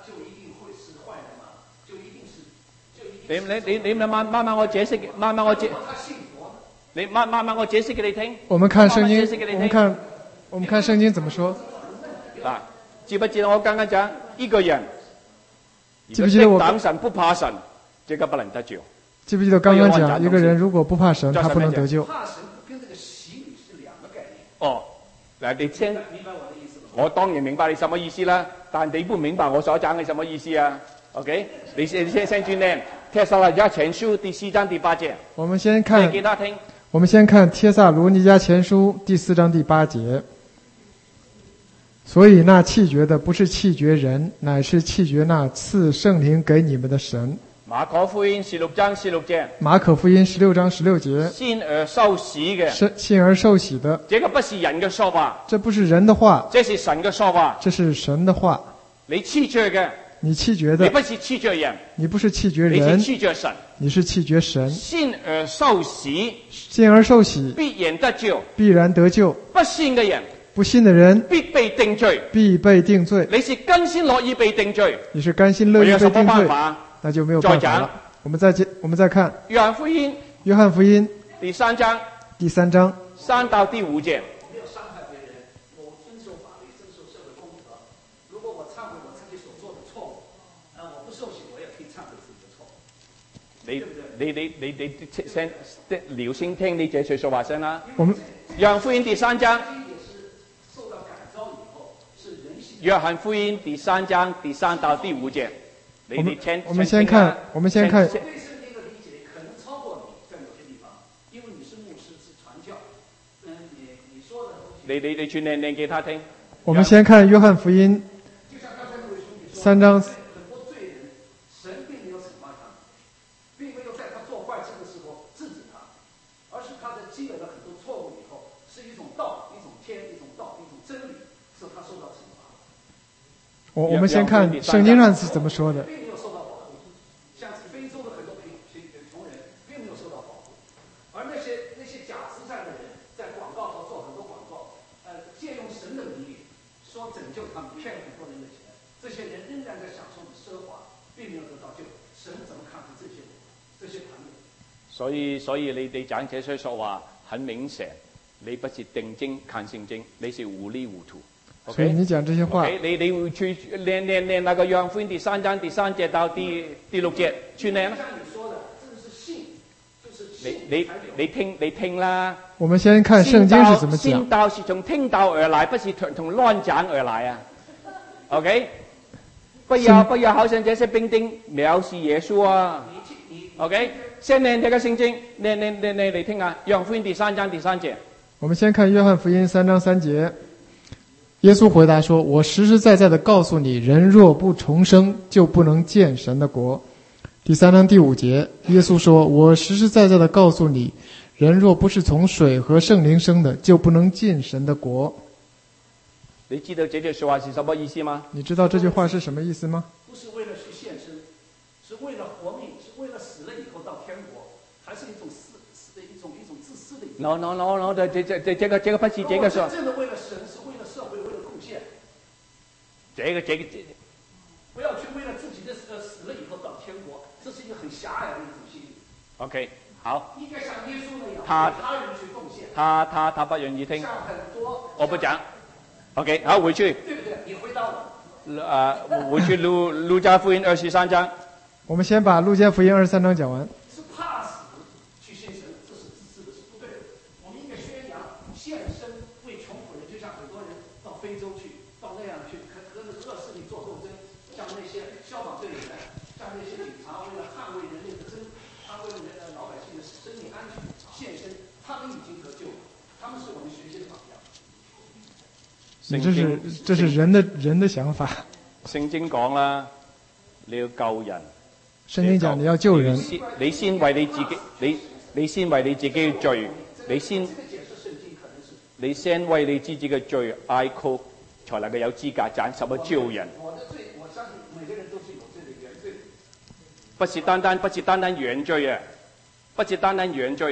你你你你慢慢慢我解釋，慢慢我解，你慢慢慢我解釋給你聽。
我们看圣经
慢慢解釋給你，聽
我们看我们看圣經怎么说。
嗱，知不知道我剛剛講一個人，
記不記得我
如果敵擋神不怕神，這個不能得救。
记不记得刚刚讲一个人如果不怕神，他不能得救。
怕神跟这个洗礼是两个概念。
哦，嗱，你聽，
明白我的意思吗？
我當然明白你什麼意思啦，但你不明白我所講嘅什麼意思啊 ？OK， 你先你先先轉念，帖撒羅尼迦前書第四章第八節，
我们先
你
看
給他聽。
我们先看帖撒罗尼迦前书第四章第八節。所以那棄絕的不是棄絕人，乃是棄絕那賜聖靈給你們的神。
馬可福音十六章十六節，
馬可福音十六章十六節，
信而受洗嘅，
是信而受洗的，
這個不是人嘅說話，
這不是人的話，
這是神嘅說話。
這是神的話。
你棄絕嘅，
你棄絕的，
你不是棄絕人，
你不是棄絕
你是
人，
棄絕神。
你是棄絕神。
信而受洗，
信而受洗，
必然得救；
必然得救。
不信嘅人，
不信的人
必被定罪。
必被定罪。
你是甘心樂意被定罪，
你是甘心樂意
我有什麼
被定罪，
辦法？
那就沒有辦法了。我們再接，我們再看
約翰福音
約翰福音
第三章
第三章
三到第五節。
没有伤害别人，我遵守法律，遵守社会公德。如果我忏悔我自己所做的错误，啊，我不受洗，我也可以忏悔自己的错误。
你你你你你先留心聽你這句說話先啦。
我們
約翰福音第三章，
也是受到感召以后，是人性。
約翰福音第三章第三到第五節。你
我們
你聽
我們先看我們先看
对圣经的理解可能超過你在某些地方，因為你是牧師，是傳教。嗯，你你說的東西，
你你你轉念念給他聽。
我們先看約翰福音
就像剛才那位兄弟說，
三章
很多罪人，神並沒有懲罰他們，並沒有在他做壞事的時候制止他，而是他在積累了很多錯誤以後，是一種道、一種天、一種道、一種真理，使他受到懲罰。
我我們先看聖經上是怎麼說的。
並沒有受到保護，像非洲的很多貧貧窮人並沒有受到保護，而那些那些假慈善的人在廣告上做很多廣告，呃，借用神的名義說拯救他們，騙很多人的錢，這些人仍然在享受着奢華，並沒有得到救。神怎麼看待這些人這些朋友？
所以所以你你講這些說話很明顯，你不是定睛看聖經，你是糊裡糊塗。
所以你講這些話，
Okay? 你你會去念念念那個約翰福音第三章第三節到第第六節去念啦。
像你說的，這是信，就是
你
信
你
才有
你聽你聽啦。
我們先看聖經是怎麼
信
講。
道是從聽道而來，不是從從亂講而來啊。OK， 不要不要好像這些兵丁藐視耶穌啊。OK， 先念這個聖經，念念念念你聽啊。約翰福音第三章第三節。
我們先看約翰福音三章三節。耶穌回答說：我實實在在的告訴你，人若不重生，就不能見神的國。第三章第五節，耶穌說：我實實在在的告訴你，人若不是從水和聖靈生的，就不能進神的國。
你知道這句說話是什麼意思嗎？
你知道這句話是什麼意思嗎？
不是為了去獻身，是為了活命，是為了死了以後到天國，還是一種私私的一種一種自私的一種。
No no no no，這這這這個這個不是這個說。
真正的為了神，是為了社會，為了貢獻。
這個這個這
不要去為了自己的呃死了以後到天國，這是一個很狹隘的一種心理。
OK，好。
應該像耶穌那樣，
他
為他人去貢獻。
他他他不願意聽，
像很多，
我不講。OK，好，回去。
對不對？你回答我。
呃，回去路路加福音二十三章。
我們先把路加福音二十三章講完。
是怕死去獻身，這是自私的，是不對的。我們應該宣揚獻身為窮苦人，就像很多人到非洲去，到那樣去和和那惡勢力做鬥爭，像那些消防隊員，像那些警察，為了捍衛人類的真，捍衛人呃老百姓的生命安全獻身，他們已經得救了，他們是我們學習的榜樣。
你這是這是人的人的想法。
聖經講啦，你要救人。
聖經講你要救人。
你先你先為你自己，你你先為你自己嘅罪，你先你先為你自己嘅罪哀哭，才能夠有資格賺什麼救人。
我的罪，我相信每個人都是有罪的原罪。
不是單單不是單單原罪啊，不是單單原罪啊，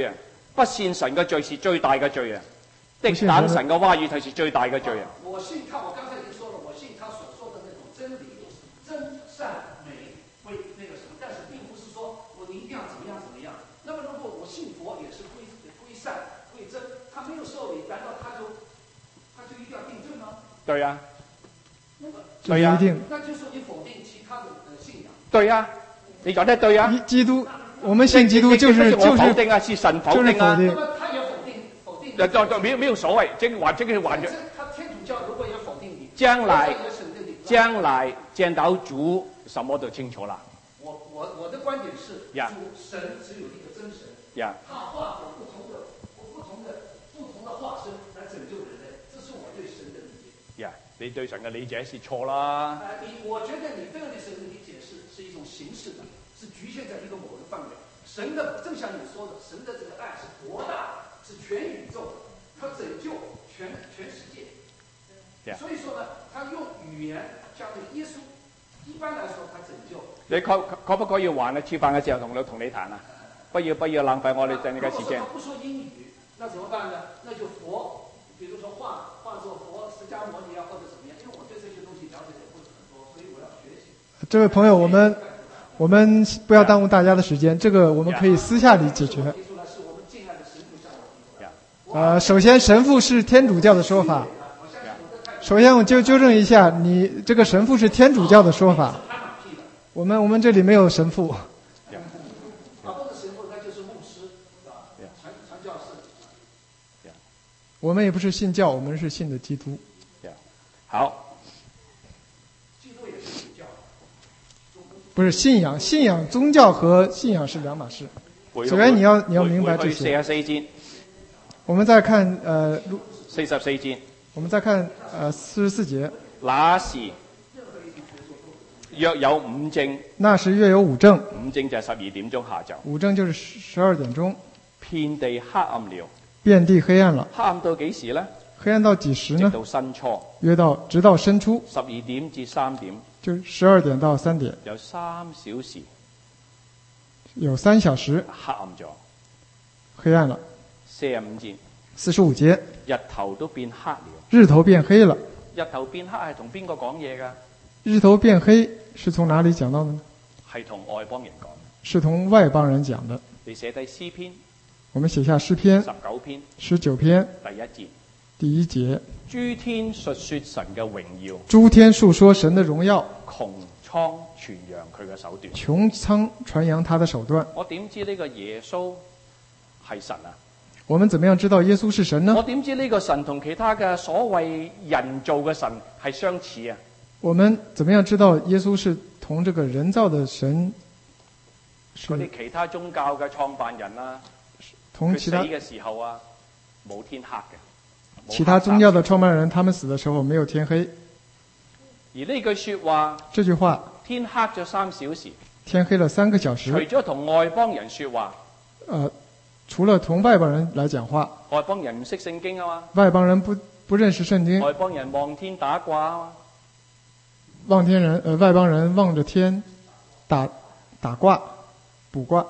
不信神嘅罪是最大嘅罪啊！敵
不信
擋
神
神嘅話語才是最大嘅罪啊！
我信他，我剛才已經說了，我信他所說的那種真理、真善美為那個什麼，但是並不是說我一定要怎麼樣怎麼樣。那麼如果我信佛也是歸歸善歸真，他沒有受理，難道他就他就一定要定正嗎？
對啊，
那麼
这不一定。
那就是你否定其他的呃信仰。
對啊，你講得對啊！
一基督，我们信基督就是
這這這
就是
我否定啊，是神否定啊！
就是否定
那麼他也否定否定。
就就就沒有沒有所謂，即係話即係還咗。
他天主教如果也否定你，
將來
也審定你。
將來見到主，什麼都清楚啦。
我我我的觀點是，
呀
主神只有一個真神，
呀，
他化作不同的不同的不同的化身來拯救人類，這是我對神的理解。
呀，你對神嘅理解是錯啦。
呃，你我覺得你對神的理解是是一種形式的，是局限在一個某個範圍。神的正像你說的，神的這個愛是博大，是全宇宙的，他拯救全全世界。
呀
所以說呢，他用語言像那個耶穌，一般來說他拯救。
你可可可不可以還啊？吃飯嘅時候同你同你談啊？不要不要浪費我哋陣嘅時間。
如果他不說英語，那怎麼辦呢？那就佛，比如說化化作佛釋迦牟尼啊，或者怎麼樣？因為我對這些東西了解的不是很多，所以我要學習。
这位朋友，我们我们不要耽误大家的时间，这个我们可以私下里解决。
提出來是我們敬愛的神父向我提出來。
呃，首先神父是天主教的說法。首先我就糾正一下，你這個神父是天主教的說法。我們我們這裡沒有神父。
啊，或者神父那就是牧師，啊，傳傳教士。
我們也不是信教，我們是信的基督。
好，
基督也是主教。
不是信仰，信仰宗教和信仰是兩碼事。首先你要你要明白這
四
些。
十四節，
我們再看呃，
四十四節，
我們再看呃四十四節。
那時約有午正，
那時約有午正，
午正就係十二點鐘下晝，
午正就是十二點鐘，
遍地黑暗了。
遍地黑暗了。
黑暗到幾時呢？
黑暗到幾時呢？
直到申初，
約到直到申初，
十二點至三點，
就十二點到三點，
有三小時
有三小時
黑暗咗。
黑暗了。
四十五節，
四十五節，
日頭都變黑了。
日頭變黑了。
日頭變黑係同邊個講嘢㗎？
日頭變黑是從哪裡講到的呢？
係同外邦人講。
是同外邦人講的。
你寫低詩篇
我們寫下詩篇
十九篇
十九篇
第一節，
第一節，
諸天述說神嘅榮耀，
諸天述說神的榮耀，
穹蒼傳揚佢嘅手段。
穹蒼傳揚他的手段。
我點知呢個耶穌係神啊？
我們怎麼樣知道耶穌是神呢？
我點知呢個神同其他嘅所謂人造嘅神係相似啊？
我們怎麼樣知道耶穌是同這個人造的神？
嗰啲其他宗教嘅創辦人啊，佢死
同其他
嘅時候啊，冇天黑嘅。
其他宗教的創辦人，他們死的時候沒有天黑。
而呢句說話，
這句話，
天黑咗三小時，
天黑了三個小時。
除咗同外邦人說話，
呃，除了同外邦人來講話，
外邦人唔識聖經啊嘛，
外邦人不不認識聖經，
外邦人望天打卦啊嘛，
望天人呃外邦人望着天打打卦卜卦，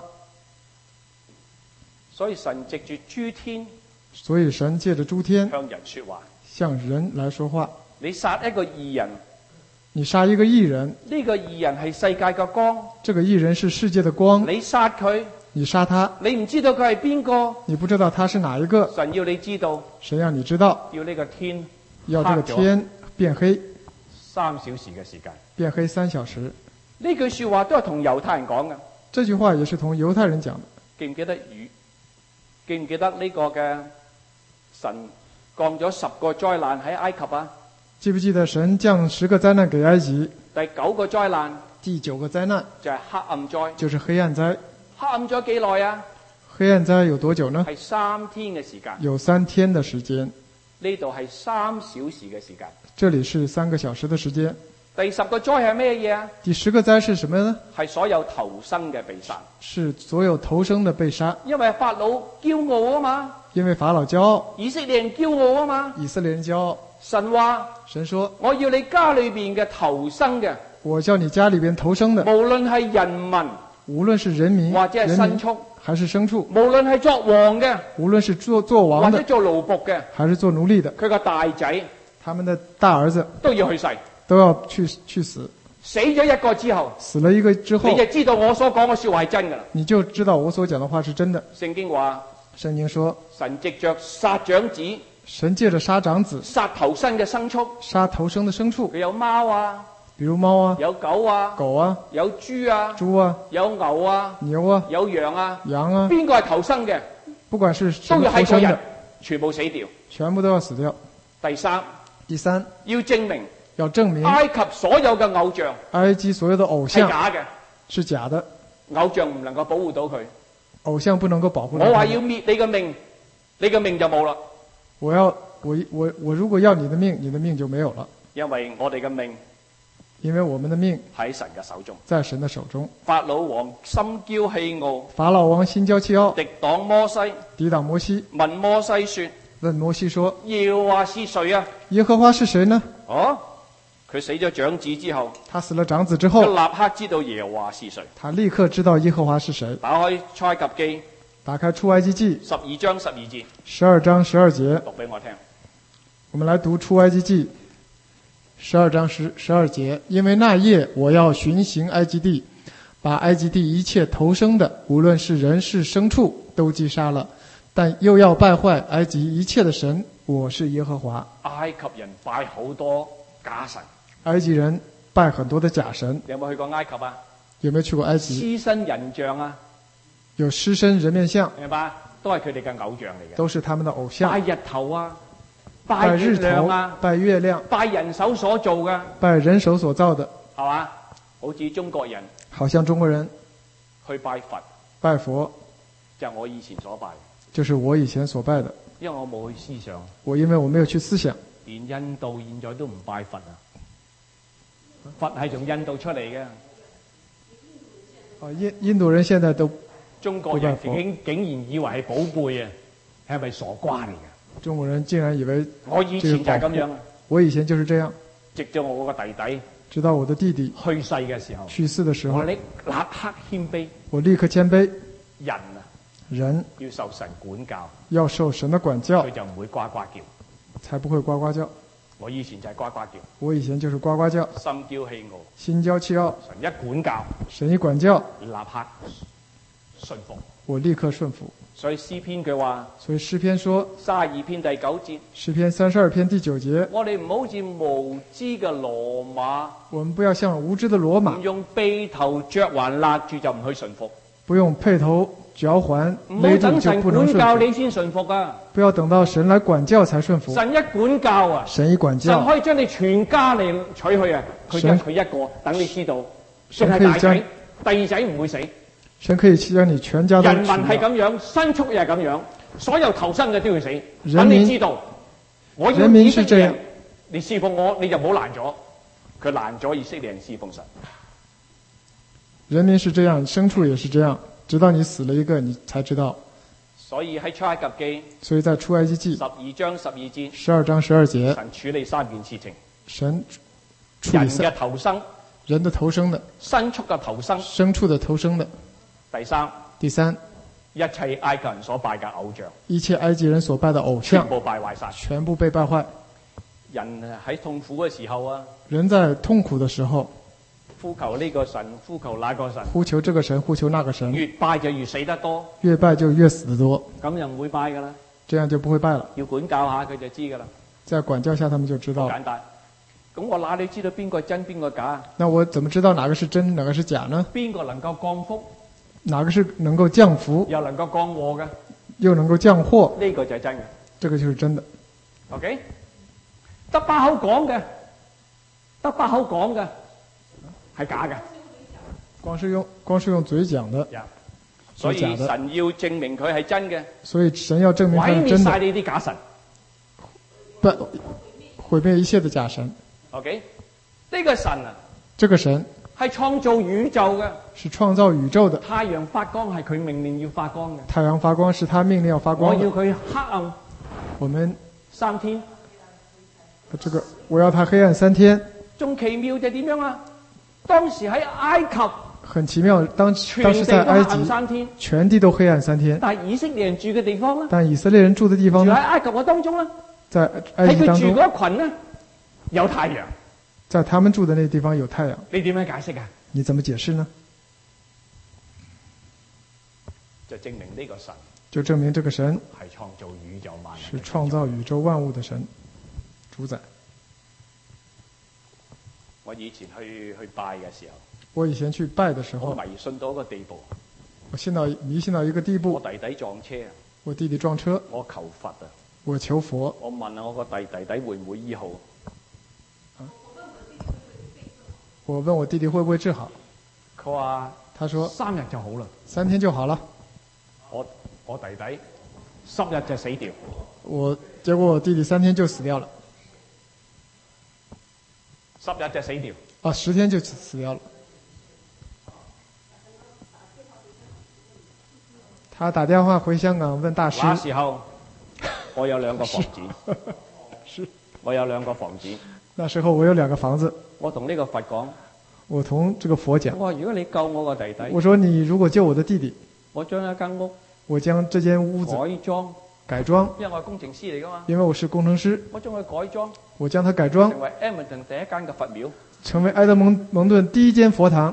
所以神藉住諸天，
所以神借着諸天
向人說話。
向人來說話。
你殺一個義人，
你殺一個義人，
呢個義人係世界嘅光，
這個義人是世界的光，
你殺佢，
你殺他，
你唔知道佢係邊個，
你不知道他是哪一個，
神要你知道，
神讓你知道，
要呢個天
要這個天變黑，
三小時嘅時間。
變黑三小時。
呢句說話都係同猶太人講嘅。
這句話也是同猶太人講的。
記唔記得雨？記唔記得呢個嘅神降咗十個災難喺埃及啊？
記不記得神降十個災難給埃及？
第九個災難，
第九個災難
就係黑暗災，
就是黑暗災。
黑暗咗幾耐啊？
黑暗災有多久呢？
係三天嘅時間。
有三天的時間。
呢度係三小時嘅時間。
這裡是三個小時的時間。
第十個災係咩嘢啊？
第十個災是什麼呢？
係所有頭生嘅被殺。
是所有頭生的被殺。
因為法老驕傲啊嘛。
因為法老驕傲。
以色列人驕傲啊嘛。
以色列人驕傲。
神話。
神說：
我要你家裏邊嘅頭生嘅。
我叫你家裏邊頭生的。
無論係人民。
无論是人民、
或者係
人民
牲畜，
還是牲畜，
無論係作王嘅
無論是做做
或
王的
者做奴僕嘅，
還是做奴隸的，
佢個大仔
他們的大兒子
都要去世。
都要去去死。
死咗一個之後，
死了一個之後
你，就知道我所講嘅說話係真㗎啦。
你就知道我所講的話是真的。
聖經話，
聖經說，
神藉着殺長子、
神借着殺長子、
殺頭生嘅牲畜，
殺頭生的牲畜，
佢有貓啊，
比如貓啊、
有狗啊，
狗啊、
有豬啊，
豬啊、
有牛啊，
牛啊、
有羊啊，
羊啊，
邊個係頭生嘅，
不管是什
都
麼
要喺嗰日
頭生的，
全部死掉。
全部都要死掉。
第三，
第三，
要證明
要證明
埃及所有嘅偶像
埃及所有的偶
係
像
假嘅，
是假的，
偶像唔能夠保護到佢。
偶像不能夠保護到
我話
他們。
要滅你嘅命，你嘅命就冇啦，
我要我我我如果要你的命，你的命就沒有了，
因為我哋嘅命
因為我們的命
喺神嘅手中。
在神的手中。
法老王心驕氣傲，
法老王心驕氣傲，
敵擋摩西，
抵擋摩西，
問摩西說：
問摩西說：
耶和華是誰啊？
耶和華是誰呢？
哦，佢死咗長子之後，
他死了長子之
佢
後，
立刻知道耶和華是誰。
他立刻知道耶和華是誰。
打開出埃及記
打開出埃及記
十二章十二節，
十二章十二節，
讀俾我聽。
我們來讀出埃及記十二章十十二節。因為那夜我要巡行埃及地，把埃及地一切頭生的，無論是人是牲畜，都擊殺了。但又要敗壞埃及一切的神，我是耶和華。
埃及人拜好多假神，
埃及人拜很多的假神。
你有冇去過埃及啊？
有沒有去過埃及？
獅身人像啊，
有獅身人面像，
明白？都係佢哋嘅偶像嚟嘅。
都是他們的偶像。
拜日頭啊，
拜
拜月
日頭
亮啊，，
拜月亮，
拜人手所做嘅，
拜人手所造的，
係嘛？好似中國人
好像中國人
去拜佛，
拜佛，
就係我以前所拜，
就是我以前所拜的。
因為我冇去思想。
我因為我沒有去思想，
連印度現在都唔拜佛啊！佛係從印度出嚟嘅，
啊，印印度人現在都
中國人
不拜佛
竟竟然以為係寶貝啊，係咪傻瓜嚟嘅？
中國人竟然以為
我以前就係咁樣啊，
我以前就是這樣，
直到我個弟弟
直到我的弟弟
去世嘅時候，
去世的時候
我，立立刻謙卑。
我立刻謙卑。
人啊，
人
要受神管教，
要受神的管教
佢，就唔會呱呱叫。
才不會呱呱叫。
我以前就係呱呱叫，
我以前就是呱呱叫，
心驕氣傲。
心驕氣傲。
神一管教，
神一管教，
立刻順服。
我立刻順服。
所以詩篇佢話
所以詩篇說，
三十二篇第九節，
詩篇三十二篇第九節，
我哋唔好似無知嘅羅馬，
我們不要像無知的羅馬
唔，用鼻頭嚼環勒住就唔去順服，
不用配頭嚼環
唔好
勒住
等神
就不能
管教
順服，
你先順服啊！
不要等到神來管教才順服。
神一管教啊，
神一管
神
教，
可以將你全家嚟取去啊！佢就
神
佢一個，等你知道，
神
算係大仔
可以將，
第二仔唔會死。
神可以將你全家都
人民
取掉。
係咁樣，牲畜又係咁樣，所有投生嘅都要死。
人
等你
民
知道，我要
人民
以色列人
是這樣，
你侍奉我，你就唔好攔咗。佢攔咗以色列人侍奉神。
人民是這樣，牲畜也是這樣，直到你死了一個，你才知道。
所以喺出埃及記
所以在出埃及記
十二章十二節，
十二章十二節，
神處理三件事情：
神處理
人嘅
三
投生、
人的頭生的、
牲畜嘅投生。
牲畜的頭生的。
第三，
第三，
一切埃及人所拜嘅偶像，
一切埃及人所拜的偶像
全部敗壞晒。
全部被敗壞。
人喺痛苦嘅時候啊，
人在痛苦的時候，
呼求呢個神，呼求那個神，
呼求這個神，呼求那個神，
越拜就越死得多，
越拜就越死得多，
咁就唔會拜噶啦。
這樣就不會拜了。
要管教下佢就知噶啦，
在管教下，他們就知道了。
好簡單。咁我哪裏知道邊個係真邊個假啊？
那我怎麼知道哪個是真，哪個是假呢？
邊個能夠降福，
哪個是能夠降福，
又能夠降禍嘅？
又能夠降禍？
呢個就係真嘅。
這個就是真的。
OK，得把口講嘅，得把口講嘅係假嘅。
光是用光是用嘴講的，
Yeah. 所以
是假的。
神要證明佢係真嘅，
所以神要證明他
毀
是真
滅晒
的，
呢啲假神。
不毀滅一切的假神。
OK，呢個神啊
這個神
係創造宇宙嘅，
是創造宇宙的，
太陽發光係佢命令要發光嘅。
太陽發光是他命令要發
我
光的。
要佢黑暗
我們
三天，
這個我要他黑暗三天。
仲奇妙就係點樣啊？當時喺埃及，
很奇妙，当
全
当时在埃
地都黑暗
及，
三天，
全地都黑暗三天，
但係以色列人住嘅地方咧，
但以色列人住的地方呢，
住喺埃及嘅當中咧，
在埃
喺佢住
及當中，
嗰一群咧有太陽，
在他們住的那地方有太陽，
你點樣解釋啊？
你怎麼解釋呢？
就證明呢個神
就證明這個神
係創造宇宙萬
是
物嘅
創造宇宙萬物的神，主宰。
我以前去去拜嘅時候，
我以前去拜的時候，
我迷信到一個地步，
我信到迷信到一個地步，
我弟弟撞車，
我弟弟撞車，
我求佛啊，
我求佛，
我問下我個弟弟弟會唔會醫好？
我問我弟弟會不會治好，
佢話
他說
三日就好啦，
三天就好了。
我我弟弟十日就死掉，
我結果我弟弟三天就死掉了，
十日就死掉。
啊，十天就死掉了。他打電話回香港問大
那
師，
時候我有兩個房子，
是
我有兩個房子，
那時候我有兩個房子，
我同呢個佛講，
我同這個佛講，
我話如果你救我個弟弟，
我說你如果救我的弟弟，
我將一間屋
我將這間屋子
改裝，
改裝，
因為我係工程師嚟噶嘛，
因為我是工程師，
我將佢改裝，
我將它改裝
成為 Edmonton 第一間嘅佛廟。
成為埃德蒙蒙頓第一間佛堂。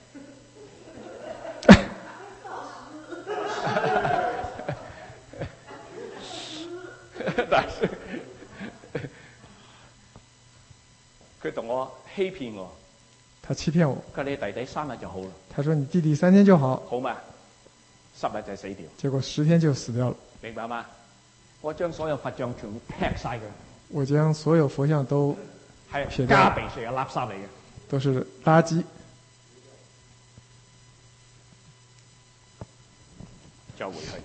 但係佢同我欺騙我，
他欺騙我，
佢話你弟弟三日就好啦，
他說你弟弟三天就好，
好嘛？十日就死掉，
結果十天就死掉了。
明白嗎？我將所有佛像全部劈晒佢，
我將所有佛像都
係
撇
加
掉，
鼻水嘅垃圾嚟嘅。
都是垃圾。
再回去，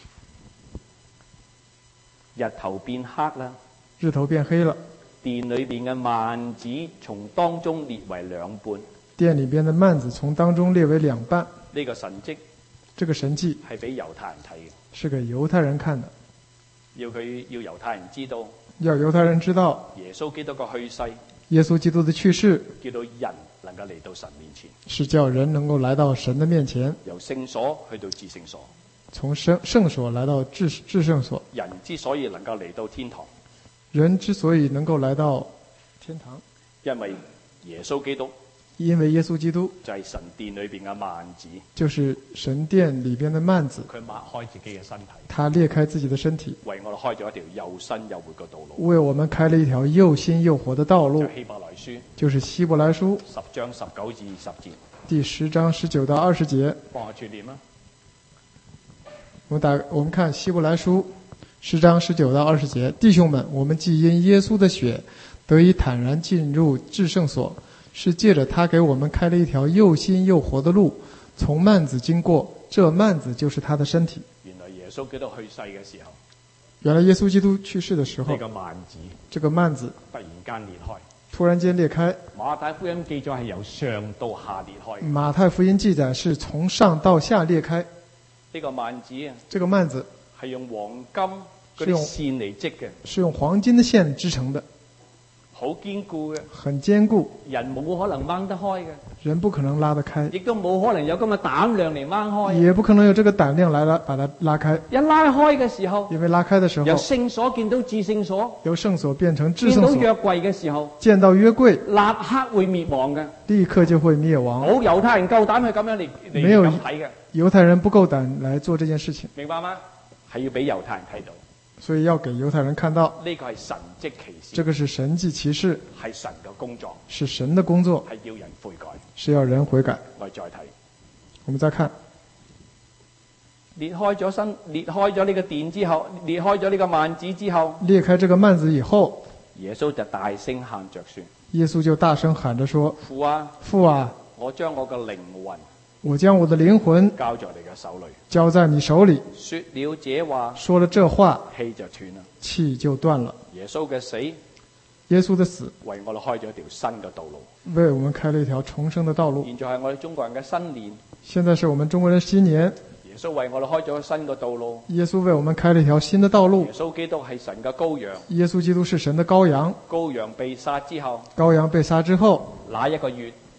日頭變黑啦，
日頭變黑了，
殿裏邊嘅幔子從當中裂為兩半。
殿裏邊的幔子從當中裂為兩半。
呢個神蹟
這個神蹟
係俾猶太人睇嘅，
是給猶太人看的，
要佢要猶太人知道
要猶太人知道
耶穌基督嘅去世，
耶穌基督的去世
叫到人能夠嚟到神面前，
是叫人能夠來到神的面前，
由聖所去到至聖所。
從聖聖所來到至至聖所。
人之所以能夠嚟到天堂，
人之所以能夠來到天堂，
因為耶穌基督
因為耶穌基督
就係神殿裏邊嘅幔子，
就是神殿裏邊的幔子，
佢擘開自己嘅身體，
他裂開自己的身體，
為我哋開咗一條又新又活嘅道路。
為我們開了一條又新又活的道路
就，希伯來書
就是希伯來書
十章十九至二十節，
第十章十九到二十節。
幫我串念啦。
我們打，我們看希伯來書十章十九到二十節，弟兄們，我們既因耶穌的血得以坦然進入至聖所，是借着他給我們開了一條又新又活的路，從幔子經過，這幔子就是他的身體。
原來耶穌基督去世嘅時候，
原來耶穌基督去世的時候，
呢個幔子
這個幔子
突然間裂開。
突然間裂開。
馬太福音記載係由上到下裂開嘅。
馬太福音記載是從上到下裂開。
呢個幔子啊，
這個幔子
係用黃金嗰啲線嚟織嘅，
是用黃金的線織成的，
好堅固嘅，
很堅固，
人冇可能掹得開嘅，
人不可能拉得開，
亦都冇可能有咁嘅膽量嚟掹開。
也不可能有這個膽量來拉把它拉開。
一拉開嘅時候，
因為拉開的時候，
由聖所見到至聖所，
由聖所變成至
見到
聖所，
約櫃嘅時候，
見到約櫃，
立刻會滅亡嘅。
立刻就會滅亡。
冇猶太人夠膽去咁樣嚟嚟
沒有
咁睇嘅，
猶太人不夠膽來做這件事情，
明白嗎？係要俾猶太人睇到，
所以要給猶太人看到，
呢個係神蹟奇事，
這個是神蹟奇事，
係神嘅工作，
是神的工作，
係要人悔改。
是要人悔改。
我哋再睇，
我們再看，
裂開咗身，裂開咗呢個殿之後，裂開咗呢個幔子之後，
裂開這個幔子以後，
耶穌就大聲喊着說：
耶穌就大聲喊着說，
父啊，
父啊，
我將我嘅靈魂
我將我的靈魂
交在你嘅手裏。
交在你手裏。
說了這話，
說了這話，
氣就斷啦。
氣就斷了。
耶穌嘅死
耶穌的死
為我哋開咗一條新嘅道路。
為我們開了一條重生的道路。
現在係我哋中國人嘅新年，
現在是我們中國人新年，
耶穌為我哋開咗新嘅道路。
耶穌為我們開了一條新的道路
耶。穌基督係神嘅羔羊，
耶穌基督是神的羔羊，
羔羊被殺之後，
羔羊被殺之後，
那一個月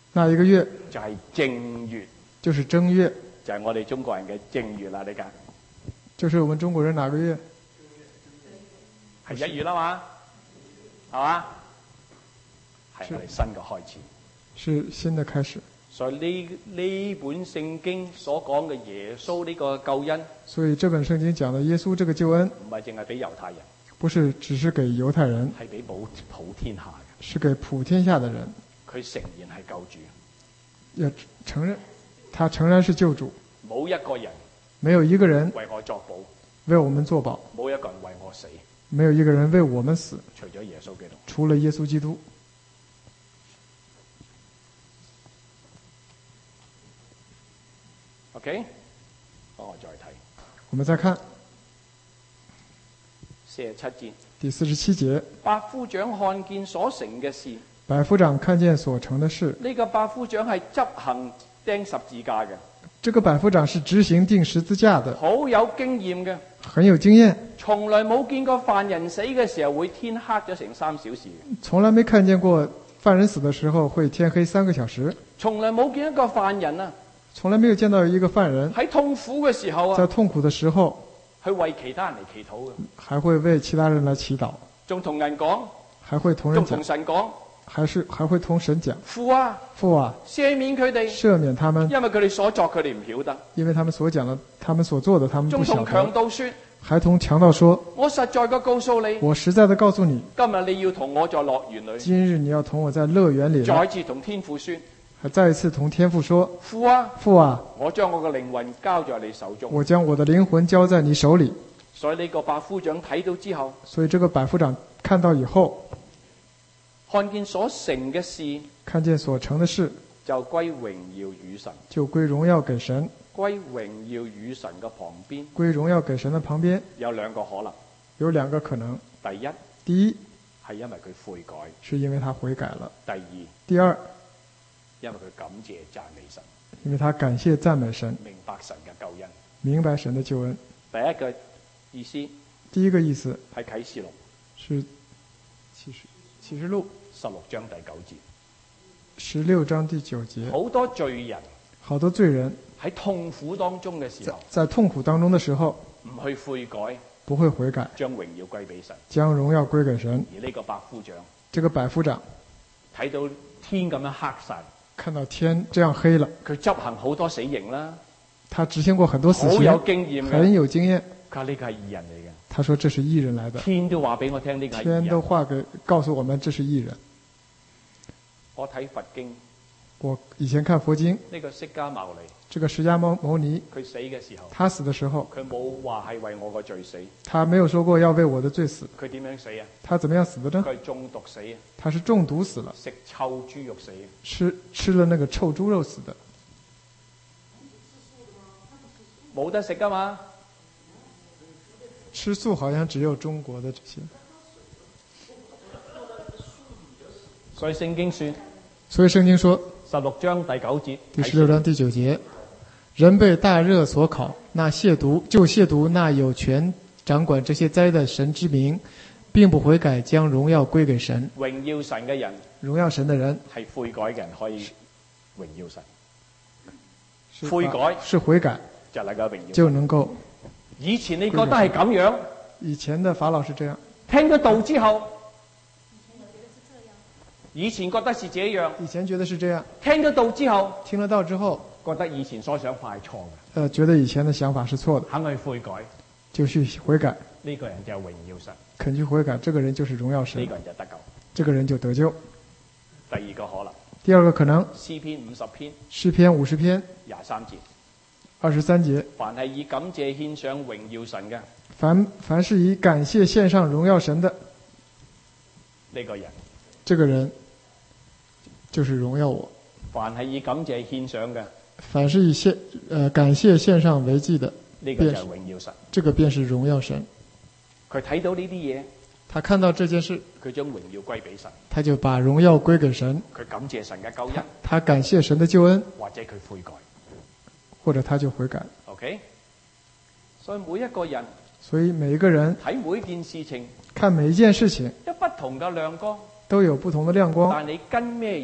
那一个月
就係正月，
就是正月，
就係我哋中國人嘅正月啦。你講
就是我們中國人哪個月？
係一月啦嘛，係嘛？係我哋新嘅開始。
是新的開始。
所以呢呢本聖經所講嘅耶穌呢個救恩，
所以這本聖經講的耶穌這個救恩，
唔係淨係俾猶太人，
不是只是給猶太人，
係俾普普天下嘅。
是給普天下的人。
佢誠然係救主，
要承認，他誠然是救主。
冇一個人
沒有一個人
為我作保，
為我們作保，
冇一個人為我死，
沒有一個人為我們死，
除咗耶穌基督。
除了耶穌基督。
OK， 幫我再睇
我們再看
四十七節。
第四十七節，
百夫長看見所成嘅事，
百夫長看見所成的事。
呢個百夫長係執行釘十字架嘅，
這個百夫長是執行釘十字架的，
好有經驗嘅，
很有經驗，
從來冇見過犯人死嘅時候會天黑咗成三小時嘅，
從來沒看見過犯人死的時候會天黑三個小時，
從來冇見一個犯人啊，
從來沒有見到一個犯人
喺痛苦嘅時候啊，
在痛苦的時候
去為其他人嚟祈禱嘅，
還會為其他人來祈禱，
仲同人講，
還會同人
仲同
講，
神講，
還是還會同神講，
父啊，
父啊，
赦免佢哋，
赦免他們，
因為佢哋所作佢哋唔曉得，
因為他們所講的，他們所做的，他們不曉
仲同強
得。
盜說，
還同強盜說，
我實在嘅告訴你，
我實在的告訴你，
今日你要同我在樂園裏，
今日你要同我在樂園裏，
再次同天父說，
還再一次同天父說，
父啊，
父啊，
我將我嘅靈魂交在你手中。
我將我的靈魂交在你手裏。
所以呢個百夫長睇到之後，
所以這個百夫長看到以後，
看見所成嘅事，
看見所成的事，
就歸榮耀與神，
就歸榮耀給神。
歸榮耀與神嘅旁邊
歸榮耀給神的旁邊
有兩個可能。
有兩個可能。
第一，
第一
係因為佢悔改；
是因為他悔改了。
第二，
第二，
因為佢感謝讚美神，
因為他感謝讚美神，
明白神嘅救恩。
明白神的救恩。
第一個意思
第一個意思
係啟示錄
是啟示啟示錄
十六章第九節，
十六章第九節，
好多罪人
好多罪人
喺痛苦當中嘅時
在
候，
在痛苦當中的時候
唔去悔改，
不會悔改，
將榮耀歸俾神。
將榮耀歸給神。
而呢個百夫長
這個百夫長
睇到天咁樣黑晒，
看到天這樣黑了，
佢執行好多死刑啦，
他執行過很多死
好
刑，
有經驗
很
嘅。
有經驗。
佢話呢個係義人嚟嘅，
他說這是義人來的，
天都話俾我聽呢個係義
天都
人。
話給告訴我們這是義人。
我睇佛經，
我以前看佛經，
呢個釋迦牟尼，
這個釋迦牟牟尼，
佢死嘅時候，
他死的時候，
佢冇話係為我個罪死，
他沒有說過要為我的罪死。
佢點樣死啊？
他怎麼樣死的呢？
佢係中毒死啊，
他是中毒死了，
食臭豬肉死啊。
吃吃了那個臭豬肉死的。
冇得食噶嘛？
吃素好像只有中國的這些。
所以聖經說，
所以聖經說，
十六章第九節，
第十六章第九節，人被大熱所烤，那褻瀆就褻瀆那有權掌管這些災的神之名，並不悔改，將榮耀歸給神。
榮耀神嘅人
榮耀神的人
係悔改嘅人，可以榮耀神。
是
悔改
是悔改，
就能夠榮耀神。
就能夠。
以前你覺得係咁樣，
以前的法老是這樣，
聽咗道之後，以前覺得是這樣，
以前覺得是這樣，
聽咗道之後，
聽了道之後，
覺得以前所想法係錯嘅，
呃，覺得以前的想法是錯的，
肯去悔改，
就去悔改，
呢個人就係榮耀神，
肯去悔改，這個人就是榮耀神
呢，個人就得救。
這個人就得救。
第二個可能，
第二個可能，
詩篇五十篇
詩篇五十篇
廿三節，
二十三節，
凡係以感謝獻上榮耀神嘅
凡凡是以感謝獻上榮耀神的
呢個人，
這個人就是榮耀我。
凡係以感謝獻上嘅
凡是以獻呃感謝獻上為祭的，
呢個就係榮耀神。
這個便是榮耀神。
佢睇到呢啲嘢，
他看到這件事，
佢將榮耀歸俾神，
他就把榮耀歸給神，
佢感謝神嘅救恩，
他感謝神的救恩，
或者佢悔改。
或者他就悔改。
OK， 所以每一個人
所以每一個人
睇每件事情
看每一件事情
有不同嘅亮光，
都有不同的亮光，
但你跟咩人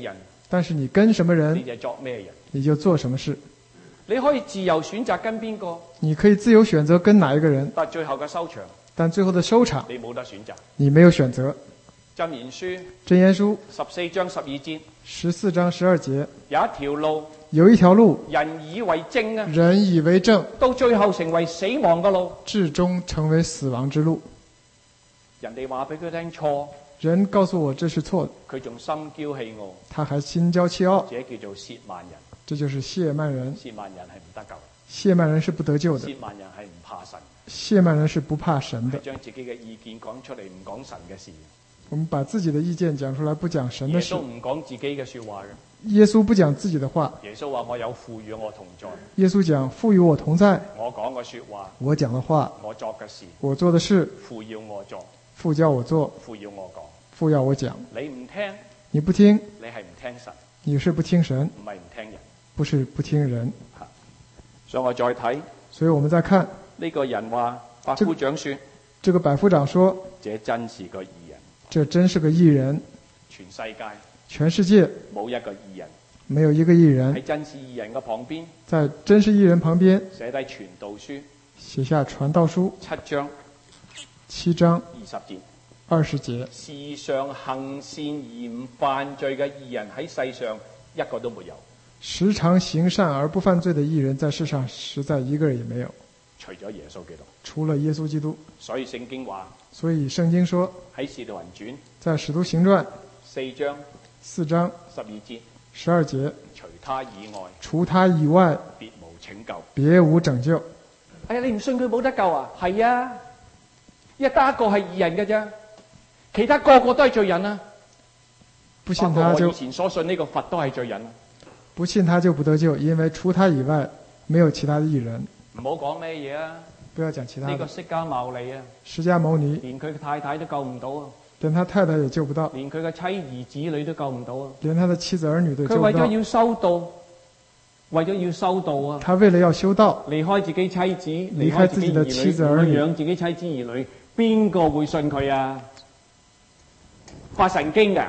但是你跟什么
你
人，
就作咩人。
你就做什么事。
你可以自由選擇跟邊個，
你可以自由選擇跟哪一個人，
但最後嘅收場
但最後的收場
你冇得選擇。
你沒有選擇。
箴言書
箴言書
十四章十二節，
十四章十二節，
有一條路，
有一條路，
人以為正啊，
人以為正，
到最後成為死亡嘅路。
至終成為死亡之路。
人哋話俾佢聽錯，
人告訴我這是錯的，
佢仲心驕氣傲，
他還心驕氣傲，
這叫做褻慢人。
這就是褻慢人。
褻慢人係唔得救，
褻慢人是不得救的，
褻慢人係唔怕神，
褻慢人是不怕神的
係。將自己嘅意見講出嚟，唔講神嘅事。
我們把自己的意見講出來，不講神
耶
的事
穌。唔講自己嘅說話嘅，
耶穌不講自己的話，
耶穌話我有父與我同在，
耶穌講父與我同在，
我講嘅說話，
我講的話，
我作嘅事，
我做的事，
父要我做，
父叫我做，
父要我講。
父要我講。
你唔聽，
你不聽，
你係唔聽神，
你是不聽神，
唔係唔聽人。
不是不聽人。
所以我再睇
所以我們再看
呢個人話，百夫長說：
這個百夫長說，
這真是個義人，
這真是個義人，
全世界
全世界
冇一個義人。
沒有一個義人。
喺真是義人嘅旁邊
在真是義人旁邊
寫低傳道書
寫下傳道書
七章
七章
二十節。
二十節，
時常行善而唔犯罪嘅義人喺世上一個都沒有，
時常行善而不犯罪的義人在世上實在一個人也沒有，
除咗耶穌基督。
除了耶穌基督。
所以聖經話
所以聖經說，
喺使徒行傳
在使徒行傳
四章
四章
十二節，
十二節，
除他以外
除他以外
別無拯救。
別無拯救。
哎呀，你唔信佢冇得救啊？係啊，一得一個係義人嘅啫，其他個個都係罪人啊！
不信他就
包括我以前所信呢個佛都係罪人啊！
不信他就不得救，因為除他以外沒有其他的義人。
唔好講咩嘢啊！
不要講其他
呢個
的。
釋迦牟尼啊，
釋迦牟尼
連佢嘅太太都救唔到啊，
連他太太也救不到，
連佢嘅妻兒子女都救唔到啊！
連他的妻子兒女都救不到。
佢為咗要修道，為咗要修道啊！
他為了要修道，
離開自己妻子，離
開自己的妻子兒女，
養自己妻子兒女，邊個會信佢啊？發神經㗎！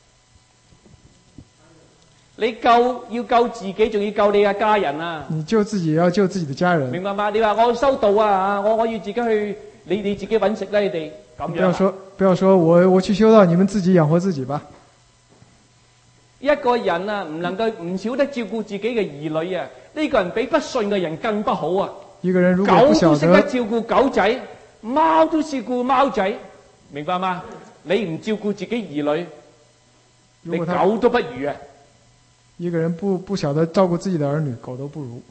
你救要救自己，仲要救你嘅家人啊！
你救自己也要救自己的家人。
明白嗎？你話我修道啊，我我要自己去，你你自己揾食啦，你哋咁樣啊。
不要說不要說我我去修道，你們自己養活自己吧。
一個人啊，唔能夠唔曉得照顧自己嘅兒女啊，呢個人比不信嘅人更不好啊！
一個人如果
狗
不曉
都識得
得，
照顧狗仔，貓都照顧貓仔，明白嗎？你唔照顧自己兒女，你
如果他
狗都不如啊！
一個人不不曉得照顧自己的兒女，狗都不如。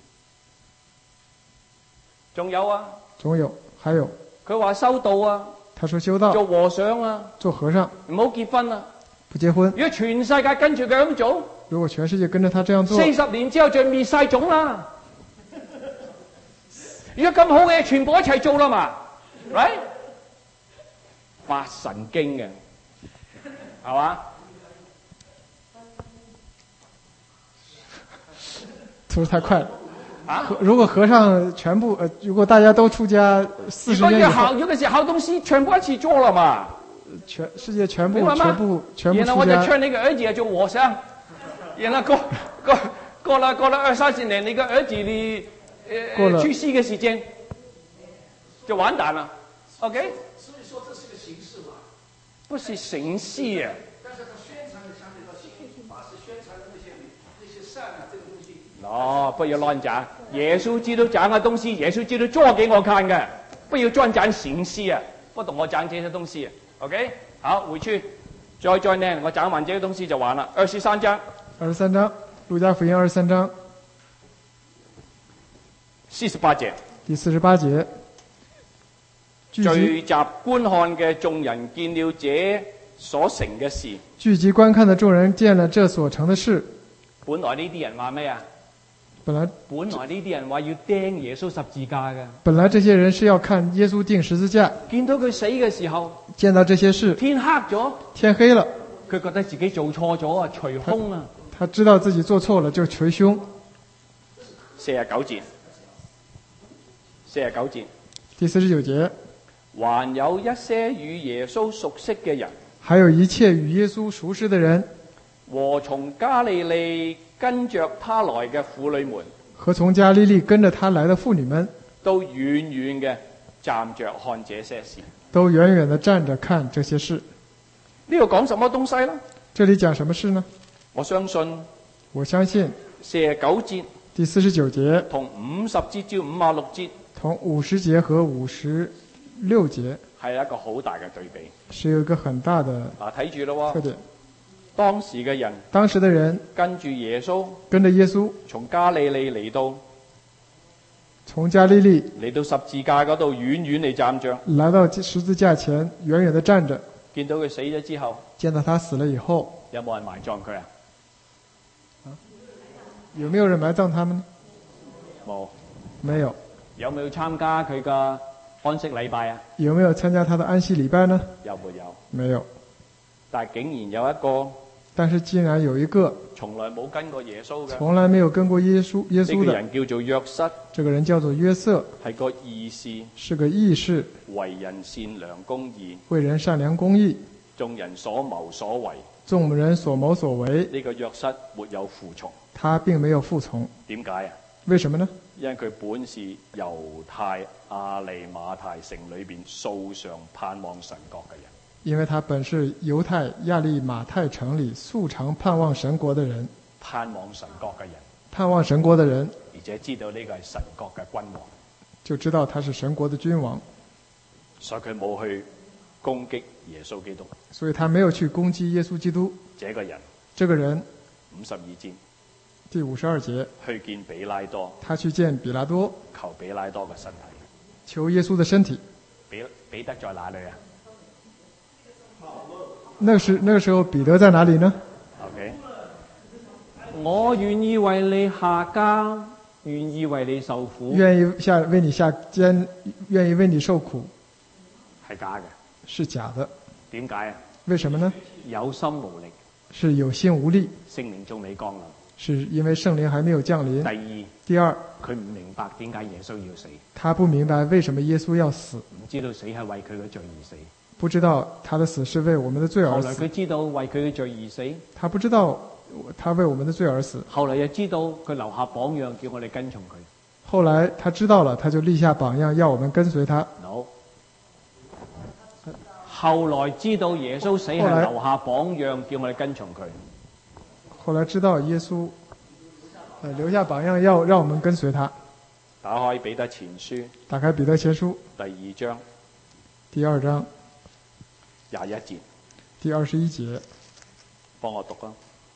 仲有啊，
總有還有，
佢話修道啊，
他說修道
做和尚啊，
做和尚
唔好結婚啊！
不結婚。
如果全世界跟住佢咁做，
如果全世界跟着他這樣做，
四十年之後就滅晒種啦。如果咁好嘅嘢全部一齊做啦嘛，right？發神經嘅，係嘛？
吐得太快了。
啊！
如果和尚全部呃，如果大家都出家四
如果
十年以後，
要好有嘅時候好東西全部一起做了嘛，
全世界全部
明白嗎
全部全部
然後我就
出家，
勸你個兒子做和尚，然後過過過了過了二三十年，你個兒子你呃
過了
去世嘅時間就完蛋了。OK？
所以說這是個形式嘛，
不是形式啊！
但是他宣傳的相對到心靈法師宣傳的那些那些善啊，這個東西。
哦，不要亂講。耶穌基督講嘅東西，耶穌基督做給我看嘅，不要專講形式啊！不懂我講這些東西。OK？好，回去再再呢，我講完這些東西就完了。二十三章，
二十三章，路加福音二十三章
四十八節。
第四十八節，聚集
聚集觀看嘅眾人見了這所成嘅事，
聚集觀看的眾人見了這所成的事。
本來呢啲人話咩啊？
本來
本來呢啲人話要釘耶穌十字架嘅，
本來這些人是要看耶穌釘十字架，
見到佢死嘅時候，
見到這些事，
天黑咗，
天黑了，
佢覺得自己做錯咗啊，捶胸啊。
他知道自己做錯了就捶胸。
四十九節，四十九節，
第四十九節，
還有一些與耶穌熟悉嘅人，
還有一切與耶穌熟識的人，
和從加利利跟着他來嘅婦女們，
和從加利利跟着他來的婦女們，
都遠遠嘅站着看這些事。
都遠遠地站着看這些事。
呢度講什麼東西呢？
這裡講什麼事呢？
我相信
我相信
四十九節
第四十九節
同五十節至五十六節
同五十節和五十六節
係一個好大嘅對比。
是有一個很大的
嗱，睇住咯喎，
特點。
當時嘅人
當時的人
跟住耶穌
跟着耶穌
從加利利嚟到
從加利利
嚟到十字架嗰度，遠遠地站着，
來到十字架前，遠遠地站着，
見到佢死咗之後，
見到他死了以後，
有冇人埋葬佢啊？
有沒有人埋葬他們呢？
冇。
沒有。
有冇參加佢嘅安息禮拜啊？
有沒有參加他的安息禮拜呢？
有沒有？
沒有。
但係竟然有一個
但是竟然有一個
從來冇跟過耶穌嘅，
從來沒有跟過耶穌耶穌的
呢個人叫做約瑟，
這個人叫做約瑟，
係個義士，
是個義士，
為人善良公義，
為人善良公義，
眾人所謀所為。
眾人所謀所為，
呢個約瑟沒有服從。
他並沒有服從。
點解啊？
為什麼呢？
因為佢本是猶太亞利馬太城裏邊素常盼望神國嘅人。
因為他本是猶太亞利馬太城裏素常盼望神國的人，
盼望神國嘅人，
盼望神國的人，
而且知道呢個係神國嘅君王，
就知道他是神國的君王，
所以佢冇去攻擊耶穌基督。
所以他沒有去攻擊耶穌基督。
這個人，
這個人，
五十二節，
第五十二節，
去見比拉多，
他去見比拉多，
求比拉多嘅身體。
求耶穌的身體。
彼彼得在哪裏啊？
那時那個時候彼得在哪裏呢
？OK，
我願意為你下監，願意為你受苦。
願意下為你下監，願意為你受苦，
係假嘅，
是假的。
點解啊？
為什麼呢？
有心無力，
是有心無力，
聖靈仲未降臨。
是因為聖靈還沒有降臨。
第二，
第二，
佢唔明白點解耶穌要死，
他不明白為什麼耶穌要死，
唔知道死係為佢嘅罪而死。
不知道他的死是為我們的罪而死。
後來佢知道為佢嘅罪而死，
他不知道他為我們的罪而死。
後來又知道佢留下榜樣，叫我哋跟從佢。
後來他知道了，他就立下榜樣，要我們跟隨他。
No， 後來知道耶穌死係留下榜樣，叫我哋跟從佢。
後來知道耶穌，呃，留下榜樣，要讓我們跟隨他。
打開彼得前書，
打開彼得前書
第二章
第二章
廿一節，
第二十一節，
幫我讀啊！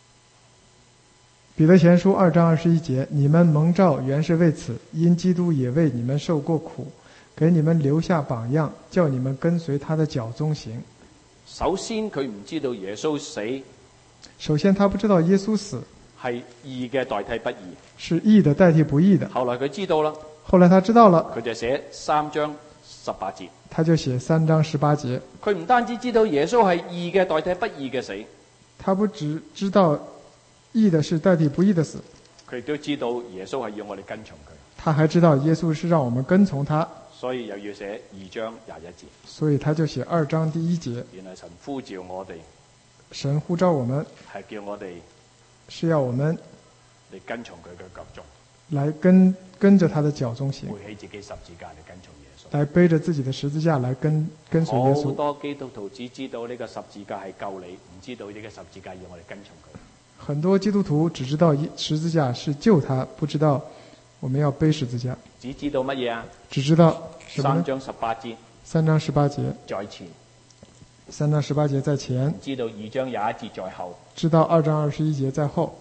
彼得前書二章二十一節：你們蒙召原是為此，因基督也為你們受過苦，給你們留下榜樣，叫你們跟隨他的腳蹤行。
首先佢唔知道耶穌死
首先他不知道耶穌死
係義嘅代替不義，
是義的代替不義的。
後來佢知道啦，
後來他知道了，
佢就寫三章十八節。
他就寫三章十八節。
佢唔單止知道耶穌係義嘅代替不義嘅死，
他不只知道義的是代替不義的死，
佢亦都知道耶穌係要我哋跟從佢，
他還知道耶穌是讓我們跟從他，
所以又要寫二章廿一節。
所以他就寫二章第一節。
原來神呼召我哋，
神呼召我們，
係叫我哋
是要我們
嚟跟從佢嘅腳蹤，
來跟跟着他的腳蹤行，
背起自己十字架嚟跟從耶穌。
來背着自己的十字架來跟跟隨耶
好
穌。
多基督徒只知道呢個十字架係救你，唔知道呢個十字架要我哋跟從佢。
很多基督徒只知道十字架是救他，不知道我們要背十字架，
只知道乜嘢啊？
只知道什麼呢？
三章十八節
三章十八節，
在前，
三章十八節在前，
唔知道二章廿一節在後。
知道二章二十一節在後。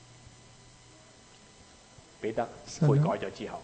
彼得悔改咗之後，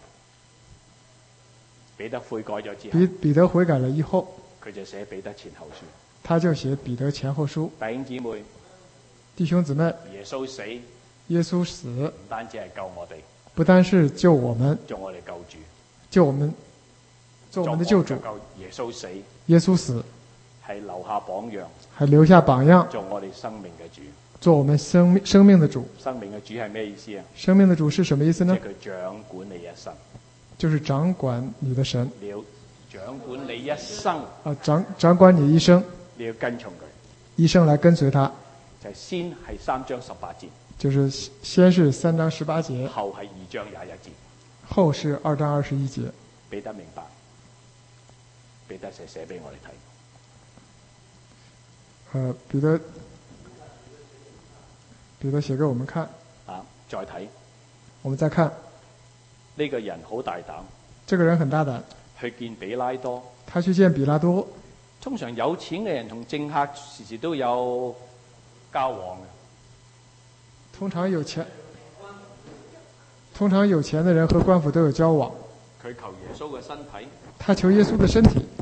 彼得悔改咗之後，
彼彼得悔改了以後，
佢就寫彼得前後書。
他就寫彼得前後書。
弟兄姊妹，
弟兄姊妹，
耶穌死
耶穌死
唔單止係救我哋，
不單是救我們，
做我哋救主，
救我們，做我們的救主。
救耶穌死
耶穌死
係留下榜樣，
還留下榜樣，
做我哋生命嘅主。
做我們生命生命的主。
生命嘅主係咩意思啊？
生命的主是什麼意思呢？
即係佢掌管你一生，
就是掌管你的神
你要掌管你一生，
啊，掌掌管你一生，
你要跟從佢。
一生來跟隨他。
就係先係三章十八節，
就是先是三章十八節，
後係二章廿一節。
後是二章二十一節。
彼得明白，彼得寫寫俾我哋睇。
呃，彼得，彼得寫給我們看。
啊，再睇
我們再看，
呢個人好大膽，
這個人很大膽，
去見比拉多。
他去見比拉多。
通常有錢嘅人同政客時時都有交往嘅。
通常有錢，通常有錢的人和官府都有交往。
佢求耶穌嘅身體。
他求耶穌的身體。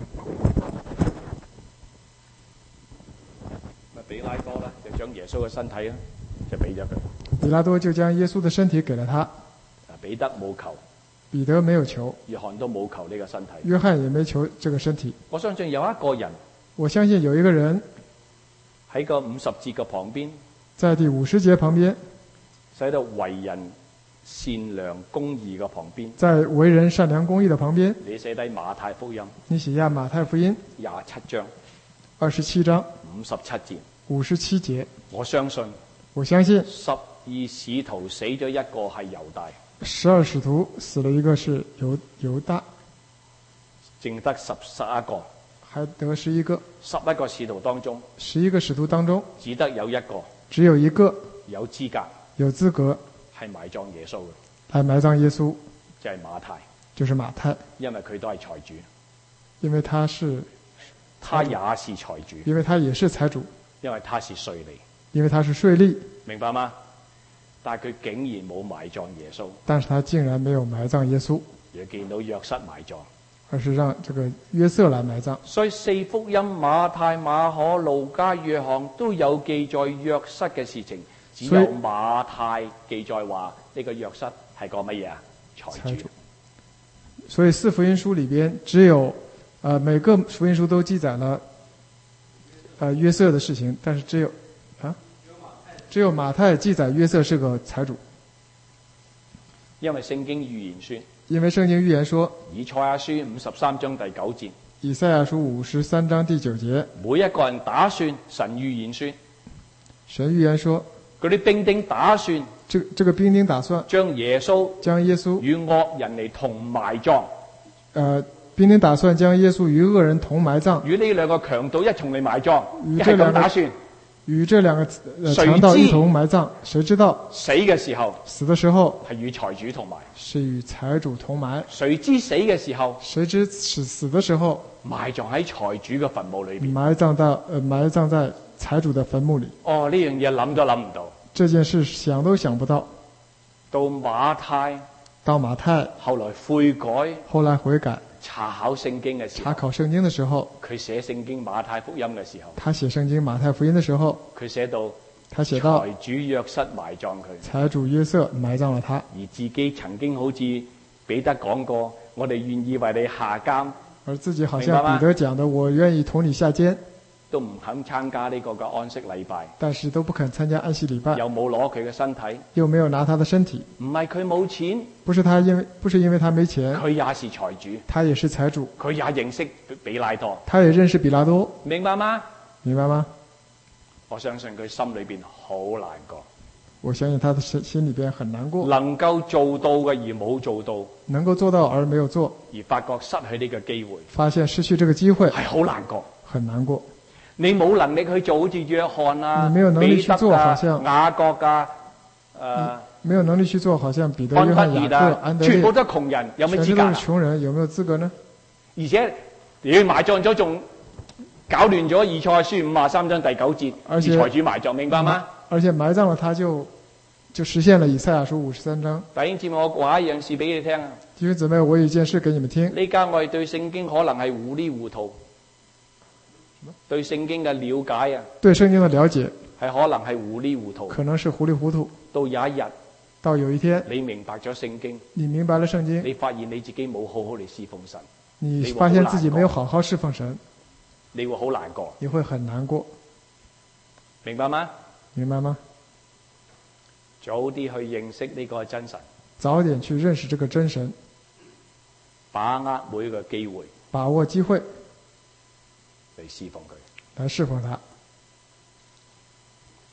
咪比拉多啦，就將耶穌嘅身體咧，就俾咗佢。
比拉多就將耶穌的身體給了他。
啊，彼得冇求，
彼得沒有求，
約翰都冇求呢個身體。
約翰也沒求這個身體。
我相信有一個人，
我相信有一個人
喺個五十節嘅旁邊，
在第五十節旁邊，
使到為人善良公義嘅旁邊，
在為人善良公義的旁邊，
你寫低馬太福音
你寫下馬太福音
廿七章
二十七章
五十七節。
五十七節，
我相信
我相信
十二使徒死咗一個係猶大，
十二使徒死了一個是猶猶大，
淨得十十一個。
還得十一個。
十一個使徒當中，
十一個使徒當中，
只得有一個
只有一個
有資格
有資格
係埋葬耶穌嘅，
來埋葬耶穌，
就係馬太，
就是馬太，
因為佢都係財主，
因為他是
他也是財主，
因為他也是財主，
因為他是稅吏，
因為他是稅吏，
明白嗎？但係佢竟然冇埋葬耶穌，
但是他竟然沒有埋葬耶穌，
而見到約瑟埋葬，
而是讓這個約瑟來埋葬。
所以四福音馬太、馬可、路加、約翰都有記載約瑟嘅事情，只有馬太記載話呢個約瑟係個乜嘢啊？財主。
所以四福音書裏邊只有，呃，每個福音書都記載了，呃，約瑟的事情，但是只有，啊，只有馬太記載約瑟是個財主。
因為聖經預言說，
因為聖經預言說，
以賽亞書五十三章第九節，
以賽亞書五十三章第九節，
每一個人打算，神預言說，
神預言說，
嗰啲兵丁打算，
這這個兵丁打算
將耶穌
將耶穌
與惡人嚟同埋葬，
呃，兵丁打算將耶穌與惡人同埋葬，
與呢兩個強盜一同嚟埋葬，一係
與這兩個
咁打算。
與這兩個呃
誰
強盜
知
一同埋葬，誰知道
死嘅時候
死的時候
係與財主同埋，
是與財主同埋，
誰知死嘅時候
誰知死死的時候
埋葬喺財主嘅墳墓裏邊。
埋葬到呃埋葬在財主的墳墓裏。
哦，呢樣嘢諗都諗唔到。
這件事想都想不到。
到馬太，
到馬太
後來悔改，
後來悔改，
查考聖經嘅時候，
查考聖經的時候，
佢寫聖經馬太福音嘅時候，
他寫聖經馬太福音的時候，
佢寫到
他寫到
財主約瑟埋葬佢，
財主約瑟埋葬了他，
而自己曾經好似彼得講過，我哋願意為你下監，
而自己好像彼得講的，我願意同你下監，
都唔肯參加呢個嘅安息禮拜，
但是都不肯參加安息禮拜，
又冇攞佢嘅身體，
又沒有拿他的身體，
唔係佢冇錢，
不是他因為不是因為他沒錢，
佢也是財主，
他也是財主，
佢也認識比拉多，
他也認識比拉多，
明白嗎？
明白嗎？
我相信佢心裏邊好難過，
我相信他的心心裏邊很難過，
能夠做到嘅而冇做到，
能夠做到而沒有做，
而發覺失去呢個機會，
發現失去這個機會
係好難過，
很難過。
你冇能力去做好似約翰啊、
你沒有能力去做
彼得啊
好像
雅各啊、誒
沒有能力去做，好像彼得、
安
約翰、雅各、
德烈啊
安，德烈
全部都係窮人，有咩資格啊？
全部都是窮人，有沒有資格呢？
而且你埋葬咗，仲搞亂咗以賽亞書五十三章第九節，
而且
以財主埋葬，明白嗎？
而且埋葬了他就就實現了以賽亞書五十三章。
弟兄姊妹，我話一樣事俾你聽啊！
弟兄姊妹，我有一件事給你們聽。
呢家我哋對聖經可能係糊里糊塗，對聖經嘅了解啊，
對聖經的了解
係可能係糊里糊塗。
可能是糊里糊塗。
到有一日，
到有一天，
你明白咗聖經，
你明白了聖經，
你發現你自己冇好好嚟侍奉神，
你發現自己沒有好好侍奉神，
你會好難過，
你會很難過，
明白嗎？
明白嗎？
早啲去認識呢個真神，
早點去認識這個真神，
把握每一個機會，
把握機會
嚟侍奉佢。
來侍奉他。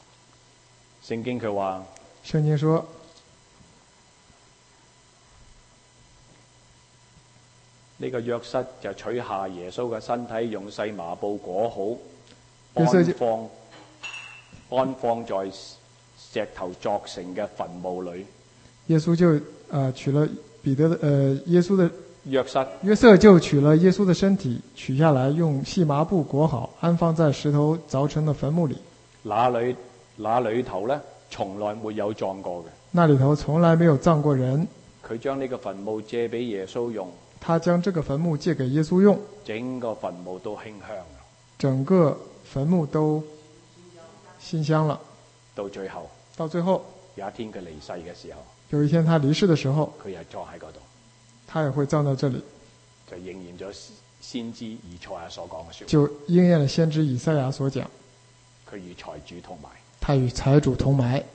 聖經佢話
聖經說，
呢個約瑟就取下耶穌嘅身體，用細麻布裹好，
約瑟就
安放安放在石頭鑿成嘅墳墓裏。
耶穌就呃取了彼得的呃耶穌的
約瑟
約瑟就取了耶穌的身體，取下來用細麻布裹好，安放在石頭鑿成的墳墓裏。
那裏那裏頭咧，從來沒有葬過嘅。
那裏頭從來沒有葬過人。
佢將呢個墳墓借俾耶穌用，
他將這個墳墓借給耶穌用，
整個墳墓都馨香。
整個墳墓都馨香了。
到最後，
到最後
有一天佢離世嘅時候，
有一天他離世的時候，
佢又葬喺嗰度，
他也會葬在這裏，
就應驗咗先知以賽亞所講嘅說話。
就應驗了先知以賽亞所講，
佢與財主同埋。
他與財主同埋。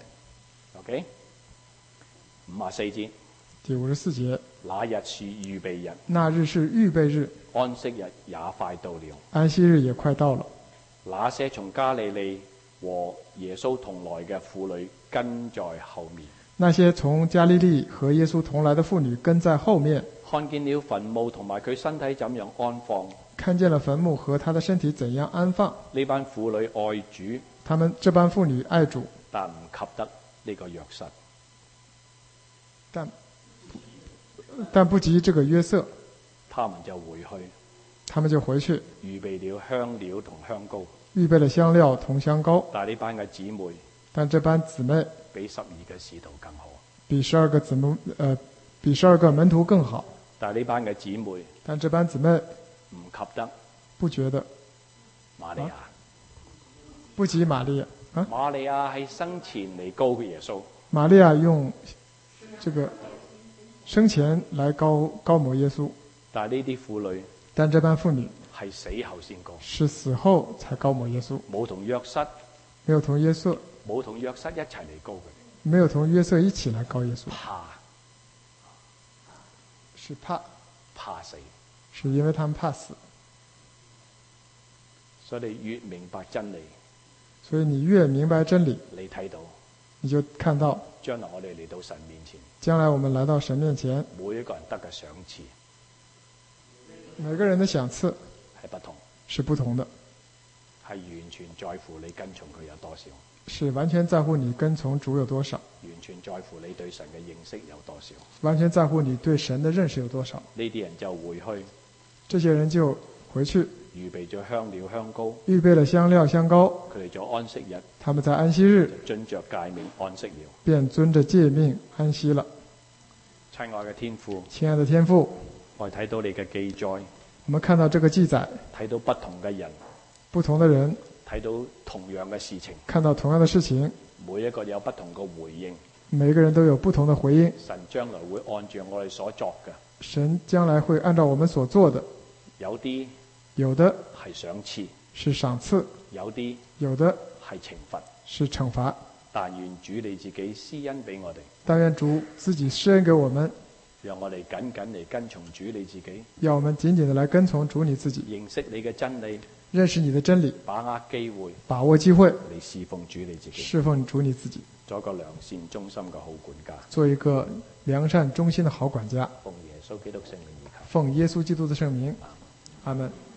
OK， 五十四節。
第五十四節。
那日是預備日，
那日是預備日，
安息日也快到了，
安息日也快到了。
那些從加利利和耶穌同來嘅婦女跟在後面。
那些從加利利和耶穌同來的婦女跟在後面，
看見了墳墓同埋佢身體怎樣安放。
看見了墳墓和他的身體怎樣安放。
呢班婦女愛主，
他們這班婦女愛主，
但唔及得呢個約瑟。
但但不及這個約瑟。
他們就回去，
他們就回去，
預備了香料同香膏。
預備了香料同香膏。
但係呢班嘅姊妹，
但這班姊妹
比十二個使徒更好。
比十二個姊妹，呃，比十二個門徒更好。
但係呢班嘅姊妹，
但這班姊妹
唔及得，
不覺得
瑪利亞，
啊、不及瑪利亞啊。
瑪利亞係生前嚟膏嘅耶穌。
瑪利亞用這個生前來膏膏抹耶穌。
但係呢啲婦女，
但這班婦女
係死後先膏，
是死後才膏抹耶穌，
冇同約瑟，
沒有同約瑟，
冇同約瑟一齊嚟膏佢，
沒有同約瑟一起來膏耶穌，
怕，
是怕，
怕死，
是因為他們怕死。
所以你越明白真理，
所以你越明白真理，
你睇到，
你就看到
將來我哋嚟到神面前，
將來我們來到神面前，
每一個人得嘅賞賜
每個人的賞賜
係不同，
是不同的，
係完全在乎你跟從佢有多少，
是完全在乎你跟從主有多少，
完全在乎你對神嘅認識有多少，
完全在乎你對神的認識有多少。
呢啲人就回去，
這些人就回去，
預備咗香料香膏，
預備了香料香膏，
佢哋做安息日，
他們在安息日
就遵着誡命安息了。
便遵着誡命安息了。
親愛嘅天父，
親愛的天父，
我哋睇到你嘅記載，
我們看到這個記載，
睇到不同嘅人，
不同的人
睇到同樣嘅事情，
看到同樣的事情，
每一個有不同嘅回應。
每個人都有不同的回應。
神將來會按照我哋所作嘅，
神將來會按照我們所做的，
有啲
有的
係賞賜，
是賞賜，
有啲
有的
係懲罰。
是懲罰。
但願主你自己施恩俾我哋，
但願主自己施恩給我們，
讓我哋緊緊嚟跟從主你自己，
要我們緊緊地來跟從主你自己，
認識你嘅真理，
認識你的真理，
把握機會，
把握機會，
嚟侍奉主你自己，
侍奉主你自己，
做一個良善忠心嘅好管家，
做一個良善忠心的好管家。
奉耶穌基督聖名而求。
奉耶穌基督的聖名，阿門。